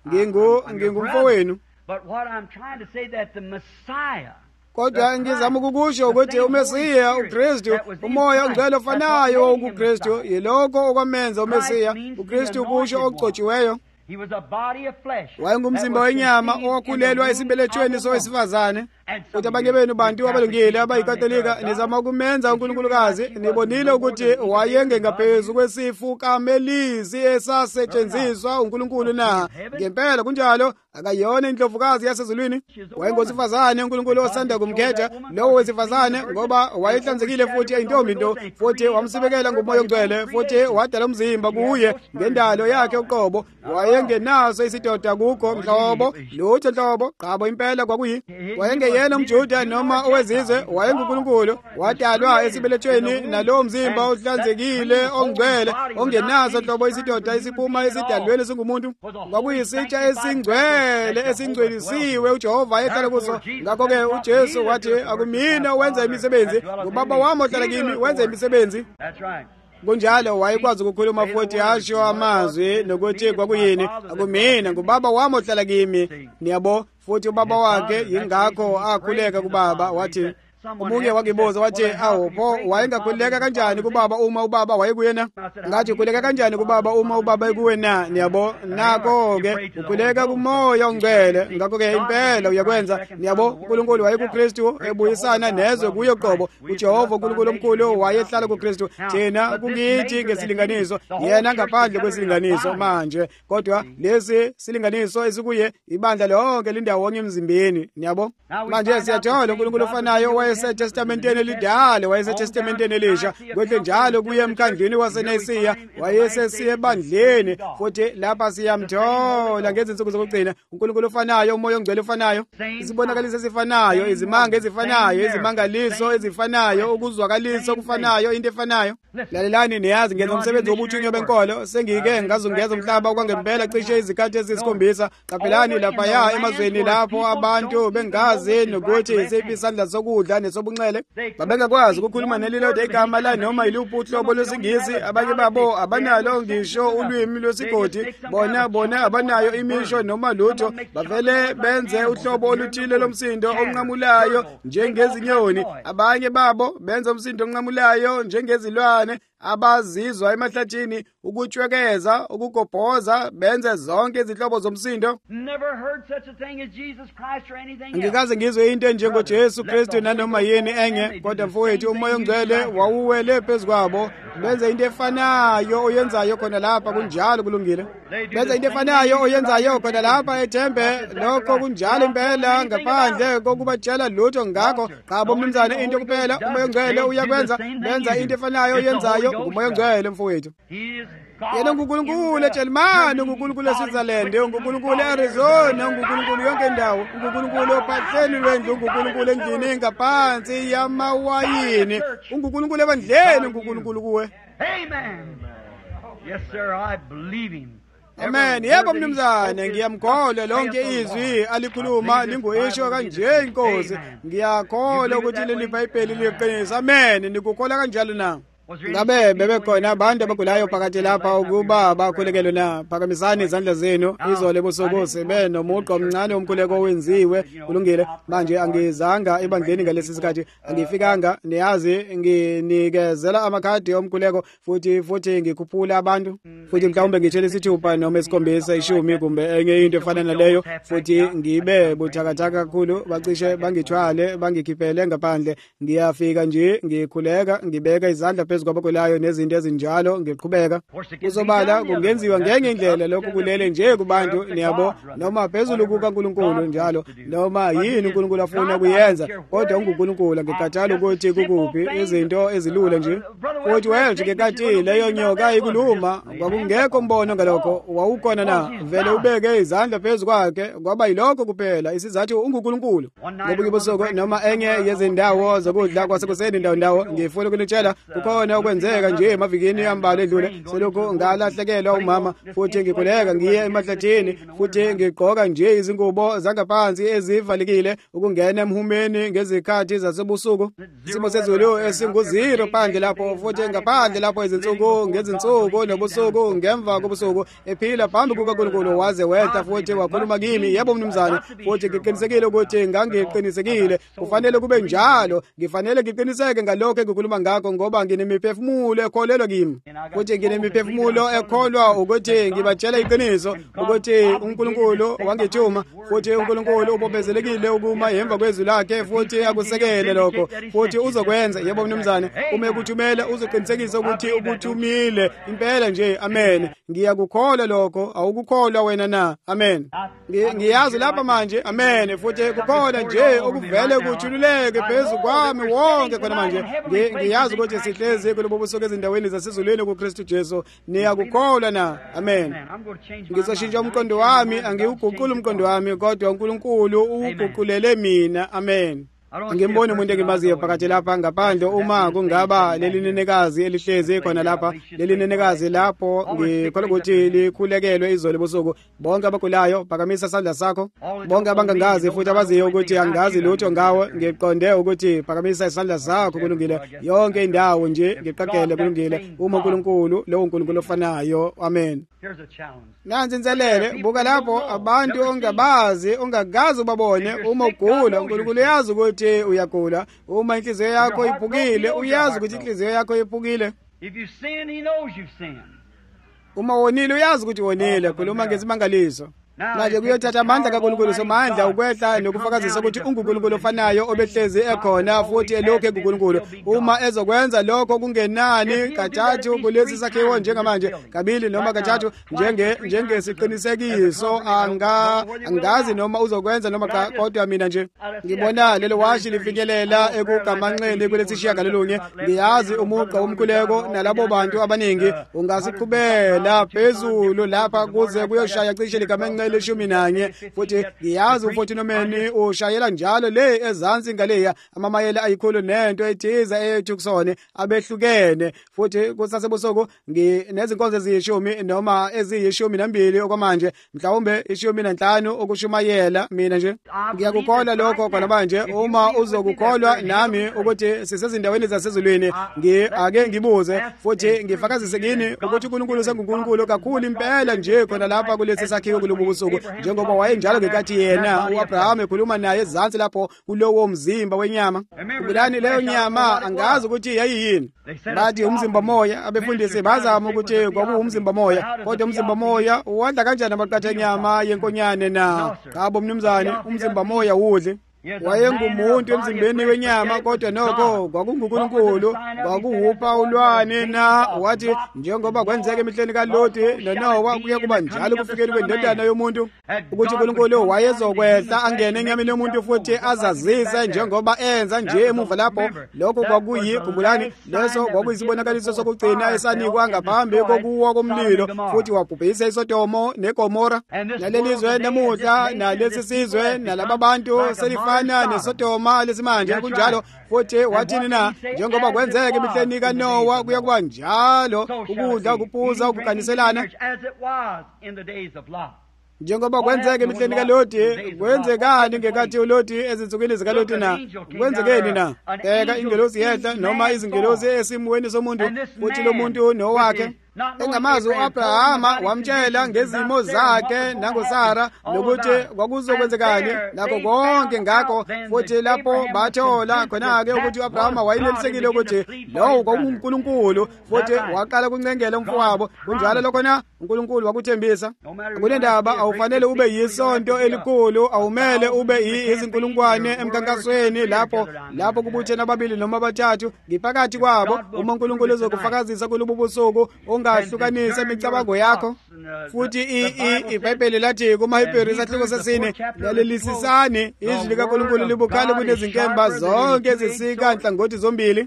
ngingumfowenu. But what I'm trying to say that the Messiah, kodwa ngizama ukukusho ukuthi uMesiya, uKristu, umoya ongcwele ofanayo kuKristu, yilokho okwamenza uMesiya. uKristu kusho ogcotshiweyo. he was a body of flesh. Wayengumzimba wenyama owakhulelwa esibelethweni sowesifazane. Futhi abanye benu bantu abalungile abayikatolika nizama ukumenza uNkulunkulukazi. Nibonile ukuthi wayenge ngaphezu kwesifu kamelisi esasetshenziswa uNkulunkulu na. Ngempela kunjalo, akayona indlovukazi yasezulwini. Wayengowesifazane uNkulunkulu osanda kumkhetha lowo wesifazane ngoba wayehlanzekile futhi eyintombi nto, futhi wamsibekela ngomoya ongcwele, futhi wadala umzimba kuye ngendalo yakhe uqobo. Wayengenaso isidoda kukho nhlobo, lutho nhlobo, qabo impela kwakuyi. Wayengeyena umJuda noma owezizwe, wayenguNkulunkulu, wadalwa esibelethweni nalowo mzimba ohlanzekile ongcwele, ongenaso nhlobo isidoda isiphuma esidalweni singumuntu. Kwakuyisitsha esingcwele esingcwelisiwe uJehova ehlala kuso. Ngakho-ke uJesu wathi akumina wenza imisebenzi, nguBaba wami ohlala kimi wenza imisebenzi. That's right. Kunjalo wayekwazi ukukhuluma futhi asho amazwi nokuthi kwakuyini, akumina nguBaba wami ohlala kimi. Niyabo, futhi uBaba wakhe yingakho akhuleka kuBaba. Wathi umunye wakibuza wathi, awu pho wayengakhuleka kanjani kuBaba uma uBaba wayekuyena? Ngathi ukhuleka kanjani kuBaba uma uBaba ekuwena? Niyabo, nako-ke ukhuleka kumoya ongcwele. Ngakho-ke impela uyakwenza. Niyabo, uNkulunkulu wayekuKristu ebuyisana nezwe kuye qobo. uJehova uNkulunkulu omkhulu wayehlala kuKristu, thina kungithi ngesilinganiso, yena ngaphandle kwesilinganiso manje. Kodwa lesi silinganiso esikuye ibandla lonke lindawonye emzimbeni. Niyabo, manje siyathola uNkulunkulu ofanayo wayesetestamenteni elidala, wayesetestamenteni elisha. Kodwa njalo kuye emkhandlwini waseNayisiya wayesesiye ebandleni, futhi lapha siyamthola ngezinsuku zokugcina uNkulunkulu ofanayo, umoya ongcwele ofanayo, isibonakaliso esifanayo, izimanga ezifanayo, izimangaliso ezifanayo, ukuzwakaliso okufanayo, into efanayo. Lalelani niyazi ngenza umsebenzi wobuthunywa benkolo. Sengike ngazungeza umhlaba okwangempela cishe izikhathi ezisikhombisa. Qaphelani laphaya emazweni lapho abantu bengazi nokuthi isiphi isandla sokudla nesobunxele. Babengakwazi ukukhuluma nelilodwa igama la noma yiluphi uhlobo lwesingisi. Abanye babo abanalo ngisho ulwimi lwesigodi. Bona abanayo imisho noma lutho. Bavele benze uhlobo oluthile lomsindo onqamulayo njengezinyoni. Abanye babo benza umsindo onqamulayo njengezilwane abazizwa emahlathini, ukutshwekeza, ukugobhoza, benze zonke izinhlobo zomsindo. Never heard such a thing as Jesus Christ or anything else. Ngikaze ngizwe into njengoJesu Kristu nanoma yini enye, kodwa mfowethu umoya ongcwele wawuwele phezu kwabo. Benze into efanayo oyenzayo khona lapha, kunjalo kulungile. Benze into efanayo oyenzayo khona lapha eThembe, lokho kunjalo impela, ngaphandle kokubatshela lutho. Ngakho qabo mnumzane, into kuphela umoya ongcwele uyakwenza. Benza into efanayo oyenzayo ngumoya ongcwele mfowethu. Yena nguNkulunkulu eJalimani, nguNkulunkulu eSwitzerland, nguNkulunkulu eArizona, nguNkulunkulu yonke indawo, nguNkulunkulu ophahleni lwendlu, nguNkulunkulu endlini ngaphansi yamawayini, nguNkulunkulu ebandleni, nguNkulunkulu kuwe. Amen. Yes, sir, I believe him. Amen. Yebo mnumzane, ngiyamkholwa lonke izwi alikhuluma lingoyisho kanje inkosi. Ngiyakholwa ukuthi leli Bhayibheli liyiqiniso. Amen. Nikukholwa kanjalo na? Ngabe bebekhona abantu abagulayo phakathi lapha ukuba bakhulekelwe na? Phakamisani izandla zenu. Izolo ebusuku sibe nomuqo omncane womkhuleko owenziwe. Kulungile. Manje angizanga ebandleni ngalesi sikhathi, angifikanga. Niyazi nginikezela amakhadi omkhuleko futhi ngikhuphula abantu, futhi mhlawumbe ngitshela isithupha noma isikhombisa, ishumi kumbe enye into efana naleyo, futhi ngibe buthakathaka kakhulu, bacishe bangithwale bangikhiphele ngaphandle. Ngiyafika nje ngikhuleka, ngibeka izandla phezu kwabagulayo nezinto ezinjalo ngiqhubeka kusobala kungenziwa ngenye indlela lokhu kulele nje kubantu niyabo noma phezulu kukaNkulunkulu njalo noma yini uNkulunkulu afuna kuyenza kodwa unguNkulunkulu ngikathala ukuthi kukuphi izinto ezilula nje futhi wenje ngekathi leyo nyoka ikuluma kwakungekho mbono ngalokho wawukhona na vele ubeke izandla phezu kwakhe kwaba yilokho kuphela isizathu unguNkulunkulu ngoba kibusuku noma enye yezindawo zokudla kwasekuseni ndawo ngifuna ukunitshela kukhona okwenzeka nje emavikini ambalwa edlule selokhu ngalahlekelwa umama futhi ngikhuleka ngiye emahlathini futhi ngigqoka nje izingubo zangaphansi ezivalekile ukungena emhumeni ngezikhathi zasebusuku isimo sezulu esinguziro phandle lapho futhi ngaphandle lapho izinsuku ngezinsuku nobusuku ngemva kobusuku ephila phambi kukaNkulunkulu waze wetha futhi wakhuluma kimi yebo mnumzane futhi ngiqinisekile ukuthi ngangiqinisekile kufanele kube njalo ngifanele ngiqiniseke ngalokho engikhuluma ngakho ngoba nginemiphefumulo ekholelwa kimi futhi nginemiphefumulo ekholwa ukuthi ngibatshela iqiniso ukuthi uNkulunkulu wangithuma futhi uNkulunkulu ubophezelekile ukuma emva kwezwi lakhe futhi akusekele lokho futhi uzokwenza yebo mnumzane uma ekuthumela uzoqinisekisa ukuthi ukuthumile impela nje amen ngiyakukholwa lokho awukukholwa wena na amen ngiyazi lapha manje amen futhi kukhona nje okuvele kuthululeke phezu kwami wonke khona manje ngiyazi ukuthi sihlezi kulobo busuku ezindaweni zasezulwini kuKristu Jesu niyakukholwa na amen ngizoshintsha umqondo wami angiwuguqula umqondo wami kodwa uNkulunkulu uguqulele mina amen Ngimbona umuntu engimaziyo phakathi lapha ngaphandle uma kungaba leli nenekazi elihlezi khona lapha leli nenekazi lapho ngikholwa ukuthi likhulekelwe izolo bosuku bonke abagulayo phakamisa isandla sakho bonke abangangazi futhi abaziyo ukuthi angazi lutho ngawe ngiqonde ukuthi phakamisa isandla sakho kulungile yonke indawo nje ngiqaqele kulungile uma uNkulunkulu lo uNkulunkulu ofanayo amen. Nansi inselele buka lapho abantu ongabazi ongagazi ubabone uma ugula uNkulunkulu uyazi ukuthi uyagula uma inhliziyo yakho iphukile uyazi ukuthi inhliziyo yakho iphukile. If you sin, he knows you've sinned. Uma wonile uyazi ukuthi wonile khuluma ngezimangaliso. Manje kuyothatha amandla kaNkulunkulu somandla ukwehla nokufakazisa ukuthi uNkulunkulu ofanayo obehlezi ekhona futhi elokhu enguNkulunkulu uma ezokwenza lokho kungenani kathathu kulesi sakhiwo njengamanje kabili noma kathathu njengesiqinisekiso angazi noma uzokwenza noma kodwa mina nje ngibona lelo washi lifinyelela ekugamanxeni kulesi shiyagalolunye ngiyazi umuqa womkhuleko nalabo bantu abaningi ungasiqhubela phezulu lapha kuze kuyoshaya cishe ligamanxeni leshumi nanye futhi ngiyazi ufuthi nomeni ushayela njalo le ezansi ngaleya amamayela ayikhulu nento ethiza eThukusone abehlukene futhi kusasebusuku nginezinkonzo eziyishumi noma eziyishumi nambili okwamanje mhlawumbe ishumi nanhlanu okushumayela mina nje ngiyakukholwa lokho khona manje uma uzokukholwa nami ukuthi sisezindaweni zasezulwini ake ngibuze futhi ngifakazise kini ukuthi uNkulunkulu senguNkulunkulu kakhulu impela nje khona lapha kulesi sakhiwo kulobu njengoba wayenjalo ngekathi yena uAbraham ekhuluma naye ezansi lapho kulowo mzimba wenyama kubulani leyo nyama angazi ukuthi yayiyini bathi umzimba moya abefundisi bazama ukuthi kwakuwumzimba moya kodwa umzimba moya uwadla kanjani amaqatha enyama yenkonyane na qabo mnumzane umzimba moya udle wayengumuntu emzimbeni wenyama kodwa nokho kwakunguNkulunkulu kwakuwupha ulwane na wathi njengoba kwenzeka emihleni kaLoti noNowa kuye kuba njalo kufikeni kwendodana yomuntu ukuthi uNkulunkulu wayezokwehla angene enyameni yomuntu futhi azazise njengoba enza nje emuva lapho lokho kwakuyikhumbulani leso kwakuyisibonakaliso sokugcina esanikwa ngaphambi kokuwa komlilo futhi wabhubhisa iSodoma neGomora nalelizwe namuhla nalesi sizwe nalaba bantu selifana neSodoma lesimanje kunjalo futhi wathini na njengoba kwenzeka emihleni kaNowa kuya kuba njalo ukudla ukuphuza ukukaniselana njengoba kwenzeka emihleni kaLoti kwenzekani ngekathi uLoti ezinsukwini zikaLoti na kwenzekeni na bheka ingelosi yehla noma izingelosi esimweni somuntu futhi lo muntu nowakhe engamazi u-Abrahama wamtshela ngezimo zakhe nangoSara nokuthi kwakuzokwenzekani nakho konke ngakho, futhi lapho bathola khona-ke ukuthi u-Abrahama wayinelisekile ukuthi lowo kwakunguNkulunkulu, futhi waqala kuncengela umfowabo. Kunjalo lokho na uNkulunkulu wakuthembisa. Kunendaba awufanele ube yisonto elikhulu, awumele ube izinkulungwane emkhankasweni lapho kubuthene ababili noma abathathu ngiphakathi kwabo. Uma uNkulunkulu ezokufakazisa kulobu busuku ungahlukanisa imicabango yakho. Futhi iBhayibheli lathi kumaHebheru isahluko sesine, lalelisisane izwi likaNkulunkulu libukhali kunezinkemba zonke ezisika nhlangothi zombili,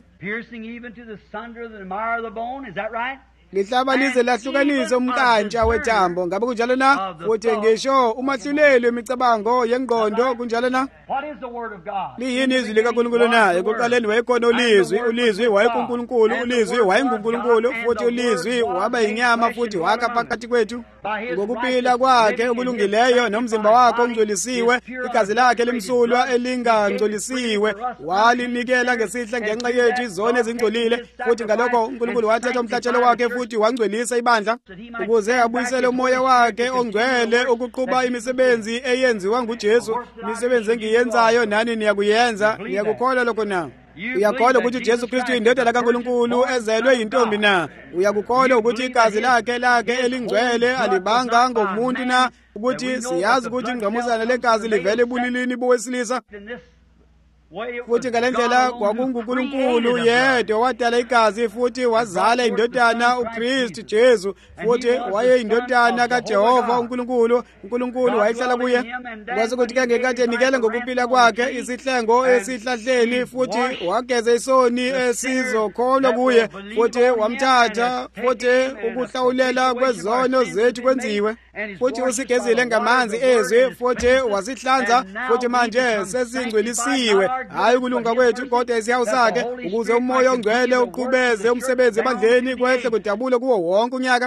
lihlaba lize lahlukanise umnkantsha wethambo. Ngabe kunjalo na? Futhi ngisho umahluleli wemicabango yengqondo, kunjalo na? Liyini izwi likaNkulunkulu na? Ekuqaleni wayekhona ulizwi, ulizwi wayekuNkulunkulu, ulizwi wayenguNkulunkulu, futhi ulizwi waba yinyama futhi wakha phakathi kwethu. Ngokuphila kwakhe okulungileyo nomzimba wakhe ongcolisiwe, igazi lakhe limsulwa elingangcolisiwe, walinikela ngesihle ngenxa yethu izono ezingcolile. Futhi ngalokho uNkulunkulu wathetha umhlatshelo wakhe futhi wangcwelisa ibandla ukuze abuyisele umoya wakhe ongcwele ukuqhuba imisebenzi eyenziwa nguJesu. Imisebenzi engiyenzayo nani niyakuyenza. Niyakukholwa lokho na? Uyakholwa ukuthi uJesu Kristu uyindodana kaNkulunkulu ezelwe yintombi na? Uyakukholwa ukuthi igazi lakhe elingcwele alibanga ngomuntu na? Ukuthi siyazi ukuthi ingqamuzana legazi livele ebulilini bowesilisa. Futhi ngalendlela kwakunguNkulunkulu yedwa wadala igazi futhi wazala indodana uKristu Jesu, futhi wayeyindodana kaJehova uNkulunkulu. uNkulunkulu wayehlala kuye. Kwaze kuthi ke ngenkathi enikele ngokuphila kwakhe isihlengo esihlahleni, futhi wageza isoni esizokholwa kuye, futhi wamthatha, futhi ukuhlawulela kwezono zethu kwenziwe, futhi usigezile ngamanzi ezwi, futhi wasihlanza, futhi manje sesingcwelisiwe, hayi ukulunga kwethu kodwa isihawu sakhe, ukuze umoya ongcwele uqhubeze umsebenzi ebandleni kwehle kudabule kuwo wonke unyaka,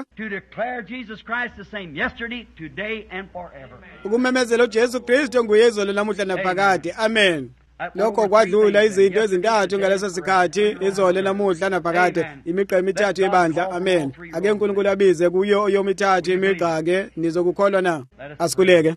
ukumemezela uJesu Kristu nguyezolo namuhla naphakade. Amen. Lokho kwadlula izinto ezintathu ngaleso sikhathi, izolo namuhla naphakade, imigqa emithathu yebandla. Amen. Ake uNkulunkulu abize kuyo yomithathu imigqa ke nizokukholwa na? Asikuleke.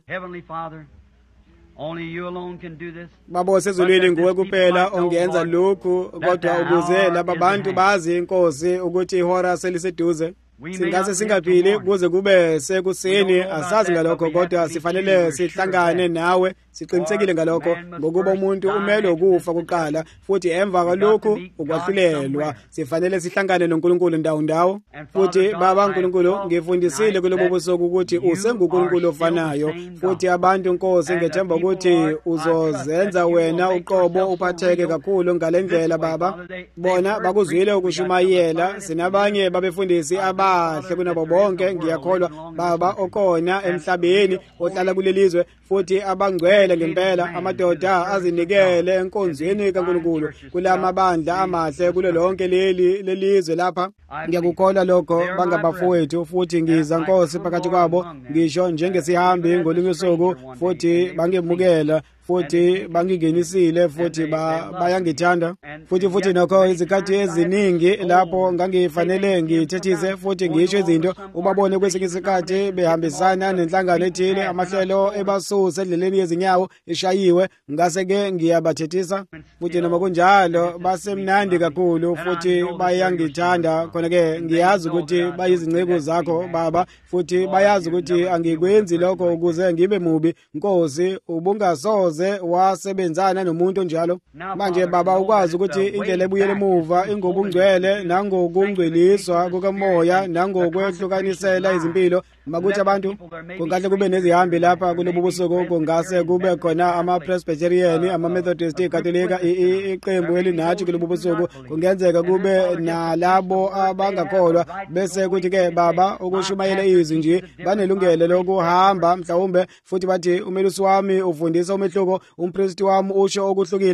Only you alone can do this. Baba sezulwini nguwe kuphela ongenza lokhu, kodwa ukuze laba bantu bazi inkosi ukuthi ihora seliseduze. Singase singaphili kuze kube sekuseni, asazi ngalokho, kodwa sifanele sihlangane nawe, siqinisekile ngalokho, ngokuba umuntu umele ukufa kuqala, futhi emva kwalokho ukwahlulelwa. Sifanele sihlangane noNkulunkulu ndawo. Futhi Baba uNkulunkulu, ngifundisile kulobo busuku ukuthi usenguNkulunkulu ofanayo, futhi abantu Nkosi ngethemba ukuthi uzozenza wena uqobo uphatheke kakhulu ngalendlela. Baba, bona bakuzwile ukushumayela, sinabanye babefundisi abahle kunabo bonke. Ngiyakholwa Baba okhona emhlabeni ohlala kulelizwe, futhi abangcwele ngempela, amadoda azinikele enkonzweni kaNkulunkulu kulamabandla amahle kulo lonke lelizwe lapha. Ngiyakukholwa lokho bangabafowethu, futhi ngiza Nkosi phakathi kwabo ngisho njengesihambi ngolunye usuku, futhi bangemukela, futhi bangingenisile, futhi bayangithanda, futhi nokho izikhathi eziningi lapho ngangifanele ngithethise futhi ngisho izinto ubabone kwesinye isikhathi behambisana nenhlangano ethile, amahlelo ebasusa endleleni yezinyawo eshayiwe, ngase ke ngiyabathethisa, futhi noma kunjalo basemnandi kakhulu, futhi bayangithanda. Khona ke ngiyazi ukuthi bayizinceku zakho Baba, futhi bayazi ukuthi angikwenzi lokho ukuze ngibe mubi. Nkosi, ubungasoze wasebenzana nomuntu onjalo. Manje Baba, ukwazi ukuthi indlela ebuyele emuva ingobungcwele nangokungcweliswa kukamoya nangokwehlukanisela izimpilo. Makuthi abantu kungahle kube nezihambi lapha kulobu busuku, kungase kube khona ama-Presbyterian, ama-Methodist, iKatolika, iqembu elinathi kulobu busuku, kungenzeka kube nalabo abangakholwa, bese kuthi ke Baba ukushumayela izwi nje banelungelo lokuhamba mhlawumbe, futhi bathi umelusi wami ufundisa umehluko, umpristi wami usho okuhlukile.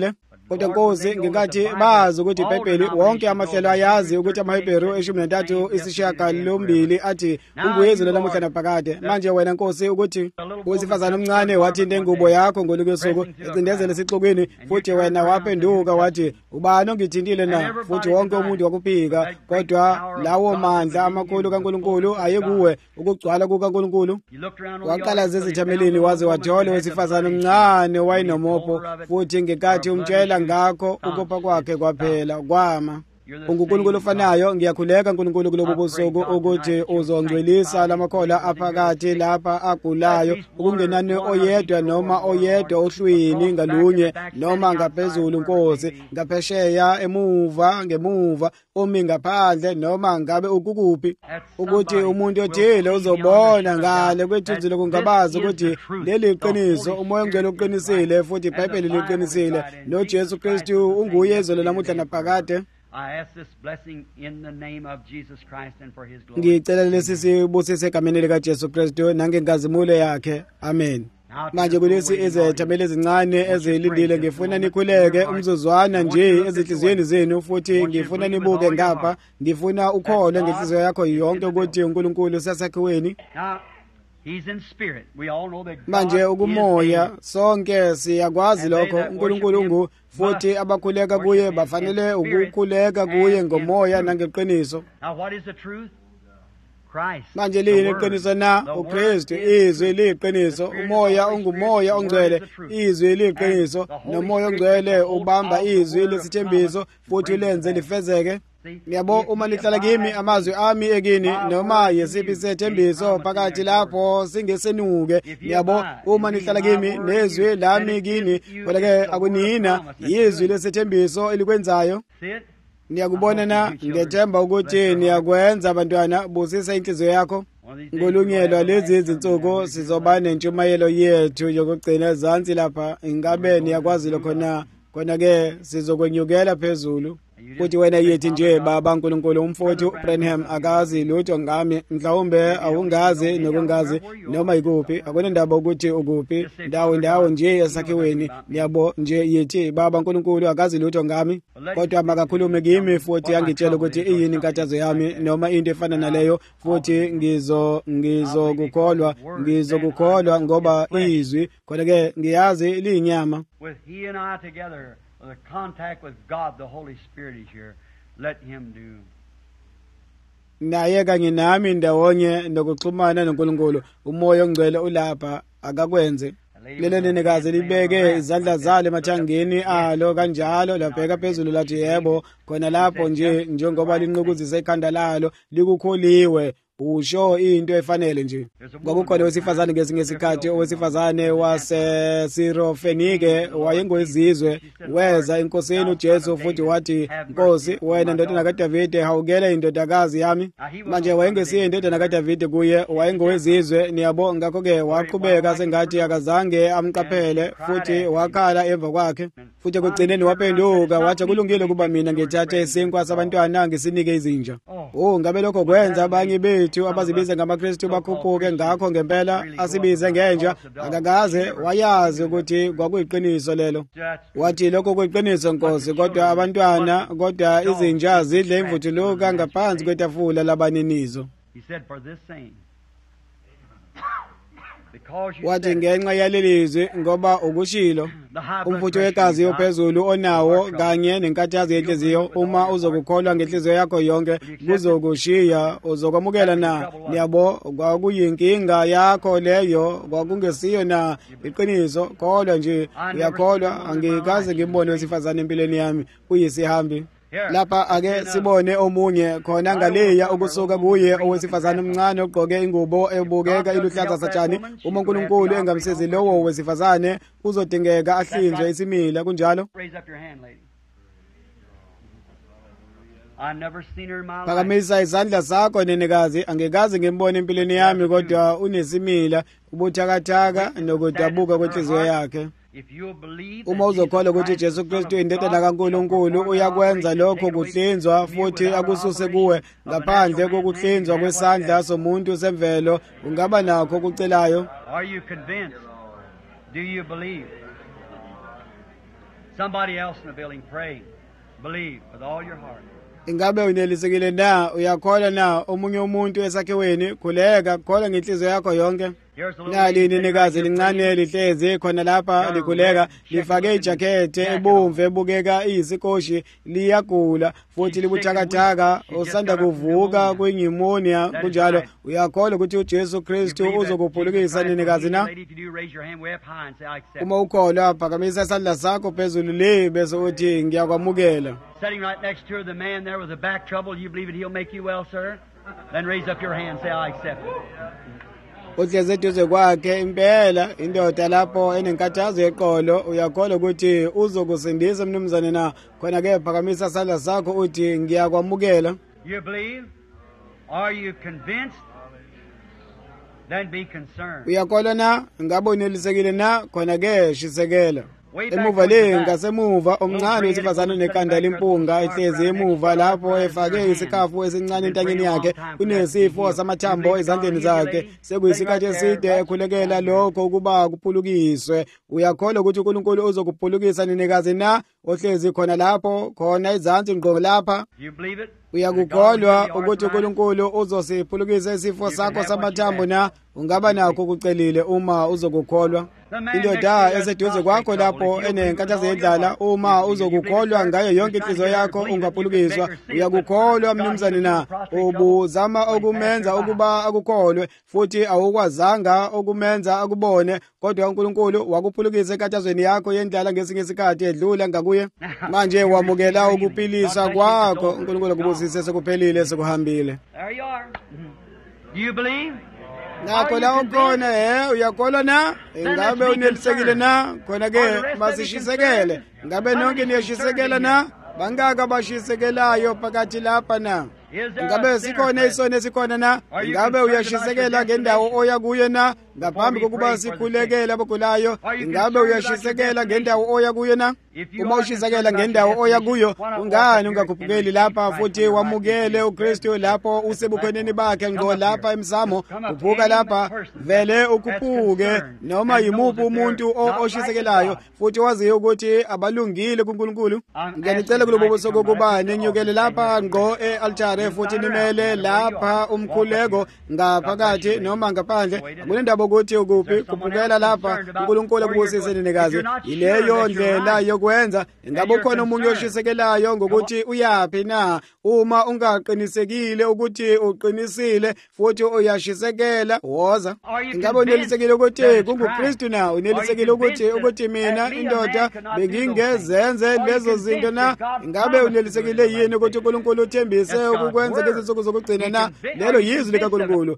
kodwa Nkosi ngingathi bazi ukuthi iBhayibheli wonke amahlelo ayazi ukuthi amaHebheru 13:8 athi unguyezelo lamuhla naphakade. Manje wena Nkosi ukuthi owesifazane omncane wathinta ingubo yakho ngolukwesuku ecindezela esixukwini, futhi wena waphenduka wathi ubani ongithintile na, futhi wonke umuntu wakuphika, kodwa lawo mandla amakhulu kaNkulunkulu ayekuwe ukugcwala kukaNkulunkulu. Waqala zezithamelini waze wathola owesifazane omncane wayenomopho, futhi ngenkathi umtshela ngakho ukupha kwakhe kwaphela kwama. UNkulunkulu ofanayo, ngiyakhuleka Nkulunkulu kulobu busuku ukuthi uzongcwelisa lamakhola aphakathi lapha agulayo, ukungenani oyedwa noma oyedwa ohlwini ngalunye noma ngaphezulu Nkosi, ngaphesheya, emuva ngemuva, umi ngaphandle noma ngabe ukukuphi, ukuthi umuntu othile uzobona ngale kwethunzi lokungabaza ukuthi leli iqiniso, umoya ongcwele uqinisile, futhi iBhayibheli liqinisile, noJesu Kristu unguyezelo lamuhla naphakade. I ask this blessing in the name of Jesus Christ and for his glory. Ngicela lesi sibusise egameni lika Jesu Kristu nangenkazimulo yakhe. Amen. Manje kulesi izethameli ezincane ezilindile ngifuna nikhuleke umzuzwana nje ezinhliziyweni zenu, futhi ngifuna nibuke ngapha, ngifuna ukhole ngenhliziyo yakho yonke ukuthi uNkulunkulu sasakhiweni. He's in spirit. We all know that. Manje ukumoya sonke siyakwazi lokho uNkulunkulu futhi abakhuleka kuye bafanele ukukhuleka kuye ngomoya nangeqiniso. Now what is the truth? Christ. Manje lini iqiniso na? uKristu, izwi liqiniso, umoya ungumoya ongcwele, izwi liqiniso, nomoya ongcwele ubamba izwi lesithembiso futhi ulenze lifezeke. Ngiyabo uma nihlala kimi amazwi ami ekini noma yesiphi isethembiso phakathi lapho singesenuke. Ngiyabo uma nihlala kimi nezwi lami kini, kodwa ke akunina izwi lesethembiso elikwenzayo. Niyakubona na, ngethemba ukuthi niyakwenza abantwana. Busisa inhliziyo yakho. Ngolunyelwa lezi izinsuku sizoba nentshumayelo yethu yokugcina ezansi lapha. Ingabe niyakwazi lokho na? Khona ke sizokwenyukela phezulu. Futhi wena yithi nje Baba Nkulunkulu, umfowethu Branham akazi lutho ngami, mhlawumbe awungazi nokungazi noma ikuphi, akunendaba ukuthi ukuphi, ndawo nje esakhiweni. Ngiyabo nje yithi Baba Nkulunkulu akazi lutho ngami, kodwa makakhulume kimi futhi angitshela ukuthi iyini inkathazo yami noma into efana naleyo, futhi ngizokukholwa ngoba izwi khona ke ngiyazi liyinyama. With he and I together, the contact with God, the Holy Spirit is here. Let him do. Naye kanye nami ndawonye nokuxhumana noNkulunkulu, umoya ongcwele ulapha, akakwenze. Lelo nenekazi libeke izandla zalo emathangeni alo kanjalo labheka phezulu lathi yebo, khona lapho nje njengoba linqukuzisa ikhanda lalo likukholiwe. Usho into efanele nje. Kwakukhona owesifazane ngesinye isikhathi, owesifazane waseSirofenike wayengowezizwe, weza enkosini uJesu futhi wathi, Nkosi, wena ndodana kaDavide, hawukele indodakazi yami. Manje wayengesiye indodana kaDavide kuye, wayengowezizwe. Niyabo ngakho-ke waqhubeka sengathi akazange amqaphele, futhi wakhala emva kwakhe. Futhi ekugcineni waphenduka wathi kulungile kuba mina ngithathe isinkwa sabantwana ngisinike izinja. Ngabe lokho kwenza abanye bethu abazibiza ngamaKristu bakhuphuke ngakho ngempela asibize ngenja. Akakaze wayazi ukuthi kwakuyiqiniso lelo. Wathi lokho kuyiqiniso Nkosi, kodwa abantwana, kodwa izinja zidle imvuthuluka ngaphansi kwetafula labaninizo. Wathi ngenxa yalelizwi, ngoba ukushilo umfutho wegazi ophezulu onawo kanye nenkathazo yenhliziyo, uma uzokukholwa ngenhliziyo yakho yonke kuzokushiya, uzokwamukela na. Niyabo kwakuyinkinga yakho leyo, kwakungesiyo na iqiniso. Kholwa nje, uyakholwa. Angikaze ngibone wesifazane empilweni yami uyisihambi. Lapha ake sibone omunye khona ngaleya ukusuka kuye owesifazane omncane ogqoke ingubo ebukeka iluhlaza satshani. Uma uNkulunkulu engamsizi lowo wesifazane uzodingeka ahlinzwe isimila, kunjalo. Phakamisa izandla zakho nenekazi. Angikaze ngimbone empilweni yami, kodwa unesimila, ubuthakathaka nokudabuka kwenhliziyo yakhe. Uma uzokholwa ukuthi Jesu Kristu indodana kaNkulunkulu, uyakwenza lokho kuhlinzwa futhi akususe kuwe ngaphandle kokuhlinzwa kwesandla somuntu semvelo. Ungaba nakho okucelayo. Are you convinced? Do you believe? Somebody else in the building, pray. Believe with all your heart. Ingabe unelisekile na uyakholwa na omunye umuntu esakhiweni khuleka khona ngenhliziyo yakho yonke nalini nikazi lincane lihlezi khona lapha likhuleka lifake ijakhethi ebomvu ebukeka iyisikoshi liyagula futhi libuthakathaka usanda kuvuka kwenyimonia kunjalo uyakholwa ukuthi uJesu Kristu uzokuphulukisa nikazi na uma ukholwa phakamisa isandla sakho phezulu le bese uthi ngiyakwamukela. Sitting right next to her, the man there with the back trouble, you believe that he'll make you well, sir? Then raise up your hand and say, I accept it. Uhlezi eduze kwakhe impela indoda lapho enenkathazo yeqolo uyakholwa ukuthi uzokusindisa mnumzane na khona ke phakamisa isandla sakho uthi ngiyakwamukela. You believe? Are you convinced? Then be concerned. Uyakholwa na ngabe unelisekile na khona ke shisekela. Emuva le ngasemuva omncane wesifazane nekanda lempunga ehlezi emuva lapho efake isikhafu esincane entanyeni yakhe kunesifo samathambo ezandleni zakhe sekuyisikhathi eside ekhulekela lokho ukuba kuphulukiswe. Uyakholwa ukuthi uNkulunkulu uzokuphulukisa ninikazi na ohlezi khona lapho khona izansi ngqo lapha? Uyakukholwa ukuthi uNkulunkulu uzosiphulukisa isifo sakho samathambo na? Ungaba nakho ukucelile uma uzokukholwa. Indoda eseduze kwakho lapho enenkathazo yendlala uma uzokukholwa ngayo yonke inhliziyo yakho ungaphulukiswa. Uyakukholwa mnumzane na ubuzama okumenza ukuba akukholwe futhi awukwazanga ukumenza akubone kodwa uNkulunkulu wakuphulukisa enkathazweni yakho yendlala ngesinye isikhathi edlula ngakuye. Manje wamukela ukuphiliswa kwakho uNkulunkulu akubusise sekuphelile sekuhambile. There you are. Do you believe? Nakho la ukhona uyakholwa na? Ingabe unelisekile na? Khona ke masishisekele. Ingabe nonke niyashisekela na? Bangaka bashisekelayo phakathi lapha na? Ingabe sikhona isona esikhona na? Ingabe uyashisekela ngendawo oya kuyo na? Ngaphambi kokuba sikhulekele abagulayo, ingabe uyashisekela ngendawo oya kuyo na? Uma ushisekela ngendawo oya kuyo, ungani ungakhuphukeli lapha futhi wamukele uKristu lapho usebukhoneni bakhe ngqo lapha emsamo uphuka lapha vele ukuphuke noma yimuphi umuntu oshisekelayo futhi waziyo ukuthi abalungile kuNkulunkulu. Ngiyanicela kulobo busuku ukuba ninyukele lapha ngqo e-altar futhi nimele lapha umkhuleko ngaphakathi noma ngaphandle. Akunendaba ukuthi ukuphi kuphukela lapha uNkulunkulu akubusise ninikazi. Ileyo ndlela yokwenza. Ingabe ukhona umuntu oshisekelayo ngokuthi uyapi na? Uma ungaqinisekile ukuthi uqinisile futhi uyashisekela woza. Ingabe unelisekile ukuthi kunguKristu na? Unelisekile ukuthi mina indoda bengingezenze lezo zinto na? Ingabe unelisekile yini ukuthi uNkulunkulu uthembise ukukwenza ngezinsuku zokugcina na? Lelo yizwi likaNkulunkulu.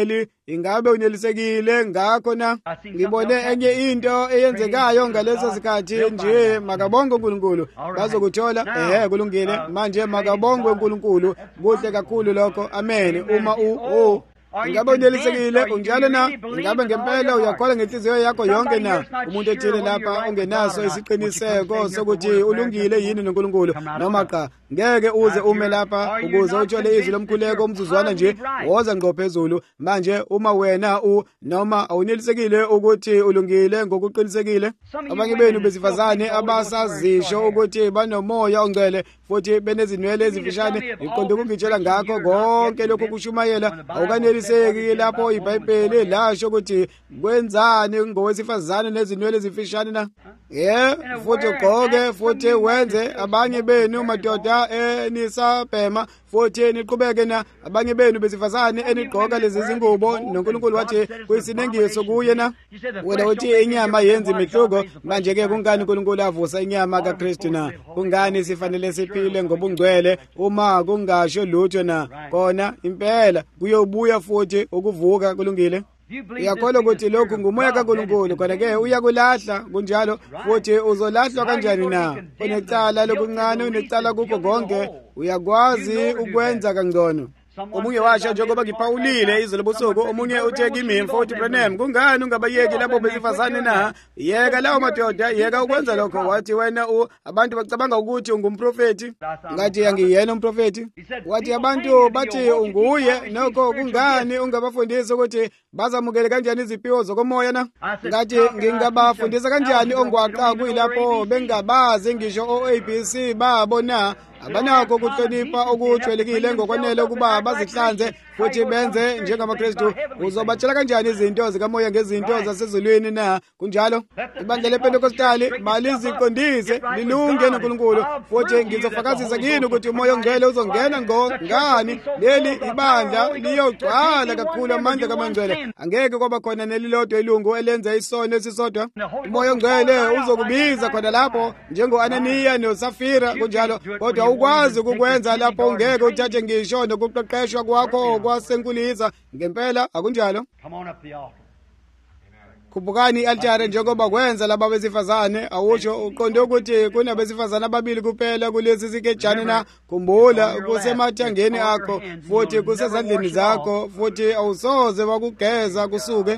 Ingabe unelisekile ngakho na? Ngibone enye into eyenzekayo ngaleso sikhathi nje makabonge uNkulunkulu bazokuthola kulungile manje makabonge uNkulunkulu kuhle kakhulu lokho. Amen. Uma ingabe unelisekile unjalo na? Ingabe ngempela uyakholwa ngenhliziyo yakho yonke na? Umuntu ethile lapha ungenaso isiqiniseko sokuthi ulungile yini noNkulunkulu noma cha ngeke uze ume lapha ukuze uthole izwi lomkhuleko umzuzwana nje woza ngqo phezulu. Manje uma wena noma awunelisekile ukuthi ulungile ngokuqinisekile, abanye benu besifazane abasazisho ukuthi banomoya ongcwele futhi benezinwele ezifishane iqonde ukungitshela ngakho konke lokho kushumayela awukaneliseki lapho iBhayibheli lasho ukuthi kwenzani ngowesifazane nezinwele ezifishane na? Futhi ugqoke futhi wenze. Abanye benu madoda enisabhema futhi niqhubeke na? Abanye benu besifazane enigqoka lezi zingubo noNkulunkulu wathi kuyisinengiso kuye na? Wena uthi inyama yenza imihluko. Manje ke kungani uNkulunkulu avusa inyama kaKristu na? Kungani sifanele siphile ngobungcwele uma kungasho lutho na? Kona impela kuyobuya futhi ukuvuka kulungile. Uyakholwa ukuthi lokhu ngumoya kaNkulunkulu khona ke uyakulahla kunjalo futhi uzolahlwa kanjani na? Unecala lokuncane unecala kukho konke uyakwazi ukwenza kangcono. omunye washo njengoba ngiphawulile izolo busuku, omunye uthe kimi mfowethu Branham, kungani ungabayeki labo besifazane na? Yeka lawo madoda, yeka ukwenza lokho. Wathi wena abantu bacabanga ukuthi ungumprofeti. Ngathi angiyena umprofeti. Wathi abantu bathi unguye, nokho kungani ungabafundisa ukuthi bazamukele kanjani iziphiwo zokomoya na? Ngathi ngingabafundisa kanjani ongwaqa kuyilapho bengabazi ngisho o-ABC babo na? Abanakho ukuhlonipha okujwayelekile ngokwanele ukuba bazihlanze futhi benze njengamaKristu. Uzobatshela kanjani izinto zikamoya ngezinto zasezulwini na? Kunjalo ibandla lePentekostali maliziqondise lilunge noNkulunkulu, futhi ngizofakazisa kini ukuthi umoya ongcwele uzongena ngani leli ibandla liyogcwala kakhulu amandla kaMangcwele. Angeke kwaba khona nelilodwa ilungu elenza isono esisodwa. Umoya ongcwele uzokubiza khona lapho njengo-Ananiya noSafira. Kunjalo kodwa ukwazi ukukwenza lapho ungeke uthathe ngisho nokuqeqeshwa kwakho kwasenkulisa ngempela, akunjalo? Khupukani i-altare njengoba kwenza laba besifazane. Awusho uqonde ukuthi kunabesifazane ababili kuphela kulesi sikejana na? Khumbula kusemathangeni akho futhi kusezandleni zakho, futhi awusoze wakugeza kusuke.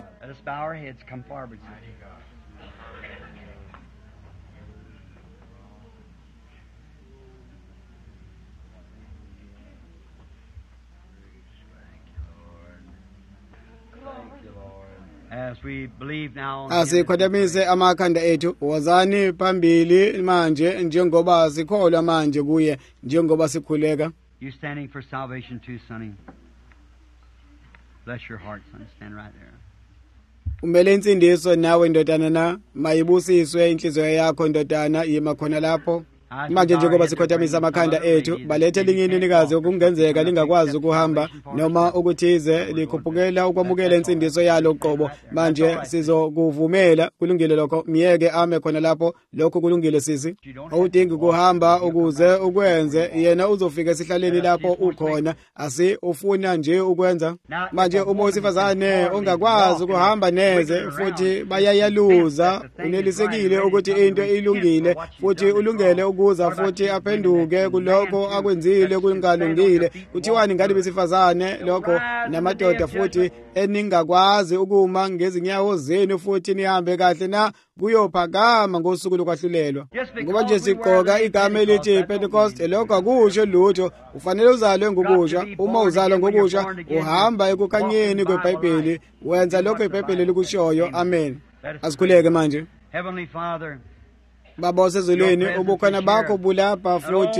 Asikhothamise amakhanda ethu, wozani phambili manje njengoba sikholwa manje kuye, njengoba sikhuleka. You standing for salvation too, sonny? Bless your heart, son. Stand right there. Umele insindiso nawe ndodana na? Mayibusiswe inhliziyo yakho ndodana, yima khona lapho. Manje njengoba sikhothamisa amakhanda ethu, balethe lingini nikazi okungenzeka lingakwazi ukuhamba noma ukuthize likhuphukela ukwamukela insindiso yalo uqobo. Manje sizokuvumela, kulungile lokho, miyeke ame khona lapho. Lokho kulungile sisi, awudingi kuhamba ukuze ukwenze, yena uzofika esihlaleni lapho ukhona. Ufuna nje ukwenza. Manje uma owesifazane ongakwazi ukuhamba neze futhi bayayaluza, unelisekile ukuthi into ilungile futhi ulungele ukuza futhi aphenduke kulokho akwenzile kungalungile. Kuthiwani ngani besifazane lokho namadoda futhi eningakwazi ukuma ngezinyawo zenu futhi nihambe kahle na? Kuyophakama ngosuku lokwahlulelwa. Ngoba nje sigqoka igama elithi Pentecost, lokho akusho lutho. Ufanele uzalwe ngokusha. Uma uzalwa ngokusha uhamba ekukhanyeni kweBhayibheli, wenza lokho iBhayibheli likushoyo. Amen. Asikhuleke manje. Heavenly Father, Baba osezulwini, ubukhona bakho bulapha futhi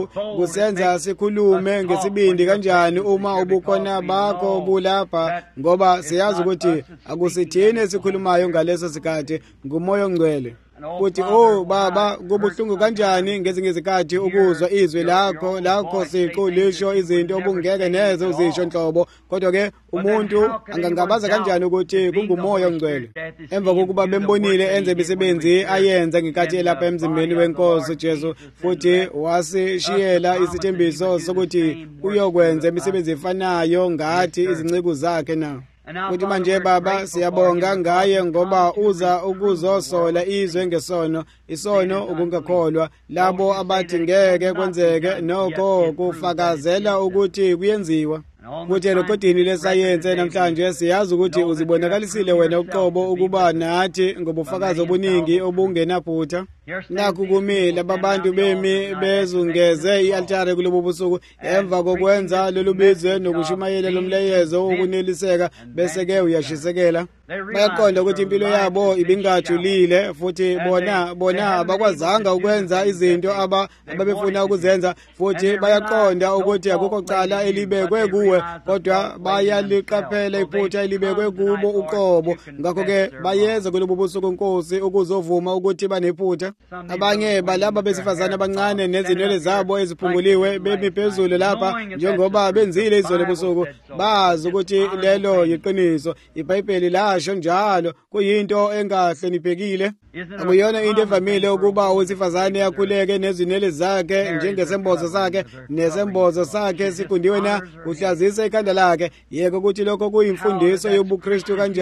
kusenza sikhulume ngesibindi kanjani uma ubukhona bakho bulapha, ngoba siyazi ukuthi akusithini esikhulumayo ngaleso sikhathi, ngumoya ongcwele. Futhi Baba, kubuhlungu kanjani ngezinye izikhathi ukuzwa izwi lakho siqu lisho izinto obungeke neze uzisho nhlobo, kodwa ke umuntu angangabaza kanjani ukuthi kungumoya ongcwele emva kokuba bembonile enze imisebenzi ayenza ngekhathi elapha emzimbeni wenkosi Jesu, futhi wasishiyela isithembiso sokuthi uyokwenza imisebenzi efanayo ngathi izinceku zakhe na. Kuthi manje Baba siyabonga ngaye ngoba uza ukuzosola izwe ngesono, isono ukungakholwa, labo abathi ngeke kwenzeke nokho kufakazela ukuthi kuyenziwa. Futhi erekodini lesayense namhlanje siyazi ukuthi uzibonakalisile wena uqobo ukuba nathi ngobufakazi obuningi obungenaphutha. Nakho kumile ababantu bemi bezungeze i-altare kulobu busuku emva kokwenza lolu bizwe nokushumayela lomleyezo wokuneliseka, bese-ke uyashisekela. Bayaqonda ukuthi impilo yabo ibingajulile futhi bona abakwazanga ukwenza izinto ababefuna ukuzenza, futhi bayaqonda ukuthi akukho cala elibekwe kuwe, kodwa bayaliqaphela iphutha elibekwe kubo uqobo. Ngakho-ke bayeza kulobu busuku Nkosi ukuzovuma ukuthi banephutha. Abanye balaba besifazane abancane nezinwele zabo eziphunguliwe bemi phezulu lapha njengoba benzile izolo busuku, bazi ukuthi lelo yiqiniso. iBhayibheli lasho njalo, kuyinto engahloniphekile. Akuyona into evamile ukuba owesifazane akhuleke nezinwele zakhe njengesembozo sakhe, nesembozo sakhe siqundiwe na, uhlazisa ikhanda lakhe. Yeke ukuthi lokho kuyimfundiso yobuKristu kanjani.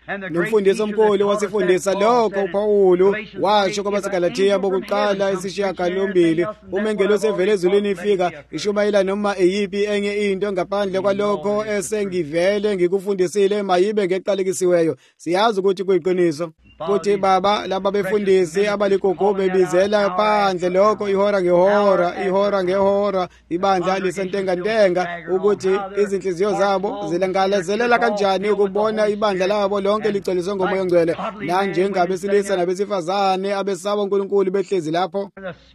nomfundisi omkhulu wasifundisa lokho uPawulu washo kwabaseGalatiya bokuqala isishiyagalombili, uma ingelosi evele ezulwini ifika ishumayela noma iyiphi enye into ngaphandle kwalokho esengivele ngikufundisile mayibe ngeqalekisiweyo, siyazi ukuthi kuyiqiniso. Futhi Baba, laba befundisi abaligugu bebizela phandle lokho ihora ngehora ibandla lisentengantenga ukuthi izinhliziyo zabo zilangalezelela kanjani ukubona ibandla labo lonke ligcweliswe ngoMoya oNgcwele, nanjengabesilisa nabesifazane abesaba uNkulunkulu behlezi lapho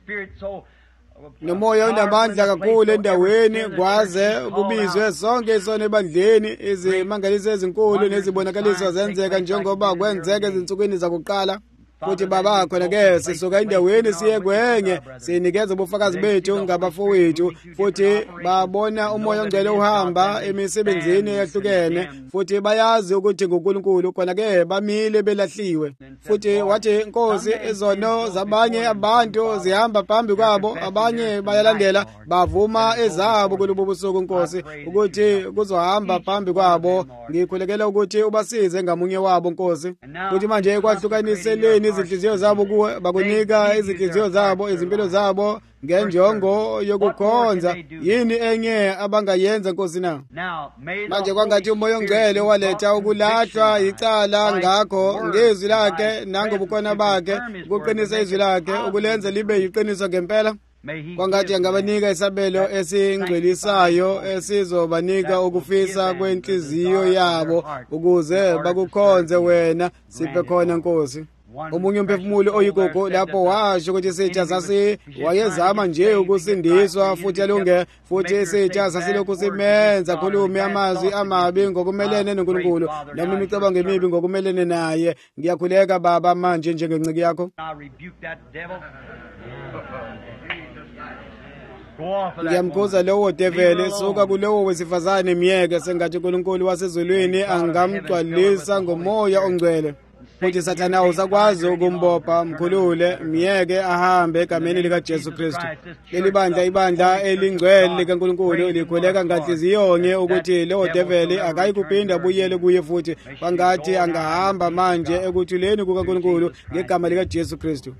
nomoya unamandla kakhulu endaweni, kwaze kubizwe sonke isona ebandleni, izimangaliso ezinkulu nezibonakaliso zenzeka njengoba kwenzeka ezinsukwini zakuqala. Futhi Baba, khona-ke sisuka endaweni siye kwenye, sinikeza ubufakazi bethu ngabafowethu, futhi babona uMoya oNgcwele uhamba emisebenzini eyahlukene, futhi bayazi ukuthi nguNkulunkulu, khona-ke bamile belahliwe. Futhi wathi Nkosi, izono zabanye abantu zihamba phambi kwabo, abanye bayalandela, bavuma ezabo kulobu busuku Nkosi ukuthi kuzohamba phambi kwabo. Ngikhulekela ukuthi ubasize ngamunye wabo Nkosi, futhi manje ekwahlukaniseleni izinhliziyo zabo kuwe, bakunika izinhliziyo zabo, izimpilo zabo ngenjongo yokukhonza. Yini enye abangayenza Nkosi na? Manje kwangathi uMoya oNgcwele waletha ukulahlwa icala ngakho ngezwi lakhe nangobukhona bakhe, ukuqinisa izwi lakhe, ukulenza libe yiqiniso ngempela. Kwangathi angabanika isabelo esingcwelisayo esizobanika ukufisa kwenhliziyo yabo ukuze bakukhonze wena. Siphe khona Nkosi. Omunye umphefumulo oyigugu lapho washo ukuthi isitsha wayezama nje ukusindiswa, futhi alunge, futhi isitsha sasilokhu simenza khulume amazwi amabi ngokumelene noNkulunkulu noma imicabango emibi ngokumelene naye. Ngiyakhuleka Baba manje njengenciki yakho, ngiyamkhuza lowo devele, suka kulowo wesifazane myeke, sengathi uNkulunkulu wasezulwini angamgcwalisa ngoMoya oNgcwele. Futhi Sathana usakwazi ukumbopha, mkhulule, myeke ahambe egameni likaJesu Kristu. Leli bandla, ibandla elingcwele likaNkulunkulu, likhuleka nganhliziyonye ukuthi lowo develi akayikuphinda buyele kuye, futhi kwangathi angahamba manje ekuthuleni kukaNkulunkulu ngegama likaJesu Kristu.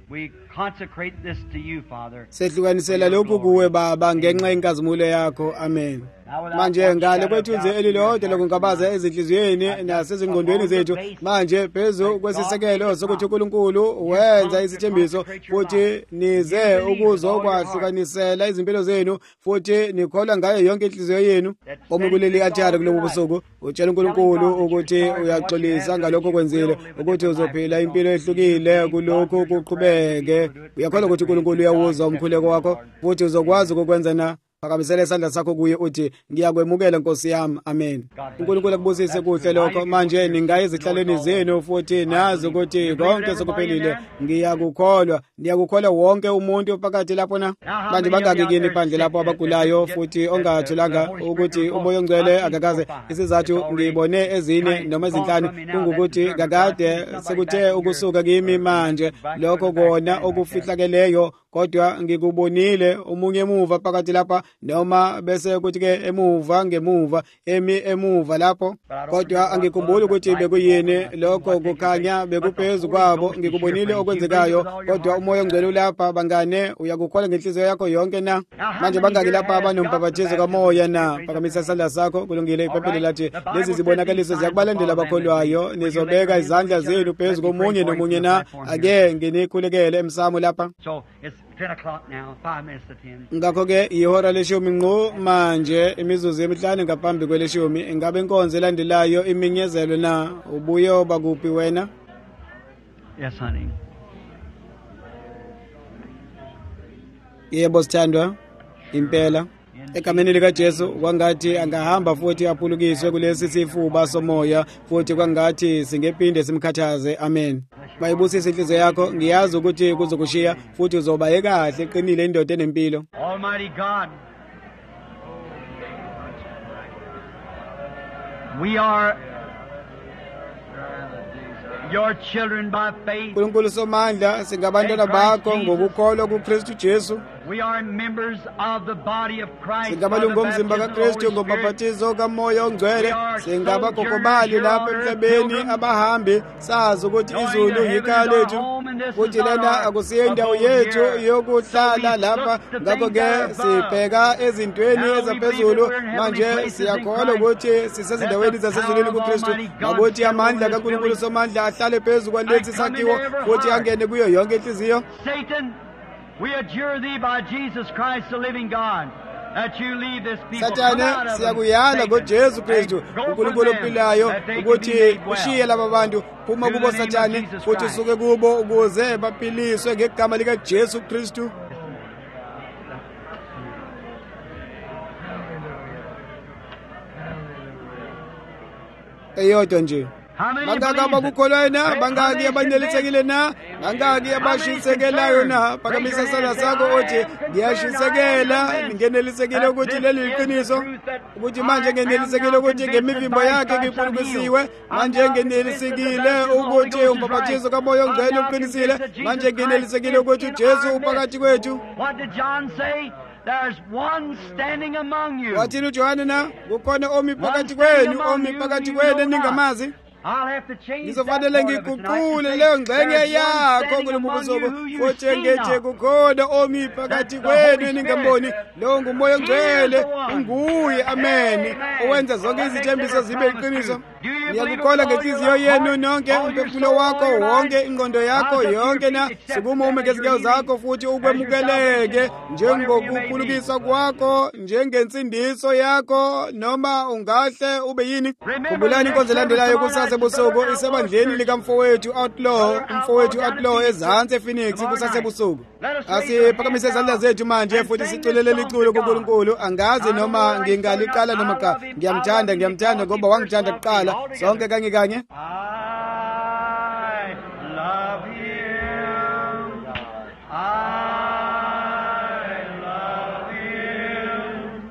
Sehlukanisela lokhu kuwe Baba ngenxa yenkazimulo yakho. Amen. Manje ngale kwethunzi elilodwa lokungabaza ezinhliziyweni nasezingqondweni zethu, manje phezu kwesisekelo sokuthi uNkulunkulu wenza isithembiso, futhi nize ukuzokwahlukanisela izimpilo zenu, futhi nikholwa ngayo yonke inhliziyo yenu. Omukuleli atshara kulobu busuku utshela uNkulunkulu ukuthi uyaxolisa ngalokho kwenzile, ukuthi uzophila impilo ehlukile kulokhu kuqhubeke. Uyakholwa ukuthi uNkulunkulu uyawuzwa umkhuleko wakho, futhi uzokwazi ukukwenza na? Phakamisela isandla sakho kuye uthi ngiyakwemukela Nkosi yami. Amen. uNkulunkulu akubusise kuhle lokho. Manje ningaya ezihlalweni zenu, futhi nazi ukuthi konke sekuphelile. Ngiyakukholwa wonke umuntu phakathi lapho na. Manje bangaki kini phandle lapho abagulayo, futhi ongathulanga ukuthi uMoya oNgcwele akakaze. Isizathu ngibone ezine noma ezinhlanu kungukuthi kakade sekuthe ukusuka kimi manje lokho kona okufihlakeleyo, kodwa ngikubonile omunye emuva phakathi lapha, noma bese kuthi-ke emuva lapho, kodwa angikhumbuli ukuthi bekuyini lokho kukhanya bekuphezu kwabo. Ngikubonile okwenzekayo, kodwa uMoya oNgcwele ulapha. Bangane, uyakukholwa ngenhliziyo yakho yonke na? Manje bangaki lapha abanombhaphathizo kaMoya na? Phakamisa isandla sakho. Kulungile. Ibhayibheli lathi lezi zibonakaliso ziyakubalandela abakholwayo, nizobeka izandla zenu phezu komunye nomunye na? Ake nginikhulekele emsamo lapha. 10 o'clock now, 5 minutes to 10. Ngakho-ke ihora leshumi ngqo manje, imizuzu emihlanu ngaphambi kweleshumi. Ingabe inkonzo elandelayo iminyezelo na? Ubuyoba kuphi wena? Yes, honey. Yebo sithandwa, impela. Egameni likaJesu kwangathi angahamba futhi aphulukiswe kulesi sifuba somoya, futhi kwangathi singephinde simkhathaze. Amen. Mayibusise inhliziyo yakho. Ngiyazi ukuthi kuzokushiya, futhi uzoba ekahle eqinile indoda enempilo. Almighty God, we are your children by faith. uNkulunkulu somandla, singabantwana bakho ngokukholwa kuKristu Jesu. singamalungu omzimba kaKristu ngomabhaptizo kamoya ongcwele, singabagogobali lapha emhlabeni abahambi, sazi ukuthi izulu yikhaya lethu, futhi lena akusiyo indawo yethu yokuhlala lapha. Ngakho-ke sibheka ezintweni ezaphezulu. Manje siyakholwa ukuthi sisezindaweni zasezulwini kuKristu, nokuthi amandla kaNkulunkulu Somandla ahlale phezu kwalesi sakhiwo futhi angene kuyo yonke inhliziyo. Sathane, siyakuyala ngoJesu Kristu uNkulunkulu ophilayo ukuthi ushiye laba bantu, phuma kubo Sathane, futhi usuke kubo ukuze baphiliswe ngegama likaJesu Kristu. Eyodwa nje. Bangaki abakukholwayo na? Bangaki abanelisekile na? Bangaki abashisekelayo na? Phakamisa isandla sakho uthi ngiyashisekela, ngenelisekile ukuthi leli liqiniso, ukuthi manje ngenelisekile ukuthi ngemivimbo yakhe ngiphulukisiwe, manje ngenelisekile ukuthi umbhaphathizo kamoya ongcwele uqinisile, manje ngenelisekile ukuthi uJesu uphakathi kwethu. What did John say? There's one standing among you. Wathini uJohane na? Kukhona omi phakathi kwenu, omi phakathi kwenu ningamazi. Ngizofanele ngiguqule leyo ngxenye yakho kulo bubusuku, futhi ngithi kukhona omi phakathi kwenu eningamboni. Lo ngumoya ongcwele, unguye, amen, owenza zonke izithembiso zibe iqiniso. Ngiyakukholwa ngenhliziyo yenu nonke, umphefumulo wakho wonke, ingqondo yakho yonke na, sukuma ume ngezinyawo zakho futhi ukwemukeleke njengokuphulukiswa kwakho, njengensindiso yakho, noma ungahle ube yini. Khumbulani inkonzo elandelayo kusasa ebusuku isebandleni likamfowethu Outlaw, umfowethu Outlaw ezansi ePhoenix kusasa ebusuku. Asiphakamise izandla zethu manje futhi siculele liculo kuNkulunkulu. Angazi noma ngingaliqala noma cha. Ngiyamthanda ngoba wangithanda kuqala. Sonke kanye kanye. I love him. I love him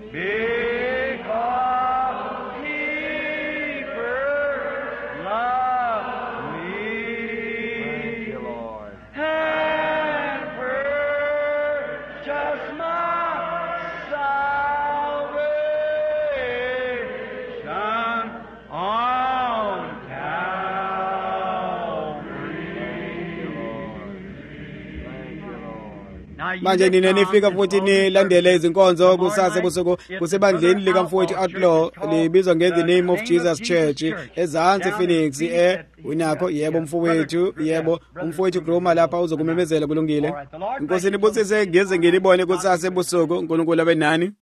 because he first loved me. Thank you, Lord. And purchased my salvation on Calvary. Manje nina nifika futhi nilandele izinkonzo kusasa ebusuku kusebandleni likamfowethu Outlaw, libizwa nge-The Name of Jesus Church ezansi ePhoenix. Unakho? Yebo mfowethu, yebo umfowethu Groma lapha uzokumemezela kulungile. Inkosi nibusise ngeze ngilibone kusasa ebusuku. uNkulunkulu abe nani.